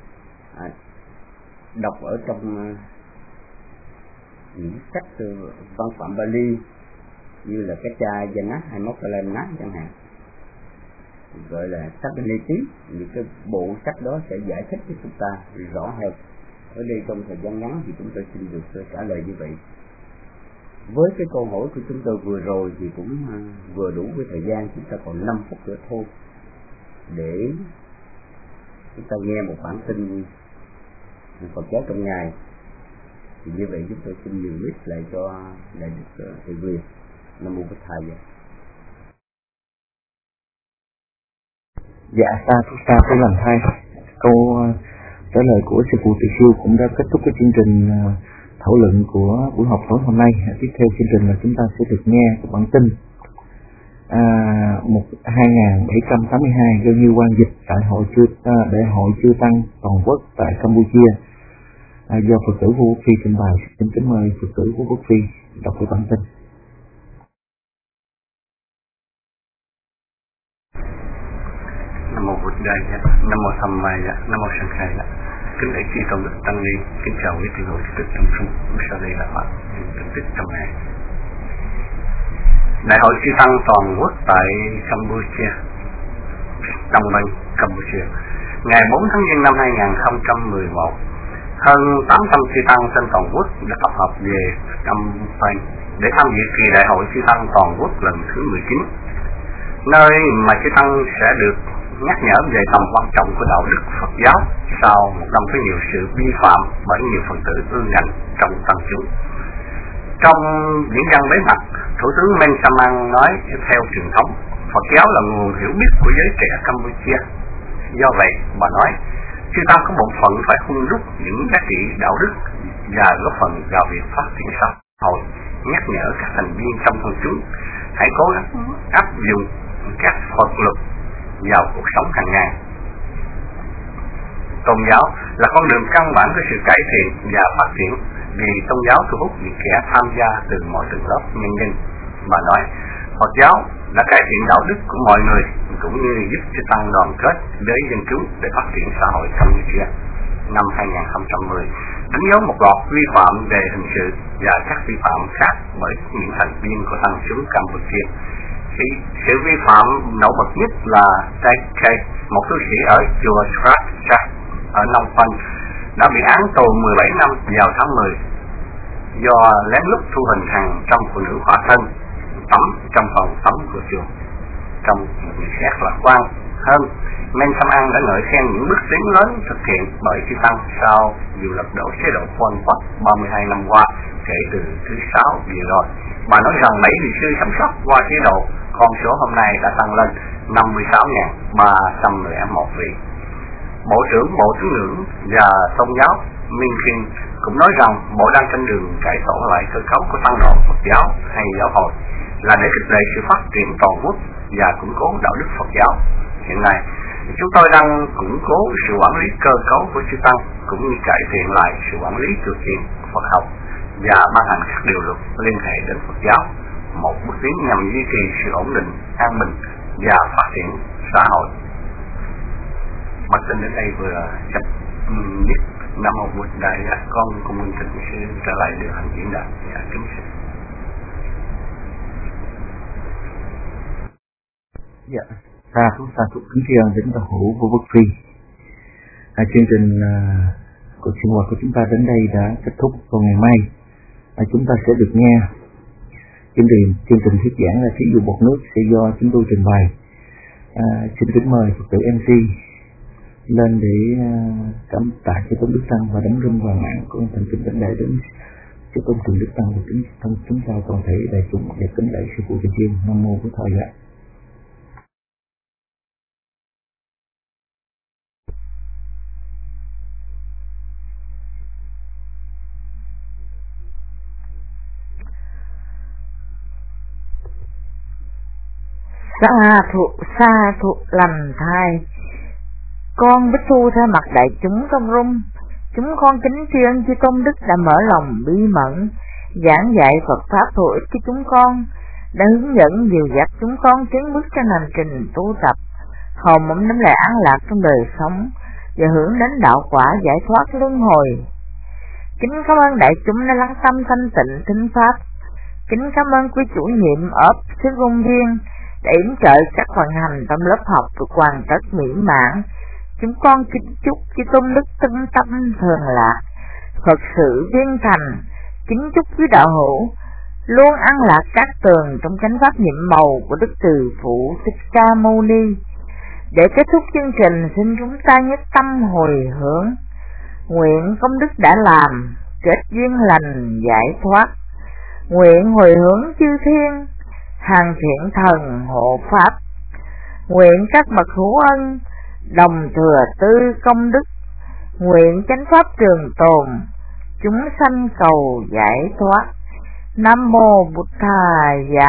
đọc ở trong những sách văn phạm Bali như là cái cha Janat hay Mokkalavanat chẳng hạn, gọi là sách Niti, những cái bộ sách đó sẽ giải thích cho chúng ta rõ hơn. Ở đây trong thời gian ngắn thì chúng tôi xin được trả lời như vậy. Với cái câu hỏi của chúng tôi vừa rồi thì cũng vừa đủ với thời gian, chúng ta còn 5 phút nữa thôi để chúng ta nghe một bản tin Phật giáo trong ngày. Thì như vậy chúng tôi xin nhường mic lại cho Đại Đức Thầy Quyền. Nam mô Bổn Thầy. Dạ, ta phải làm thay. Câu trả lời của sư phụ Từ Siêu cũng đã kết thúc cái chương trình thảo luận của buổi học tối hôm nay. Tiếp theo chương trình là chúng ta sẽ được nghe cái bản tin 2782 do Như Quang dịch tại Đại hội Chư Tăng toàn quốc tại Campuchia, do Phật tử Vũ Quốc Phi trình bày. Xin kính mời Phật tử Vũ Quốc Phi đọc cái bản tin. Nam mô Bụt Đà, Nam mô Tham Ma, Nam mô Sang Khai. Kính lễ chư tôn đức tăng ni, kính chào quý vị hội tích trong trung. Sau đây là bản tin tức trong ngày. Đại hội chư tăng toàn quốc tại Campuchia, Đông Bắc Campuchia, ngày 4 tháng Giêng năm 2011, hơn 800 chư tăng trên toàn quốc đã tập hợp về Campuchia để tham dự kỳ đại hội chư tăng toàn quốc lần thứ 19, nơi mà chư tăng sẽ được nhắc nhở về tầm quan trọng của đạo đức Phật giáo sau một năm có nhiều sự vi phạm bởi nhiều phần tử ương ngạnh trong tăng chúng. Trong diễn văn bế mạc, Thủ tướng Men Samang nói theo truyền thống, Phật giáo là nguồn hiểu biết của giới trẻ Campuchia. Do vậy, bà nói, chư tăng có một phần phải hun đúc những giá trị đạo đức và góp phần vào việc phát triển xã hội, nhắc nhở các thành viên trong thôn chúng hãy cố gắng áp dụng các Phật luật vào cuộc sống hàng ngày. Tôn giáo là con đường căn bản của sự cải thiện và phát triển, vì tôn giáo thu hút những kẻ tham gia từ mọi tầng lớp nhân dân. Bà nói, Phật giáo đã cải thiện đạo đức của mọi người cũng như giúp cho tăng đoàn kết với dân chúng để phát triển xã hội Campuchia. Năm 2010 đánh dấu một loạt vi phạm về hình sự và các vi phạm khác bởi những thành viên của tăng chúng Campuchia. Sự vi phạm nổi bật nhất là TK, một tu sĩ ở chùa Srat ở Nông Phanh, đã bị án tù 17 năm vào tháng 10 do lén lút thu hình hàng trăm phụ nữ khỏa thân tắm trong phòng tắm của chùa. Trong một nhận xét lạc quan hơn, Men Samang đã ngợi khen những bước tiến lớn thực hiện bởi chư tăng sau dù lật đổ chế độ Pol Pot 32 năm qua kể từ thứ 6 vừa rồi. Bà nói rằng 7 vị sư sống sót qua chế độ, con số hôm nay đã tăng lên 56.311 vị. Bộ trưởng Bộ Tín ngưỡng và Tôn giáo Minh Kinh cũng nói rằng Bộ đang trên đường cải tổ lại cơ cấu của tăng đoàn Phật giáo hay giáo hội là để khích lệ sự phát triển toàn quốc và củng cố đạo đức Phật giáo. Hiện nay, chúng tôi đang củng cố sự quản lý cơ cấu của chư tăng cũng như cải thiện lại sự quản lý thực hiện Phật học và ban hành các điều luật liên hệ đến Phật giáo, một bước tiến nhằm duy trì sự ổn định, an bình và phát triển xã hội. Bản tin đến đây vừa chấm dứt. Nam mô Bụt Đại, con cùng minh thịnh sư trở lại điều hành diễn đạt. Kính sư. Dạ, ta cũng kính tri ân đến đạo hữu Vũ Quốc Phi. Chương trình của sinh hoạt của chúng ta đến đây đã kết thúc. Vào ngày mai chúng ta sẽ được nghe chương trình thuyết giảng là thí dụ bọt nước sẽ do chúng tôi trình bày. Xin kính mời Phật tử MC lên để cảm tạ cho Tôn Đức Tăng và đóng rung vào mạng của thành kính đảnh lễ đến cho Tôn Trường Đức Tăng và chúng ta toàn thể đại chúng và kính lễ sư phụ Từ Siêu. Nam mô Bổn Thầy. xa thuộc lành thai. Con Bích Thu thay mặt đại chúng trong rung, chúng con kính tri ân chư Tôn Đức đã mở lòng bí mẫn, giảng dạy Phật Pháp hữu ích cho chúng con, đã hướng dẫn dìu dắt chúng con tiến bước trên hành trình tu tập, hầu mong nắm lại an lạc trong đời sống và hướng đến đạo quả giải thoát luân hồi. Kính cảm ơn đại chúng đã lắng tâm thanh tịnh thính Pháp. Kính cảm ơn quý chủ nhiệm ấp xứ Công Viên đã yểm trợ các hoàn hành trong lớp học được hoàn tất mỹ mãn. Chúng con kính chúc chư Tôn Đức tinh tâm thường lạc, Phật sự viên thành. Kính chúc quý đạo hữu luôn an lạc các tường trong chánh pháp nhiệm màu của Đức Từ Phụ Thích Ca Mâu Ni. Để kết thúc chương trình, xin chúng ta nhất tâm hồi hướng, nguyện công đức đã làm kết duyên lành giải thoát, nguyện hồi hướng chư thiên hàng thiện thần hộ pháp, nguyện các bậc hữu ân đồng thừa tư công đức, nguyện chánh pháp trường tồn, chúng sanh cầu giải thoát. Nam mô Bụt Thà Giá.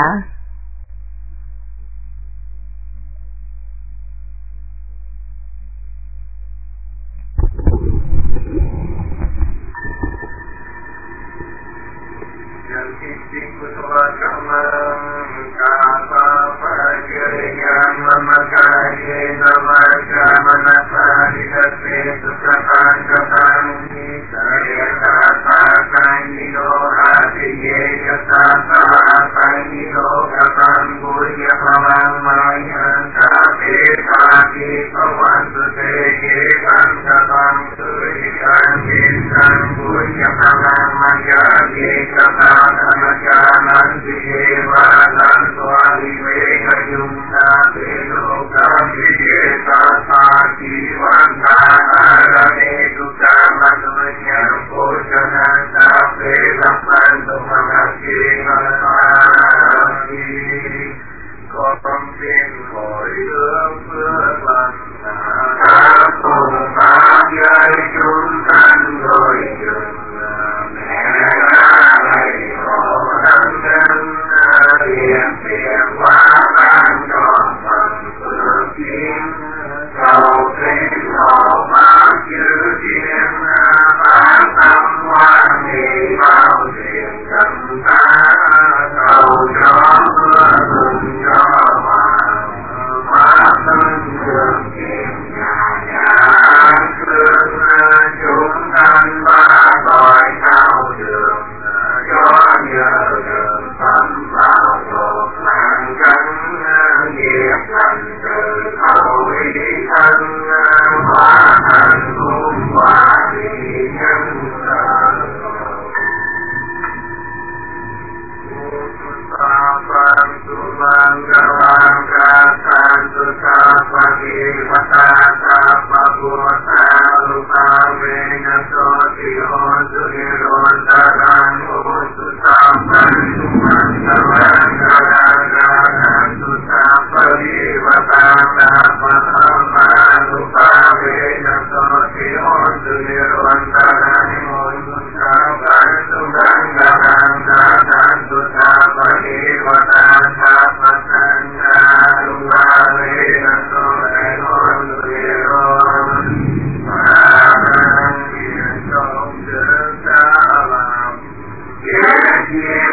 Yeah.